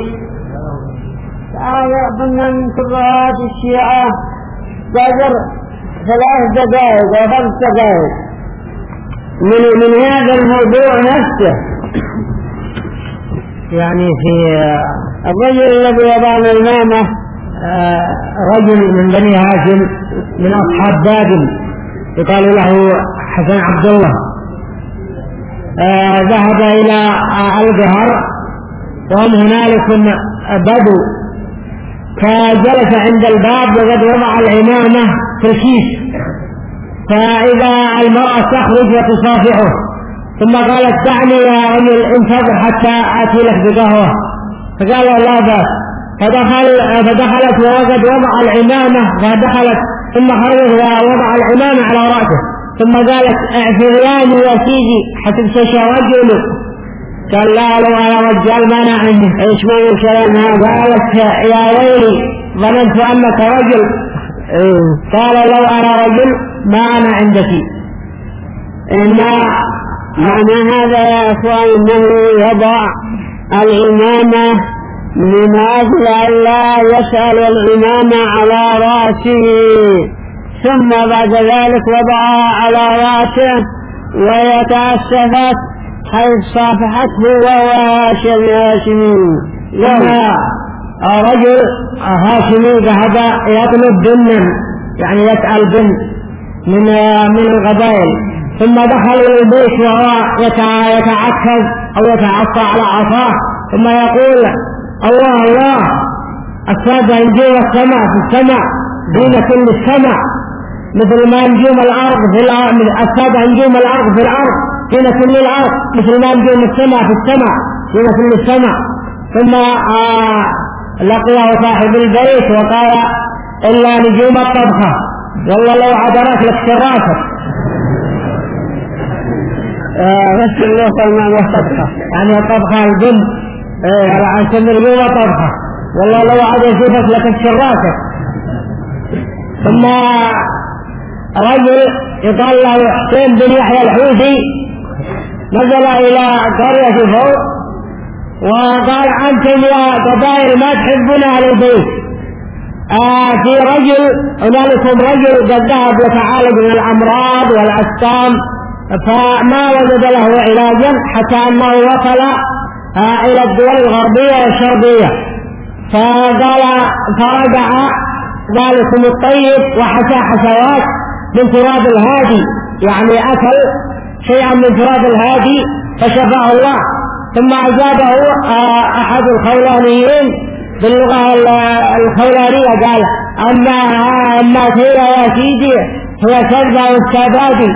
هذا ضمن تراث الشيعة قدر ثلاث دقائق أو خمس دقائق من من هذا الموضوع نفسه. يعني في الرجل الذي يضع الإمامة رجل من بني هاشم من أصحاب بابل يقال له حسن عبد الله، ذهب إلى القهر وهم هنالك بدو، فجلس عند الباب وقد وضع الإمامة في الكيس، فإذا المرأة تخرج وتصافحه، ثم قالت دعني يا رجل انتظر حتى آتي لك بقهوة، فقال لا بأس، فدخل فدخلت وقد وضع العمامة، فدخلت ثم خرج ووضع العمامة على رأسه، ثم قالت اعفرياني يا سيدي حتمسش رجل، قال لا لو أنا رجال ما أنا عندي. ايش ما الكلام هذا؟ قالت يا ويلي ظننت أنك رجل. قال لو أنا رجل ما أنا عندك. إن معنى هذا يا أخوان أنه يضع الإمامة من أجل أن لا يسأل الإمامة على رأسه، ثم بعد ذلك وضعها على رأسه ويتأسفت حيث صافحته وهو هاشمي. لما رجل هاشمي ذهب يطلب بنا، يعني يسأل بن من من القبائل، ثم دخل إلى البيت وهو يتعكز أو يتعصى على عصاه، ثم يقول الله الله السادة نجوم السماء في السماء دون كل السماء، مثل ما نجوم الأرض في الأرض، السادة نجوم الأرض في الأرض دون كل الأرض، مثل ما نجوم السماء في السماء دون كل السماء. ثم آه لقيه صاحب البيت وقال إلا نجوم الطبخة والله لو عبرت لك شراسك. بس الله سلمان وطبخة يعني طبخة البن على عن سمر جوة طبخة والله لو عاد يشوفك لك شراسك. ثم رجل يقال له حسين بن يحيى الحوثي نزل إلى قرية فوق وقال أنتم يا قبائل ما تحبون أهل البيت، آه في رجل هنالكم رجل قد ذهب يتعالج من الأمراض والأسقام فما وجد له علاجا حتى أنه وصل آه إلى الدول الغربية والشرقية، فقال فرجع ذلكم الطيب وحسى حسوات من تراب الهادي، يعني أكل شيئا من تراب الهادي فشفاه الله. ثم أجابه آه أحد الخولانيين باللغة الخولانية قال أما أما هي يا سيدي هي كذبة والساداتي.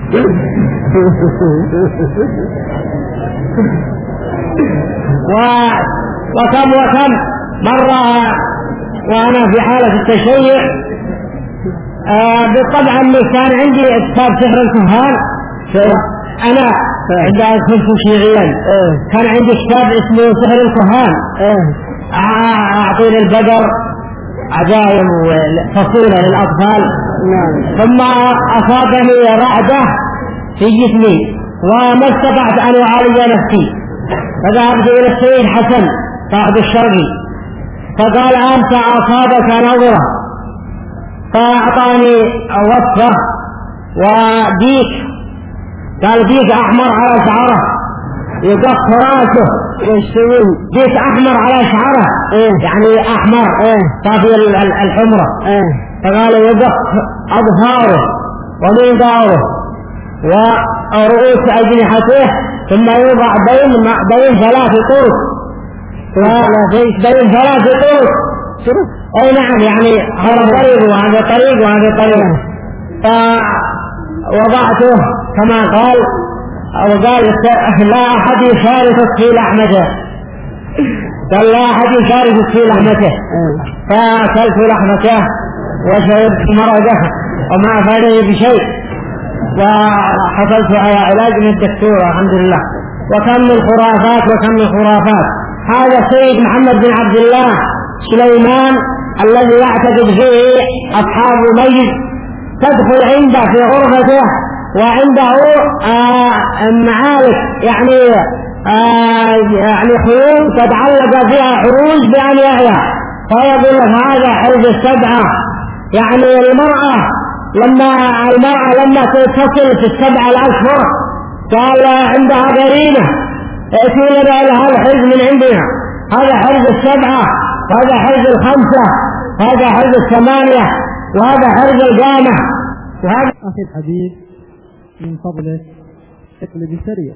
وكم وكم مرة وأنا في حالة التشيع آه بالطبع اللي كان عندي كتاب سحر الكهان، أنا عندما كنت شيعيا كان عندي كتاب اسمه سحر الكهان، أعطينا البقر عجائب وفصيلة للأطفال، ثم أصابني رعدة في جسمي وما استطعت أن أعالج نفسي، فذهبت إلى السيد حسن صاحب الشرقي فقال أنت أصابك نظرة، فأعطاني وصفة وديك، قال ديك أحمر على شعره يقف راسه ويشتغل ديك أحمر على شعره إيه؟ يعني أحمر صافي إيه؟ الحمرة إيه؟ فقال يقف أظهاره ومنقاره ورؤوس أجنحته ثم يوضع بين بين ثلاث طرق بين ثلاث طرق أي نعم، يعني هذا طريق وهذا طريق وهذا طريق، فوضعته كما قال وقال لا أحد يشاركك في لحمته، قال لا أحد يشاركك في لحمته، فأكلت لحمته وشربت مرقه وما أفادني بشيء، وحصلت على علاج من الدكتور الحمد لله. وكم من خرافات وكم من خرافات. هذا السيد محمد بن عبد الله سليمان الذي يعتقد فيه أصحاب ميت تدخل عنده في غرفته وعنده آه معالق يعني آه يعني خيول تتعلق فيها عروج بأنواعها، فيقول لك هذا حرز السبعة، يعني المرأة لما المرأة لما تتصل في السبعة الأشهر قال عندها قرينة ائتي لنا لها الحرز من عندنا، هذا حرز السبعة وهذا حرز الخمسة وهذا حرز الثمانية وهذا حرز القامة. وهذا أخي الحبيب من فضلك اقلب سريع.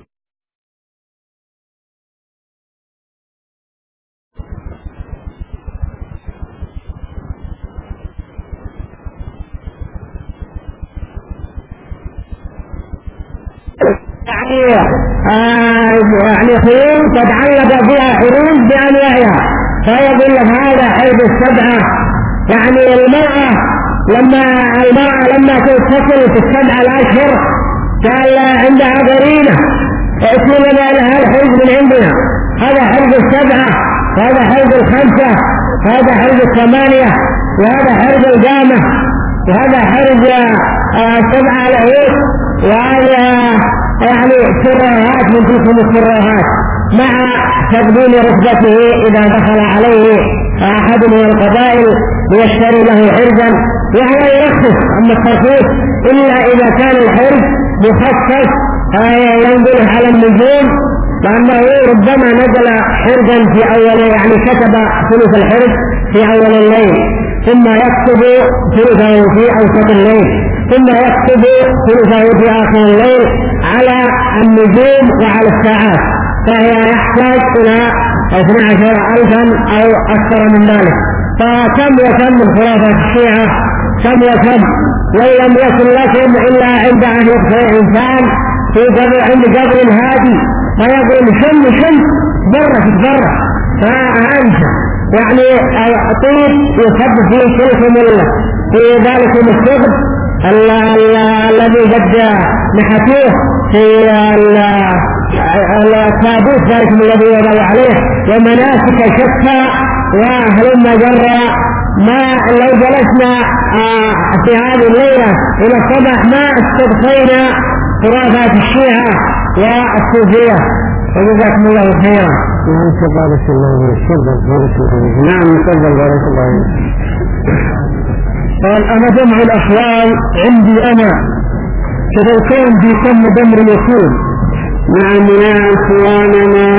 يعني آه يعني خيول تتعلق فيها حروج بأنواعها، فيقول لك هذا حرز السبعة، يعني المرأة لما المرأة لما تتصل في السبعة الأشهر قال عندها قرينة ائتي لنا لها الحرز من عندنا، هذا حرز السبعة وهذا حرز الخمسة وهذا حرز الثمانية وهذا حرز القامة وهذا حرز آه سبعة العيد، وهذا يعني سراهات من تلك السراهات مع تقديم رتبته إذا دخل عليه أحد من القبائل ليشتري له حرزا، وهو يرخص أما الترخيص إلا إذا كان الحرز مخصص ينزل على النجوم، لأنه ربما نزل حرزا في أول يعني كتب ثلث الحرز في أول الليل ثم يكتب ثلثه في أوسط الليل ثم يكتب ثلثه في آخر الليل على النجوم وعلى الساعات، فهي يحتاج إلى اثني عشر ألفا أو أكثر من ذلك. فكم وكم من خرافة الشيعة كم وكم، ولم يكن لكم إلا عند أن يدخل إنسان في قبر عند قبر هادي فيقول شم شم برك برك، فأنت يعني طيب يصب فيه شيء ملة في ذلك الثقب الذي قد نحتوه في التابوت ذلك الذي وضعوا عليه ومناسك شتى وهلم جرى، ما لو جلسنا في هذه الليلة إلى الصباح ما استبقينا خرافات الشيعة والصوفية. وجزاكم الله خيرا. نعم بارك الله فيك. نعم تفضل بارك الله فيك. قال أنا جمع الأحوال عندي أنا كذا كان في كم دمر يكون. نعم يا إخواننا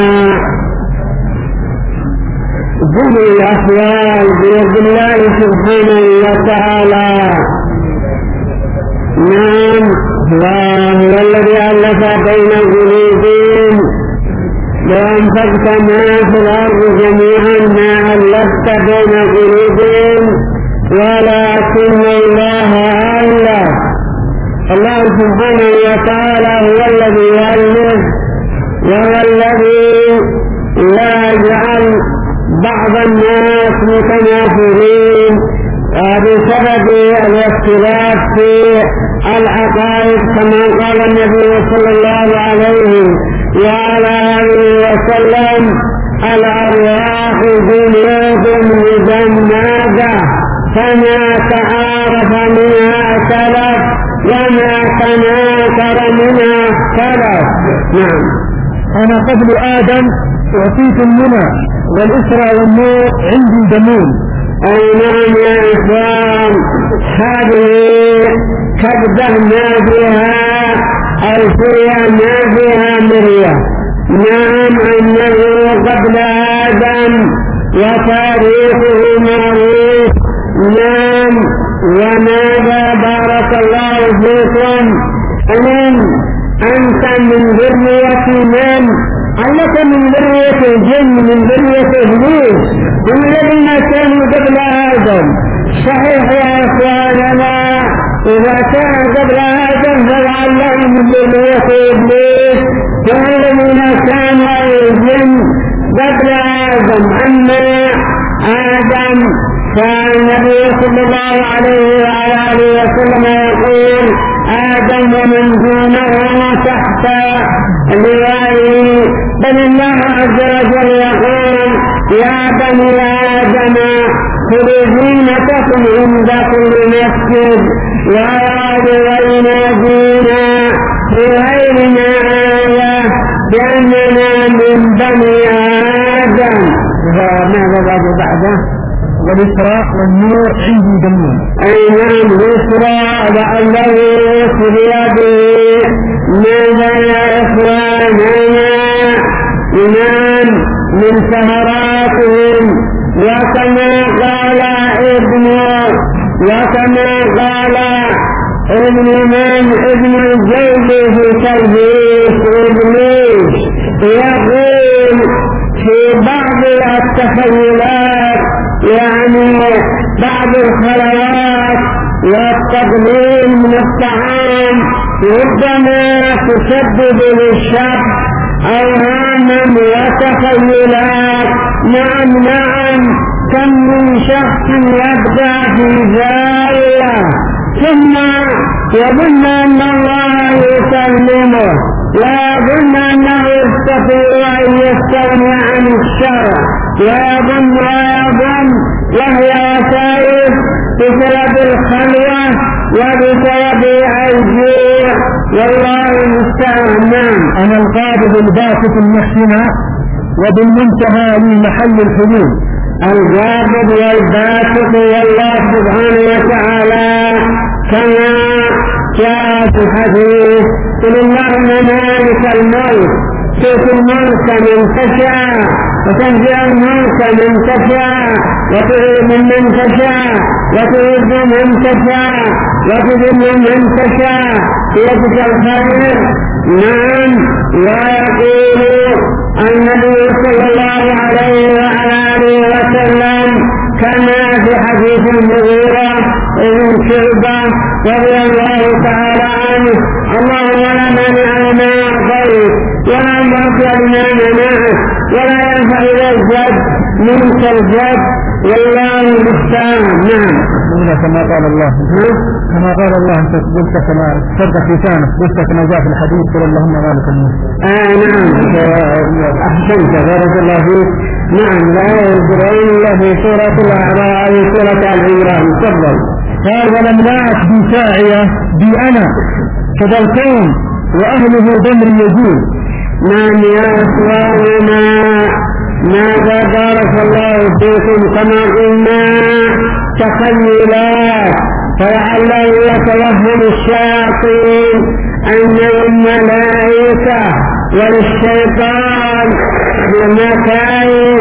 جمع الأحوال بيد الله سبحانه وتعالى. نعم هو الذي ألف بين قلوبهم، لو أنفقت ما في الأرض جميعا ما ألفت بين قلوبهم ولكن الله ألف. الله سبحانه وتعالى هو الذي يؤلف وهو الذي لا يجعل بعض الناس متنافرين بسبب الاختلاف في العقائد كما قال النبي صلى الله عليه وعلى آله وسلم الأرواح جنود مجندة فما تعارف منها اختلف وما تناكر منها اختلف. نعم. أنا قبل آدم أعطيت المنى والإسرى والنور عندي دمون. أي نعم يا إخوان، هذه كذبنا بها الفرية ما فيها مرية. نعم أنه قبل آدم وتاريخه معروف. نعم. وماذا بارك الله فيكم أمين أنت من ذرية من؟ أنك من ذرية الجن، من ذرية إبليس، هم الذين كانوا قبل آدم. صحيح يا إخواننا، إذا كان قبل آدم فلعلهم من ذرية إبليس، هم الذين كانوا الجن قبل آدم. أما آدم فالنبي صلى الله عليه وعلى آله وسلم يقول آدم ومن دونه تحت لوائه، بل الله عز وجل يقول يا بني آدم خذوا زينتكم عند كل مسجد وينادينا في غيرنا آية بأننا من بني آدم. ماذا بعد بعده؟ والإسراء والنور عندي دمون. أي نعم الإسراء لعله يسري به. ماذا يا إخواننا؟ إمام من ثمراتهم، وكما قال ابن وكما قال ابن من ابن الجوزي في تلبيس إبليس يقول في بعض التخيلات، يعني بعض الخلوات والتقليل من الطعام ربما تسبب للشر أوهاما وتخيلات. نعم نعم كم من شخص يبدأ في زاوية ثم يظن أن الله يسلمه، لا يظن أنه يستطيع أن يستغني عن الشر، ويظن ويظن وهي وسائل بسبب الخلوة وبسبب الجوع، والله المستعان. أنا القابض الباسط المحسنة وبالمنتهى لمحل الحلول. القابض والباسط والله سبحانه وتعالى كما جاء في الحديث قل اللهم مالك الملك تؤتي الملك من تشاء وتنزع الملك من تشاء وتعز من تشاء وتعز من تشاء وتذل من تشاء بيدك الخير. نعم. ويقول النبي صلى الله عليه وعلى آله وسلم كما في حديث المغيرة بن شعبة رضي الله تعالى عنه اللهم لا مانع لما أعطيت ولا معطي لما منعت ولا ينفع إلى الجد منك الجد والله المستعان. نعم. كما قال الله كما قال الله انت قلت كما صدق لسانك قلت كما جاء في الحديث قل اللهم مالك الملك. آه نعم أحسنت بارك الله فيك. نعم لا يذكر إلا في سورة الأعراف سورة العمران. تفضل. قال ولم نعت بي ساعية بي أنا كذا الكون وأهله ضمر يجول. نعم يا إخواننا ماذا بارك الله فيكم كما قلنا تخيلات، فلعله يتوهم الشياطين أن الملائكة وللشيطان بمكايد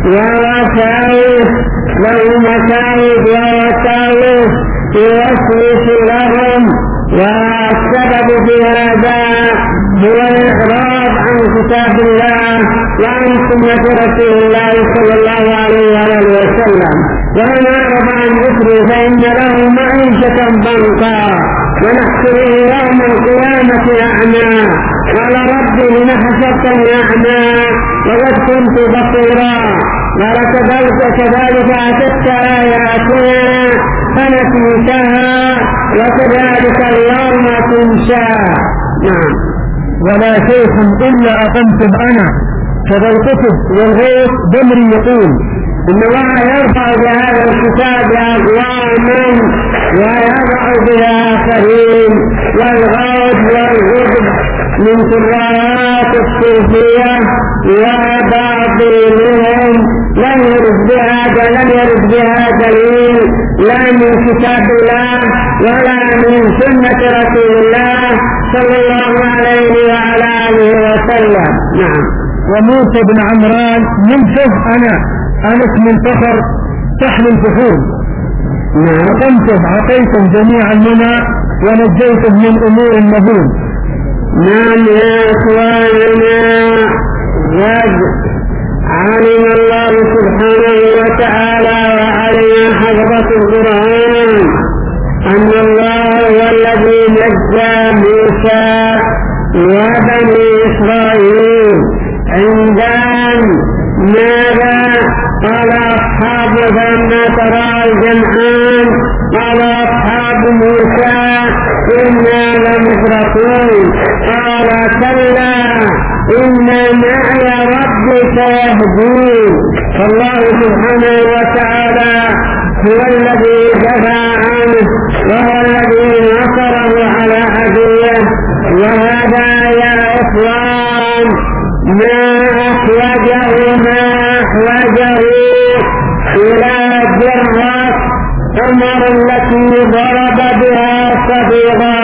ووسائل له مكايد ووسائل يوسوس لهم، والسبب في هذا هو الإعراض عن كتاب الله وعن سنة رسول الله صلى الله عليه وسلم. ومن أعرض عن ذكره فإن له معيشة ضنكا ونحشره يوم القيامة أعمى قال رب لم حشرتني أعمى وقد كنت بصيرا قال كذلك كذلك أتتك آياتنا كانت انتهى وكذلك اليوم تنشى. نعم. ولا شيخ إلا أقمته أنا كذا القطب والغيث بمري يقول إن الله يرفع بهذا الكتاب أقواما ويضع بآخرين، والغوث والغضب من كرامات الصوفية وبعض منهم لم يرد بهذا لم يرد بها دليل لا من كتاب الله ولا من سنة رسول الله صلى الله عليه وعلى آله وسلم. نعم. وموسى بن عمران منفه أنا أنس من فخر تحمل الفخور. وقمته عطيتم جميع المنى ونجيتم من أمور النبوم. نعم يا إخواننا، قد علم الله سبحانه وتعالى وعلم حفظة القرآن أن الله هو الذي نجى موسى وبني إسرائيل عندما ماذا قال أصحاب لما ترى الجمعان قال أصحاب موسى إنا لمدركون قال كلا إن معي ربي سيهدين. فالله سبحانه وتعالى هو الذي دفع عنه وهو الذي نصره على عدوه. وهذا يا إخوان ما أحوجه ما أحوجه إلى جرة عمر التي ضرب بها صديقا،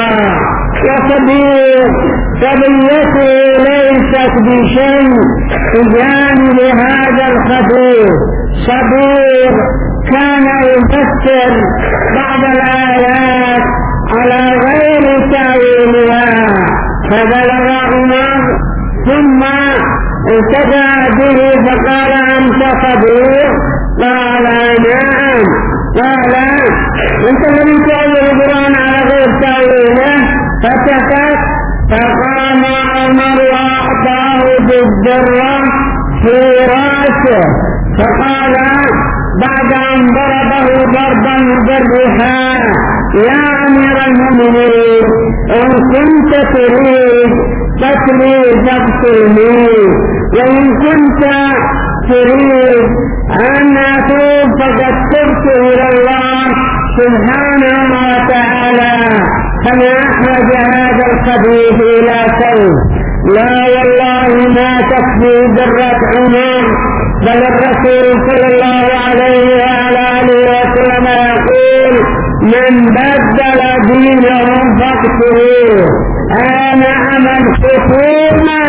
وصديق صبيته ليست بشيء بجانب هذا الخبير. صديق كان يفسر بعض الآيات على غير تأويلها فبلغ عمر ثم ارتدى به فقال أنت صديق؟ قال نعم. قال أنت الذي تأويل القرآن على غير تأويله؟ فسكت. فقام عمر وأعطاه بالذرة في رأسه فقال بعد أن ضربه ضربا بالرحى يا أمير المؤمنين إن كنت تريد قتلي فاقتلني، وإن كنت تريد أن أتوب فقد تبت إلى الله سبحانه وتعالى. فما أحوج هذا الخبيث إلى سوء؟ لا والله ما تكفي ذرة عمر، بل الرسول صلى الله عليه وعلى آله وسلم يقول من بدل دينه فاقتلوه. أنا أمل الحكومة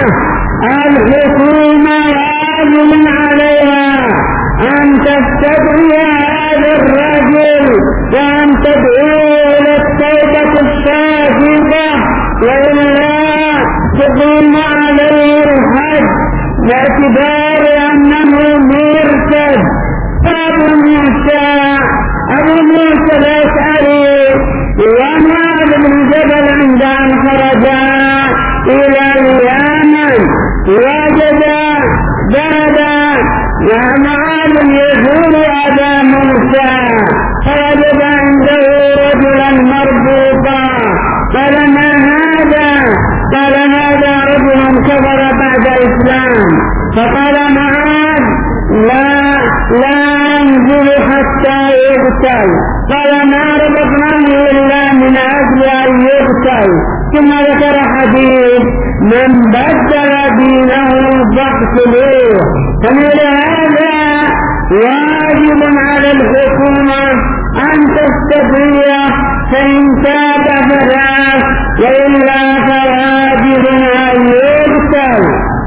الحكومة واجب عليها أن تستدعي هذا الرجل وأن تدعوه للتوبة الصادقة، وإلا تقوم عليه الحج باعتبار أنه مرتد. أبو موسى أبو موسى الأشعري ومعاذ بن جبل عند أن خرجا إلى اليمن وجد بلدا ومعاذ يزور أبا موسى فوجد عنده رجلا مربوطا. قال ما هذا؟ قال هذا رجل كفر بعد الإسلام. فقال معاذ لا لا أنزل حتى يقتل. قال ما ربطناه إلا من أجل أن يقتل. ثم ذكر حديث من بدل دينه فاقتلوه. فلهذا واجب على الحكومة أن تستطيع فإن تاب فلا وإلا فواجب أن يقتل.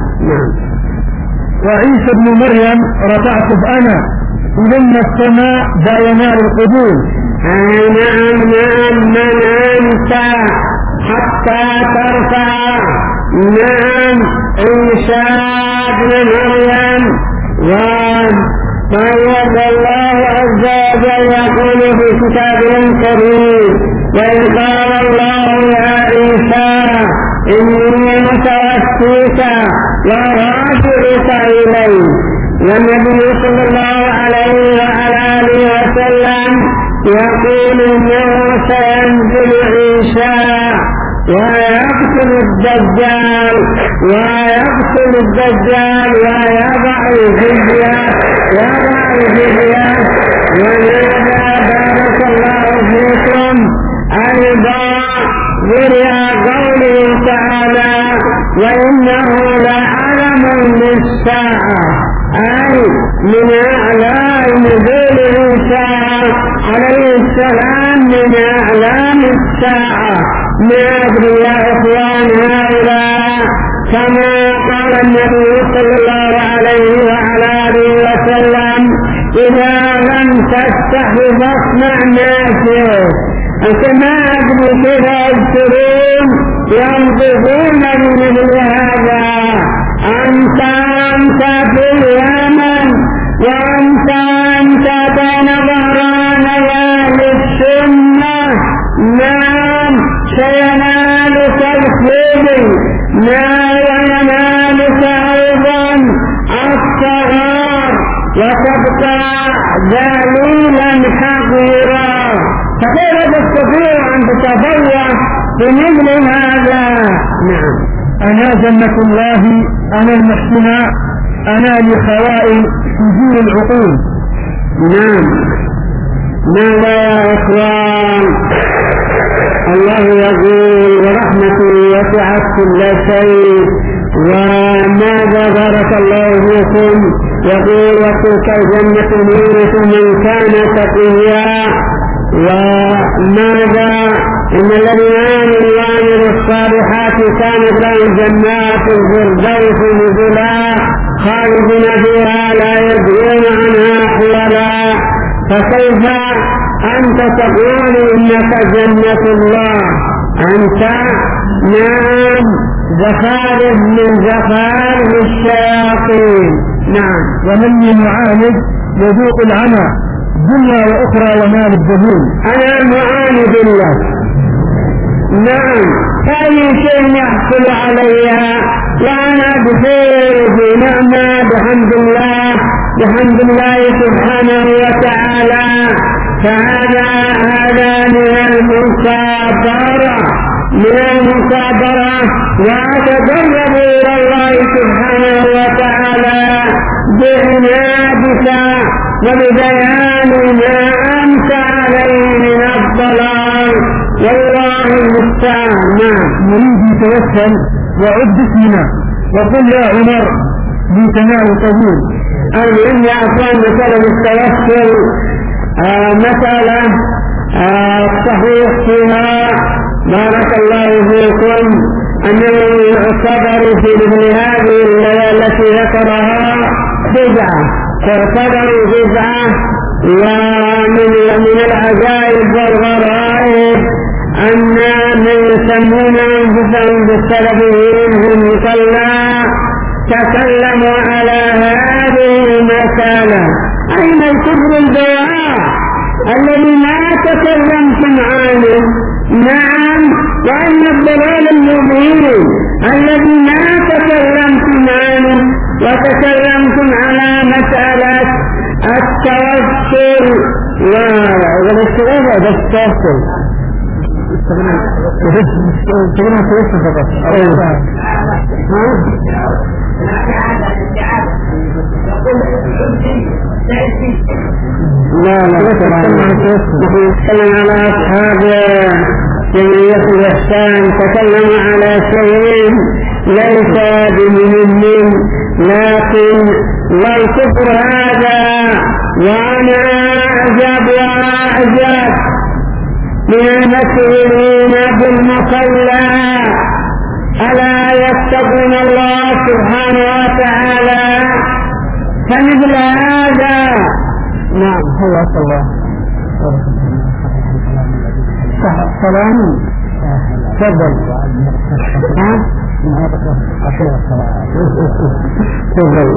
وعيسى بن مريم رفعت أنا إذن السماء ذا ينال القبول. نعم نعم من أنت حتى ترفع. نعم عيسى بن مريم. وقال الله عز وجل يقول في كتابه الكريم وإذ قال الله يا عيسى إني متوفيك ورافعك إلي. والنبي صلى الله عليه وعلى آله وسلم يقول إنه سينزل عيسى ويقتل الدجال ويقتل الدجال ويضع الجزية يضع الجزية. ولهذا بارك الله فيكم أيضا ورع قوله تعالى وإنه لعلم للساعة، أي من أعلام نزول عيسى عليه السلام من أعلام الساعة. ما أدري يا إخوان هؤلاء كما قال النبي صلى الله عليه وعلى آله وسلم إذا لم تستحي فاصنع ما شئت. كما أدري كيف يذكرون ينطقون بمثل هذا. أنت أنت في اليمن وأنت أنت بين ظهراني للسنة، نعم سينالك الخير، ما وينالك أيضا الصغار وتبقى ذليلا حقيرا. فكيف تستطيع أن تتبوأ بمثل هذا؟ نعم أنا جنة الله أنا المحسنة أنا لخوائي سجون العقول. نعم ماذا يا إخوان؟ الله يقول ورحمته وسعت كل شيء. وماذا بارك الله فيكم يقول وتلك الجنة نورث من كان تقيا. وماذا إن الذين آمنوا وعملوا الصالحات كانت لهم جنات الفردوس نزلا خالدين فيها لا يبغون عنها حولا. فكيف أنت تقول إنك جنة الله؟ أنت نعم زخارف من زخارف الشياطين. نعم ومن معاند يذوق العمى دنيا وأخرى ومال الدهون. أنا معاند الله، نعم فأي شيء يحصل عليها وأنا بخير في نعمة بحمد الله بحمد الله سبحانه وتعالى. فهذا هذا من المصابرة من المصابرة وأتقرب إلى الله سبحانه وتعالى بعنادك وببيان ما أنت عليه من الضلال والله المستعان. نريد يتوسل وعد اسمنا وقل يا عمر بتناول طويل. المهم يا أخوان مسألة التوسل آه مسألة آه صحيح فيها بارك الله فيكم أنه يعتبر في مثل هذه الليالي التي ذكرها بدعة، تعتبر بدعة. ومن من العجائب والغرائب أن من يسمون أنفسهم بالسلفيين هم صلى تكلموا على هذه المسألة. أين الكفر البواء الذي ما تكلمتم عنه؟ نعم وأن الضلال المبين الذي ما تكلمتم عنه وتكلمتم على مسألة التوسل. والاستغاثة هذا التوسل تقولون توسل فقط. لا لا نتكلم على أصحاب جمعية الإحسان، تكلموا على شيء ليس بمهم لكن والكفر هذا. وأنا أعجب وأعجب من المسؤولين بالمصلى ألا يتقون الله سبحانه وتعالى فمثل هذا. نعم هو الله سلام تفضل. ها تفضل.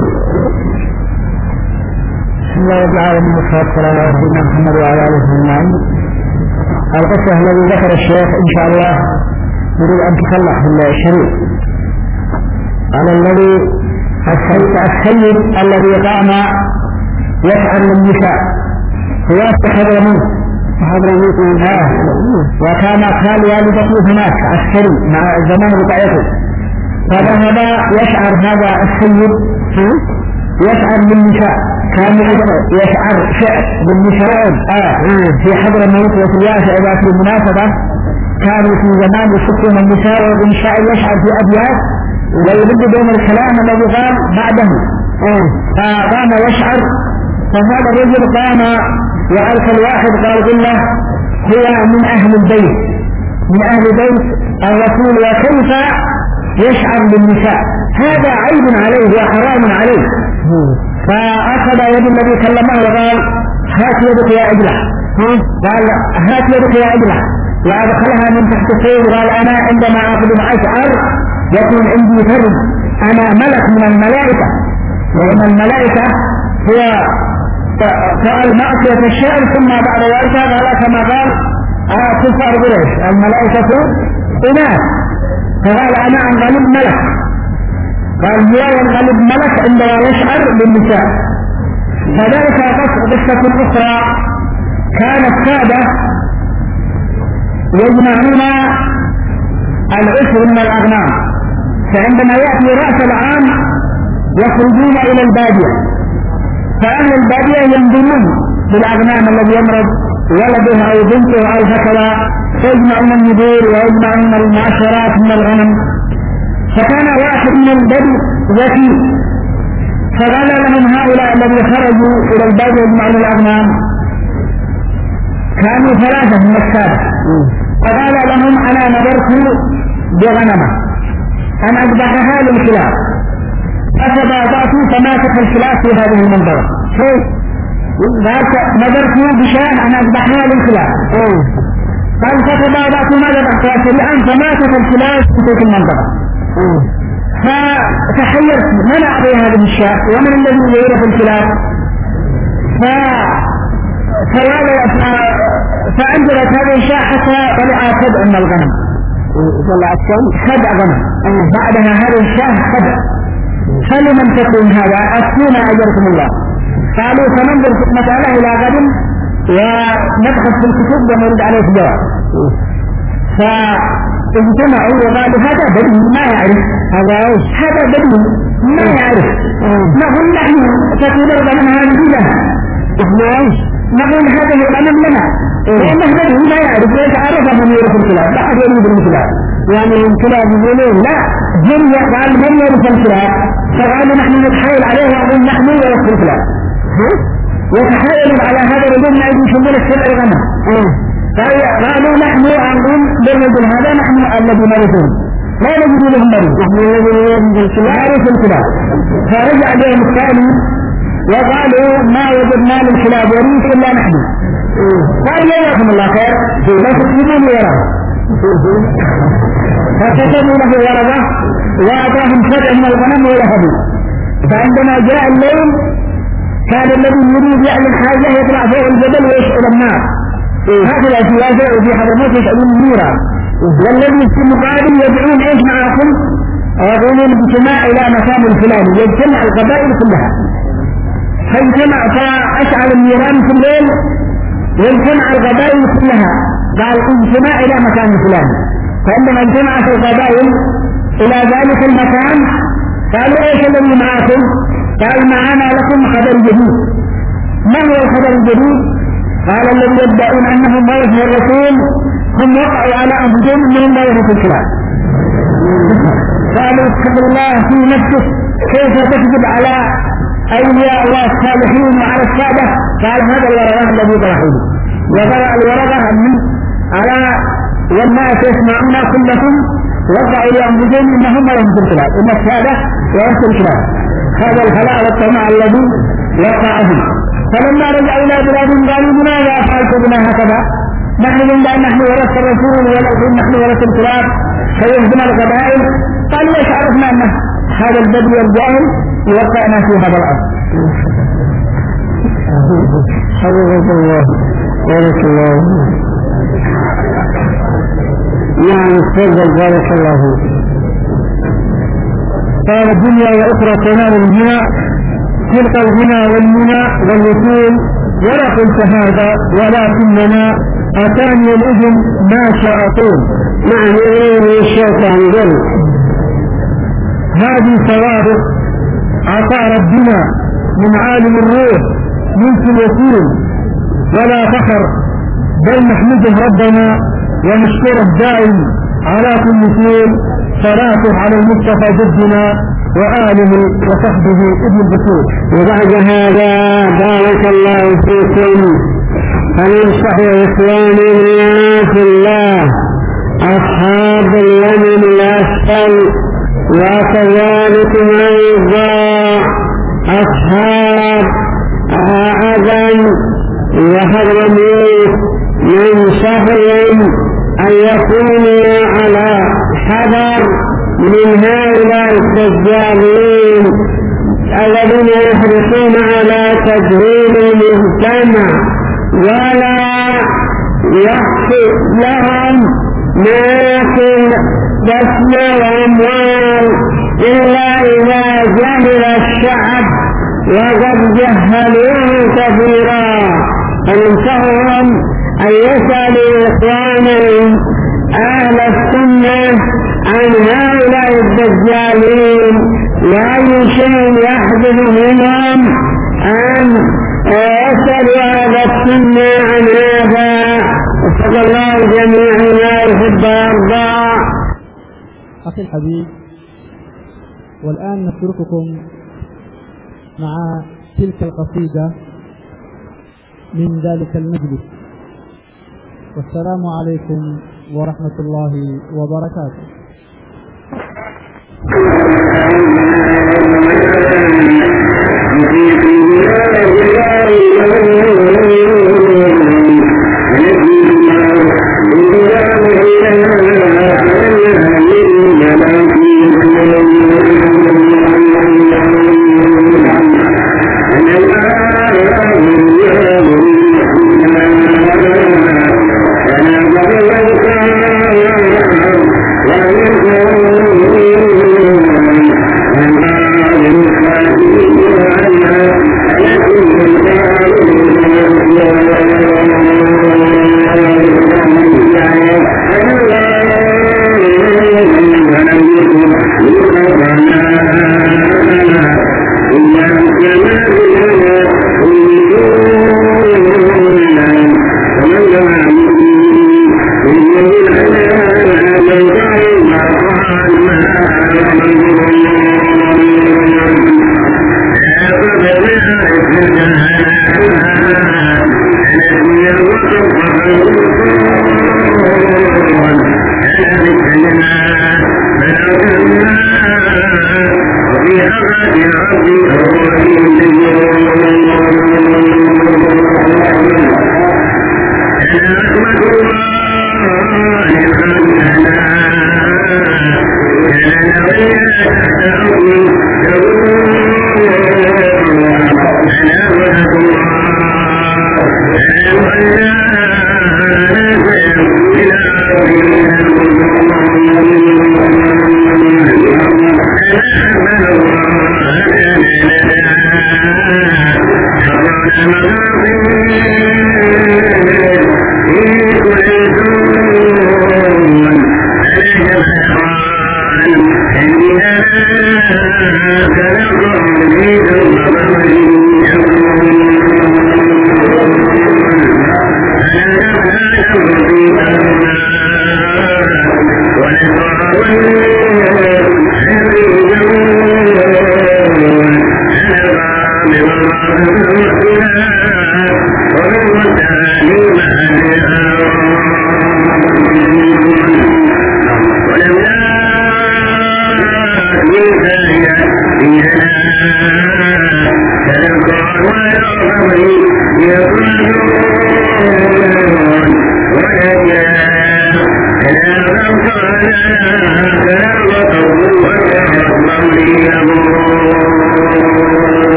بسم الله الرحمن الرحيم والصلاة على سيدنا محمد وعلى آله أجمعين. القصة الذي ذكر الشيخ إن شاء الله يريد أن تصلح الشريط على الذي السيد الذي قام يفعل النساء ويستحضر منه حضرموت آه. وكان خال والدته هناك عسكري مع زمان بقيته، فذهب يشعر هذا السيد يشعر بالنساء، كان يشعر شعر بالنساء آه. في حضرموت وفي يافع في المناسبة كانوا في زمان يشكون النساء والنساء يشعر في أبيات ويرد بين الكلام الذي قال بعده، فقام يشعر. فهذا الرجل قام وأرسل واحد قال له هو من أهل البيت من أهل بيت الرسول، وكيف يشعر بالنساء، هذا عيب عليه وحرام عليه. فأخذ يد الذي كلمه وقال هات يدك يا عجلة، قال هات يدك يا عجلة، وأدخلها من تحت السير. قال أنا عندما أخذ أشعر يكون عندي فرد، أنا ملك من الملائكة، وإن الملائكة هو فعل معصية الشعر ثم بعد ذلك قال كما قال كفار قريش الملائكة إناث، فقال أنا أنقلب ملك، قال هو ينقلب ملك عندما يشعر بالنساء. فذلك قصة أخرى، كان السادة يجمعون العشر من الأغنام، فعندما يأتي رأس العام يخرجون إلى البادية، فأهل البادية ينظرون بالأغنام الذي يمرض ولده أو بنته أو هكذا، فيجمعون النذور ويجمعون المعشرات من الغنم. فكان واحد من البدو ذكي، فقال لهم هؤلاء الذين خرجوا إلى البادية يجمعون الأغنام كانوا ثلاثة من السادة، فقال لهم أنا نذرت بغنمة أن أذبحها للكلاب، فتباطأت فماتت الكلاب في هذه المنظرة، نذرت بشاة أن أذبحها للكلاب، قال فتباطأت ما ذبحتها سريعا فماتت الكلاب في تلك المنظرة. فتحيرت من أعطي هذه الشاة ومن الذي يورث الكلاب، فأنزلت هذه الشاة حتى طلع سبع من الغنم، طلعت سبع غنم، بعدها هذه الشاة سبع، فلمن تكون هذا أسكون أجركم الله. قالوا فننظر مسألة إلى غد ونبحث في الكتب ونرد عليه الجواب. فاجتمعوا وقالوا هذا بدي ما يعرف، هذا هذا بدي ما يعرف، نقول نحن تكون الغنم هذه لنا، نقول هذا الغنم لنا، لأنه بدي ما يعرف ليس عرفه من يورث الكلاب، لا أحد يريد الكلاب، يعني الكلاب يقولون لا جن قال من يورث الكلاب، فقالوا نحن نتحايل عليه ونقول نحن نورث الكلاب، وتحايلوا على هذا الرجل ما يجي يشمل السبع غنم، قالوا نحن نقول بالرجل هذا نحن الذي نرثه لا نجد لهم مريض، نحن نعرف الكلاب. فرجع لهم الثاني وقالوا ما وجدنا للكلاب وريث إلا نحن، قال جزاكم الله خير لا تكتبون ورقة، فكتبوا له ورقة وأعطاهم سبع من الغنم ولهبوا. فعندما جاء الليل كان الذي يريد يعلن حاجة يطلع فوق الجبل ويشعل النار، هكذا في يافع وفي حضرموت يشعلون النيران، والذي في المقابل يدعون ايش معكم؟ يقولون اجتماع إلى مكان الفلاني، يجتمع القبائل كلها، فاجتمع فأشعل النيران في الليل واجتمع القبائل كلها، قال اجتماع إلى مكان الفلاني. فعندما اجتمعت القبائل إلى ذلك المكان قالوا ايش الذي معكم؟ قال معنا لكم خبر جديد. ما هو الخبر الجديد؟ قال الذي يدعون أنهم ورث الرسول هم وقعوا على أنفسهم من ورثة الكلاب. قالوا اتق الله في نفسك كيف تكذب على أولياء الله الصالحين وعلى السادة؟ قال هذا الورقة الذي ضرحوه، وضع الورقة من على والناس يسمعون كلكم وقعوا لأنفسهم إنهم ورثة الكلاب، إن السادة ورثة الكلاب، هذا الخلاء والطمع الذي وقعه. فلما رجعوا إلى بلادهم قالوا لماذا فعلت بنا هكذا؟ نحن من أن نحن ورث الرسول ولكن نحن ورث الكلاب فيهدم القبائل. قالوا ايش عرفنا أن هذا البدو والجاهل يوقعنا في هذا الأرض. حفظك الله بارك الله. نعم تفضل بارك الله فيك. قال الدنيا وأخرى تنال الغنى، تلك الغنى والمنى والوصول ولا قلت هذا ولكننا أتاني الإذن ما شاء طول. نعم يريد الشيطان ذل. هذه ثوابت عطاء ربنا من عالم الروح من الوصول ولا فخر، بل نحمده ربنا ونشكره دائم على كل شيء. صلاته على المصطفى جدنا وآله وصحبه ابن البشور. وبعد هذا بارك الله فيكم فننصح إخواني في الله أصحاب اليمن الأسفل وكذلك أيضا أصحاب عدن وحضرموت من سهل أن يكونوا على حذر من هؤلاء الدجالين الذين يحرصون على تجريم المجتمع ولا يخفي لهم ماكل دفن وأموال إلا إذا جهل الشعب وقد جهلوه كثيرا. فننصحهم أن يسألوا إخوانهم أهل السنة عن هؤلاء الدجالين وأي شيء يحدث منهم أن يسألوا أهل السنة عن هذا. وصلى الله جميعا ما يحب ويرضى. أخي الحبيب، والآن نترككم مع تلك القصيدة من ذلك المجلس، والسلام عليكم ورحمة الله وبركاته.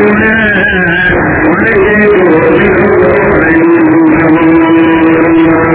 Thank you.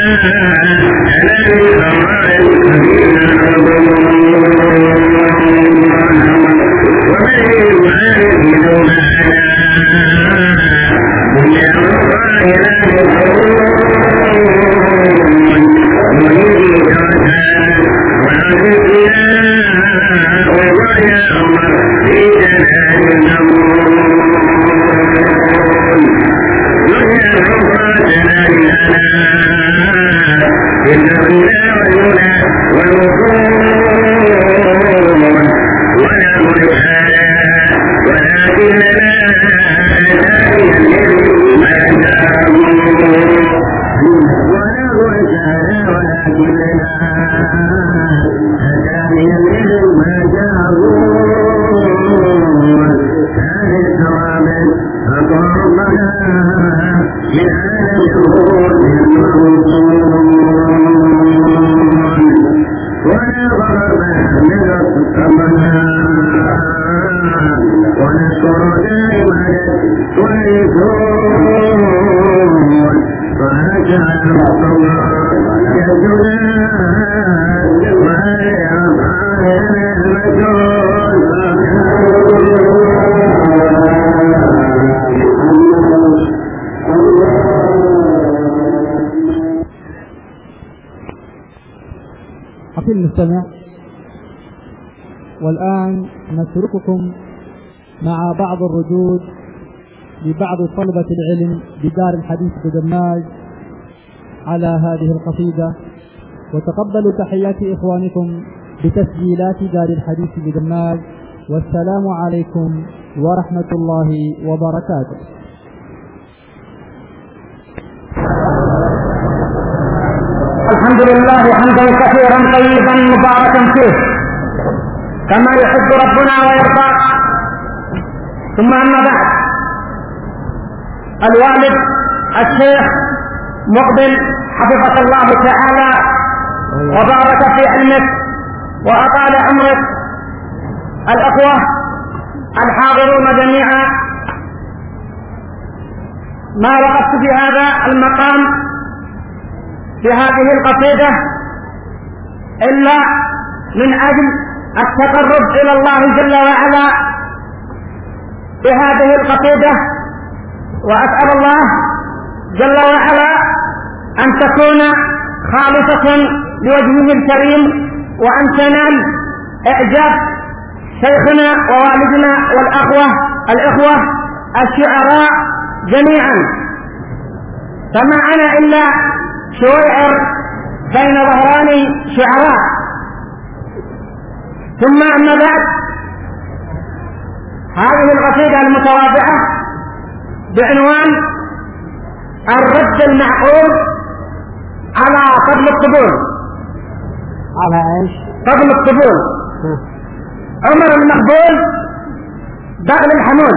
المستمع، والآن نترككم مع بعض الردود لبعض طلبة العلم بدار الحديث بدماج على هذه القصيدة، وتقبلوا تحيات إخوانكم بتسجيلات دار الحديث بدماج، والسلام عليكم ورحمة الله وبركاته. الحمد لله حمدا كثيرا طيبا مباركا فيه كما يحب ربنا ويرضى. ثم أما بعد، الوالد الشيخ مقبل حفظك الله تعالى وبارك في علمك وأطال عمرك، الأخوة الحاضرون جميعا، ما وقفت في هذا المقام بهذه القصيدة إلا من أجل التقرب إلى الله جل وعلا بهذه القصيدة، وأسأل الله جل وعلا أن تكون خالصة لوجهه الكريم، وأن تنال إعجاب شيخنا ووالدنا والأخوة الإخوة الشعراء جميعا. فما أنا إلا شويعر بين ظهران شعراء. ثم أما بعد، هذه القصيدة المتواضعة بعنوان الرد المعقول على فضل الطبول. على ايش؟ فضل الطبول. عمر المقبول بغل الحمول.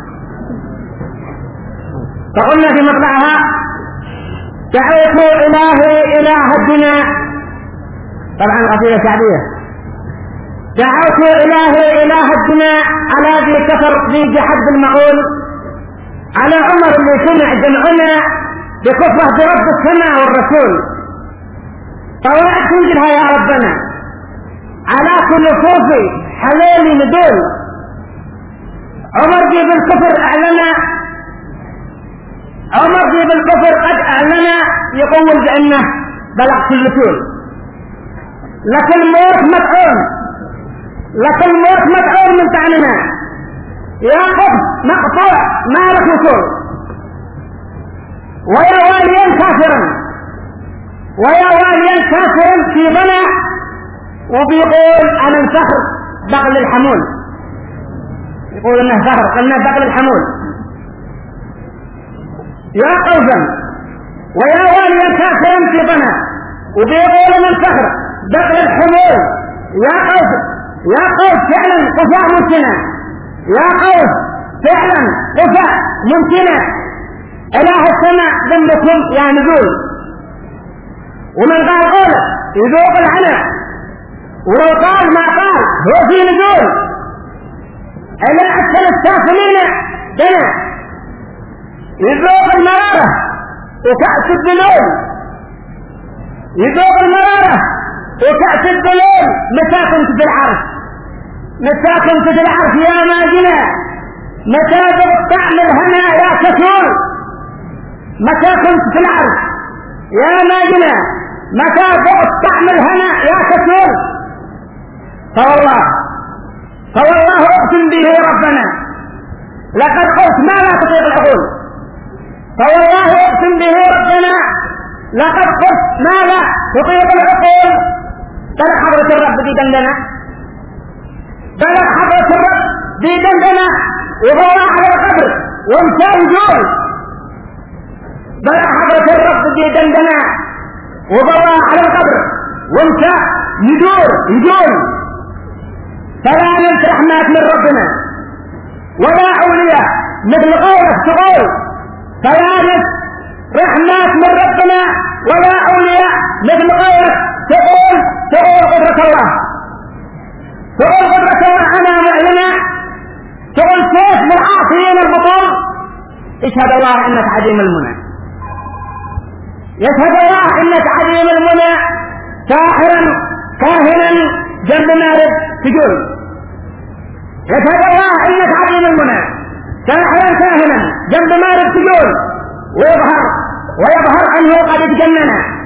فقلنا في مطلعها: دعوت إلهي إله الدنيا، طبعا قصيدة شعبية، دعوت إلهي إله الدنيا على ذي كفر ذي جحد المعول، على عمر اللي سمع جمعنا بكفره برب السماء والرسول، طوائع تنزلها يا ربنا على كل صوفي حليل ندول. عمر ذي بالكفر أعلنا، عمر ذي بالكفر قد أعلنا يقول بأنه بلغ كل طول، لكن الموت مدعون، لكن الموت مدعون من تعننا، يا قف مقطوع ما لك وصول، ويا واليا كافرا، ويا واليا كافرا في بنا، وبيقول أنا الفخر بغل الحمول، يقول انه فخر قلنا بغل الحمول. يا قوسا ويا واليا كافرا في بنا، وبيقول أنا الفخر بغل الحمول. يا قوس، يا قوس فعلا قفاء ممكنة، يا قوس فعلا قفاء ممكنة، إله السماء ذنبكم يا نزول. ومن قال قوله يذوق العنى، ولو قال ما قال هو في نزول، إلى أسفل السافلين دنا يذوق المرارة وكأس الدلول. يذوق المرارة وكأس الدلول. متى كنت في العرش متى كنت في العرش يا ماجنة؟ متى ذوق طعم الهنا يا كسول؟ متى كنت في العرش يا ماجنة؟ متى ذوق طعم الهنا يا كسول؟ فوالله فوالله اقسم به ربنا لقد قلت ما لا تطيق العقول. فوالله اقسم به ربنا لقد قلت ما لا تطيق العقول. بلغ حضرة الرب دي دندنة بلغ حضرة الرب دي دندنة وهو على القبر وامشى يجول. بلغ حضرة الرب دي دندنة وهو على القبر وامشى يدور يجول. فلا ننسى رحمات من ربنا ولا أولياء مثل قولك تقول. فلا ننسى رحمات من ربنا ولا أولياء مثل قولك تقول. تقول قدرة الله تقول قدرة الله أنا معلنة. تقول كيف للعاصيين البطول. اشهد الله إنك عديم المنى. يشهد الله إنك عديم المنى. ساحرا كاهنا جنب مارد تجول. يشهد الله إنك عديم المنى. ساحرا كاهنا جنب مارد تجول. ويظهر ويظهر أنه قد اتجنن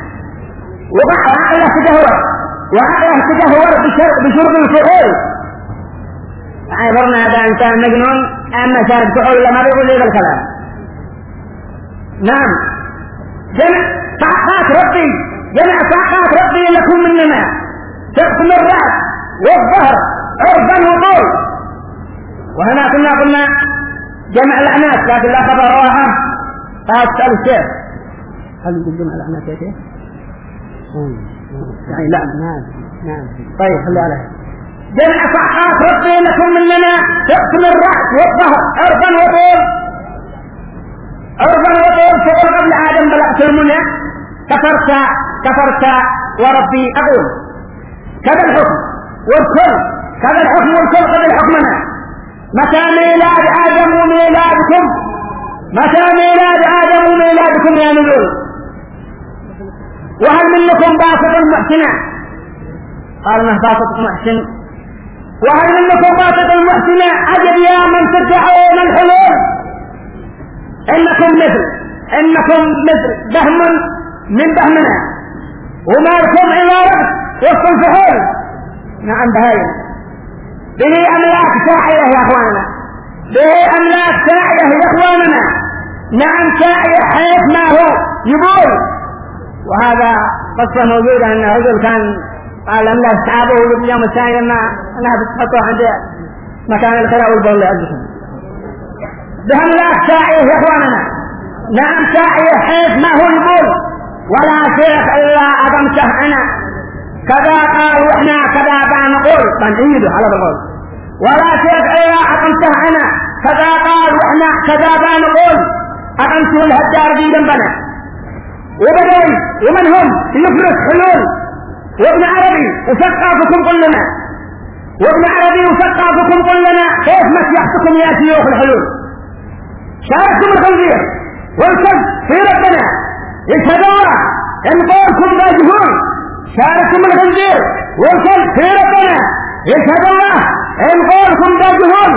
وعقله تدهور وعقله تدهور بشرب الفحول. عبرنا هذا إنسان مجنون أما شارب فحول لما يقول لي الكلام. نعم جمع طاقات ربي جمع طاقات ربي لكم مننا تقسم الرأس والظهر عرضا وطول. وهنا كنا قلنا جمع الأعناس لكن لا خبر رواحة. فأسأل الشيخ هل يقول جمع الأعناس يا شيخ؟ يعني لا نعم نعم طيب خلي عليه. جمع طاقات ربي لكم مننا تقسم الرأس والظهر عرضا وطول. عرضا وطول. فقل قبل آدم بلغت المنى كفرت كفرت وربي أقول. كذا الحكم والكل كذا الحكم والكل قبل حكمنا. متى ميلاد آدم وميلادكم؟ متى ميلاد آدم وميلادكم يا نزول؟ وهل منكم باسط المحسنة؟ قال ما باسط المحسن. وهل منكم باسط المحسنة؟ أجل يا من تدعون الحلول. إنكم مثل إنكم مثل بهم من بهمنا وما لكم إلا رأس وسط الفحول. نعم بهايم به أملاك ساعية يا أخواننا. به أملاك ساعية يا أخواننا. نعم ساعية حيث ما هو يقول. وهذا قصة موجودة أن رجل كان قال أملاك أصحابه يوم الثاني لما أنها بتحطه عند مكان الخلاء والبول لعزكم. به أملاك ساعية يا أخواننا. نعم ساعية حيث ما هو يقول. ولا شيخ إلا أضمته أنا كذا قال وإحنا كذا بنقول بنعيده على القول. ولا شيخ إلا أضمته أنا كذا قال وإحنا كذا بنقول. أقمت الهجار دي جنبنا وبدوي ومن هم يفرس حلول. وابن عربي وثقافكم كلنا وابن عربي وثقافكم كلنا كيف مسيحتكم يا شيوخ الحلول. شاركتم الخنزير والكذب في ربنا. يشهد الله إن قولكم باجهون. شاركتم الخنزير والكذب في ربنا. يشهد الله إن قولكم باجهون.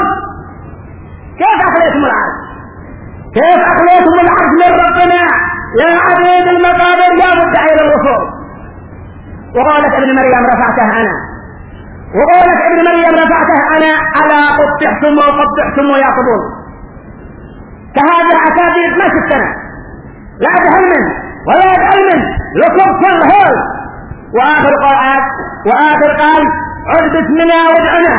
كيف أخليتم العرش؟ كيف أخليتم العرش من ربنا يا عبيد المقابر يا مدعي للوصول؟ وقالت ابن مريم رفعته أنا وقالت ابن مريم رفعته أنا ألا قبحتم وقبحتم يا قبول. كهذه العتابير ما شفتنا لا بعلم ولا بعلم لكم في الهول. وآخر قال وآخر قال عد باسمنا وادعنا.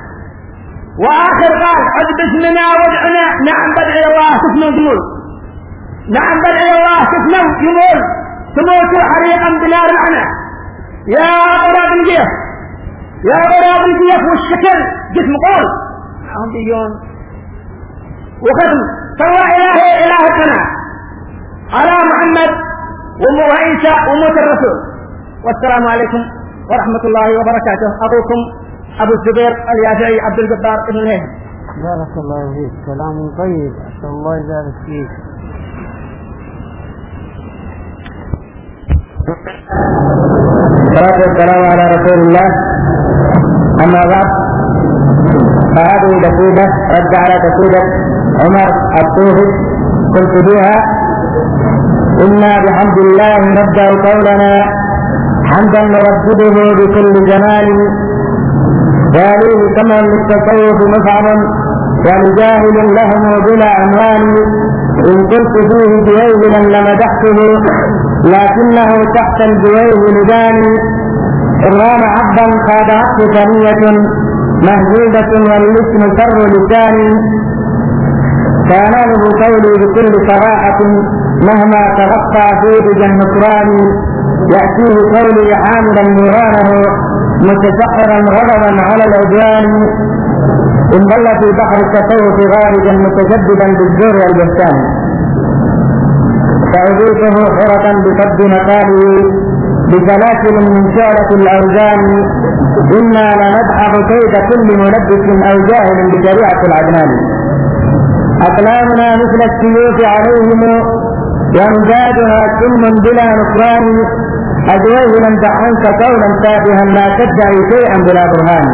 وآخر قال عد باسمنا وادعنا. نعم بدعي الله تسمو جمول. نعم بدعي الله تسمو جمول. تموتوا حريقا بنار العنى. يا غراب الجيف يا غراب الجيف والشكل جسم قول عنديون وختم صلى إلهي إله السنة على محمد وعيسى وموت الرسول. والسلام عليكم ورحمة الله وبركاته. أبوكم أبو الزبير اليافعي عبد الجبار ابن الهيثم. بارك الله فيك. كلام طيب أسأل الله يبارك فيك. والصلاة والسلام على رسول الله. أما بعد، فهذه قصيدة رد على قصيدة عمر الطوفي قلت بها: إنا بحمد الله نبدأ قولنا حمدا نردده بكل زمان، ويليه كما للتصوف مفعل ولجاهل لهم بلا عنوان. إن قلت فيه بويهلا لمدحته لكنه تحت البويه لداني. إن رام عبدا خادعته ثنية مهزوبة والاسم سر لساني. فيناله قولي بكل صراحة مهما تغطى فيه بالنصران. يأتيه قولي حاملا نيرانه متسحرا غضبا على العدوان. إن ضل في بحر التصوف غارجا متجددا بالزور والبهتان. فأضيفه حرة بقد مقاله بسلاسل من شعلة الأوزان. إنا لندحض كيد كل ملبس أو جاهل بشريعة العدنان. أقلامنا مثل السيوف عليهم وامدادها سم بلا نكران. أدويه لم تحنك قولا تافها لا تدعي شيئا بلا برهان.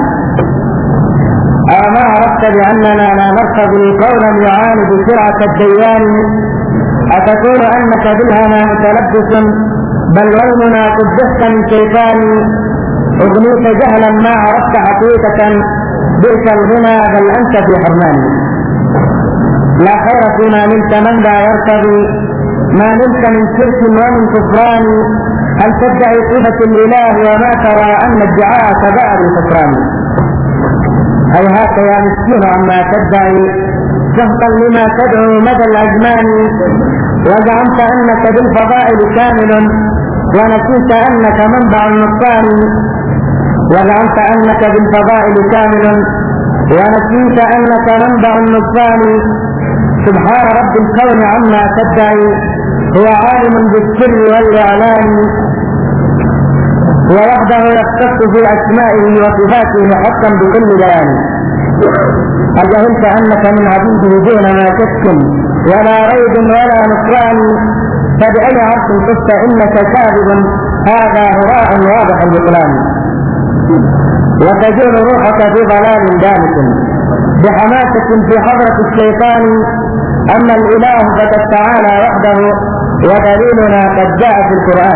أما عرفت بأننا لا نرتضي قولا يعاند سرعة الديان. أتقول أنك بالهنا متلبس بل يومنا قدست من شيطان. أغنيك جهلا ما عرفت حقيقة بئس الغنى بل أنت في حرمان. لا خير فيما نلت من لا يرتضي ما نلت من شرك ومن كفران. هل تدعي صفة الإله وما ترى أن ادعاءك بعد الكفران. هيهات يا مسكين عما تدعي جهطا لما تدعو مدى الأزمان. وزعمت أنك بالفضائل كامل ونسيت أنك منبع النقصان. وزعمت أنك بالفضائل كامل ونسيت أنك منبع النقصان. سبحان رب الكون عما تدعي هو عالم بالسر والإعلان. ووحده يختص في أسمائه وصفاته حقا بكل بيان. أجهلت أنك من عبيده دون ما شك ولا ريب ولا نكران. فبأي عرض قلت إنك كاذب هذا هراء واضح البطلان. وتجول روحك في ضلال دامس بحماسة في حضرة الشيطان. أما الإله فقد تعالى وحده ودليلنا قد جاء في القرآن.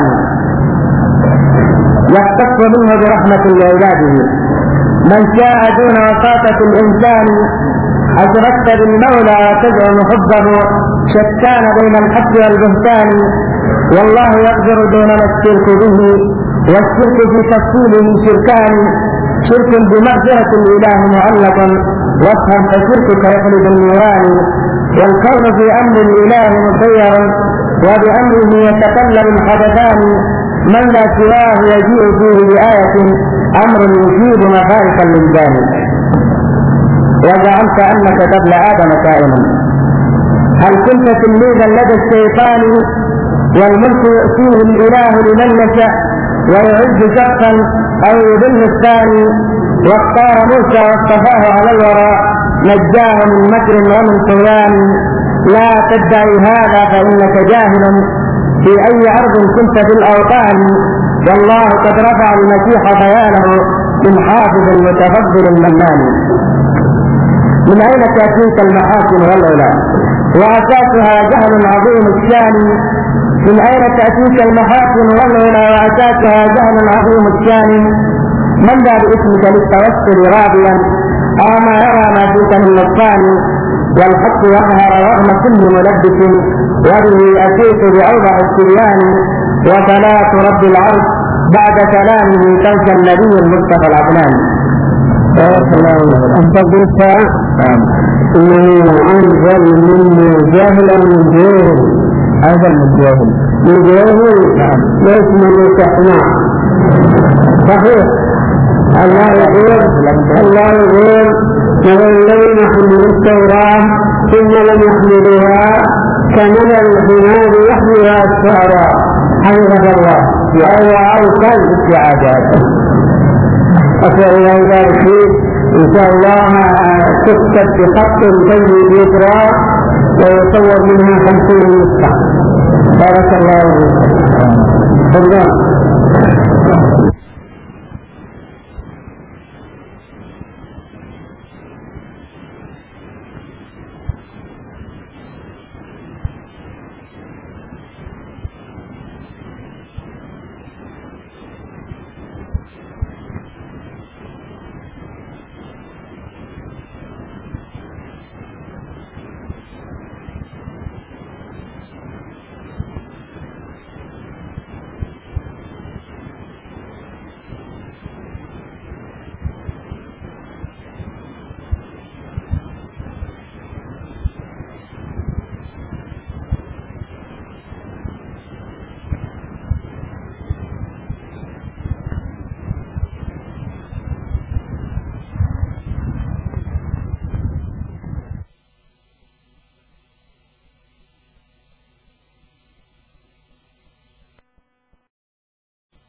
يختص منه برحمة لعباده من شاء دون وساطة الإنسان. أشركت بالمولى وتزعم حبه شتان بين الحق والبهتان. والله يقدر دوننا الشرك به والشرك في تفصيله شركان. شرك بمغفرة الإله معلق وفهم فشركك يخلد النيران. والكون في أمر الإله مسير وبأمره يتقلب الحدثان. من لا سواه يجيء فيه بآية أمر يجيب مفارق اللجان. وزعمت أنك قبل آدم كائنا هل كنت تلميذا لدى الشيطان. والملك يؤتيه الإله لمن يشاء ويعز شخصا أو يذل الثاني. واختار موسى واصطفاه على الورى نجاه من مكر ومن طغيان. لا تدعي هذا فإنك جاهل في أي أرض كنت في الأوطان. والله قد رفع المسيح بيانه من حافظ المتفضل المنان. من أين تأتيك المحاسن والأولى وأساسها جهل عظيم الشان. من أين تأتيك المحاسن والأولى وأساسها جهل عظيم الشان. من ذا باسمك للتوسل راضيا أما يرى ما فيك من نقصان. والحق يظهر رغم كل ملبس وبه أتيت بأوضح السريان. وصلاة رب العرش بعد كلامه تنسى النبي المصطفى العدنان. أنت قلت إنه أنزل من جاهل من جاهل. أنزل من جاهل من جاهل ليس من يستحمع. صحيح. الله يقول الله يقول الذين حملوا التوراة ثم لم يحملوها كمثل الحمار يحملها أسفارا. حفظك الله. أو أوصل استعادات. أسأل الله ذلك إن شاء الله تكتب بخط طيب يقرأ ويصور منها خمسين نسخة. بارك الله فيك.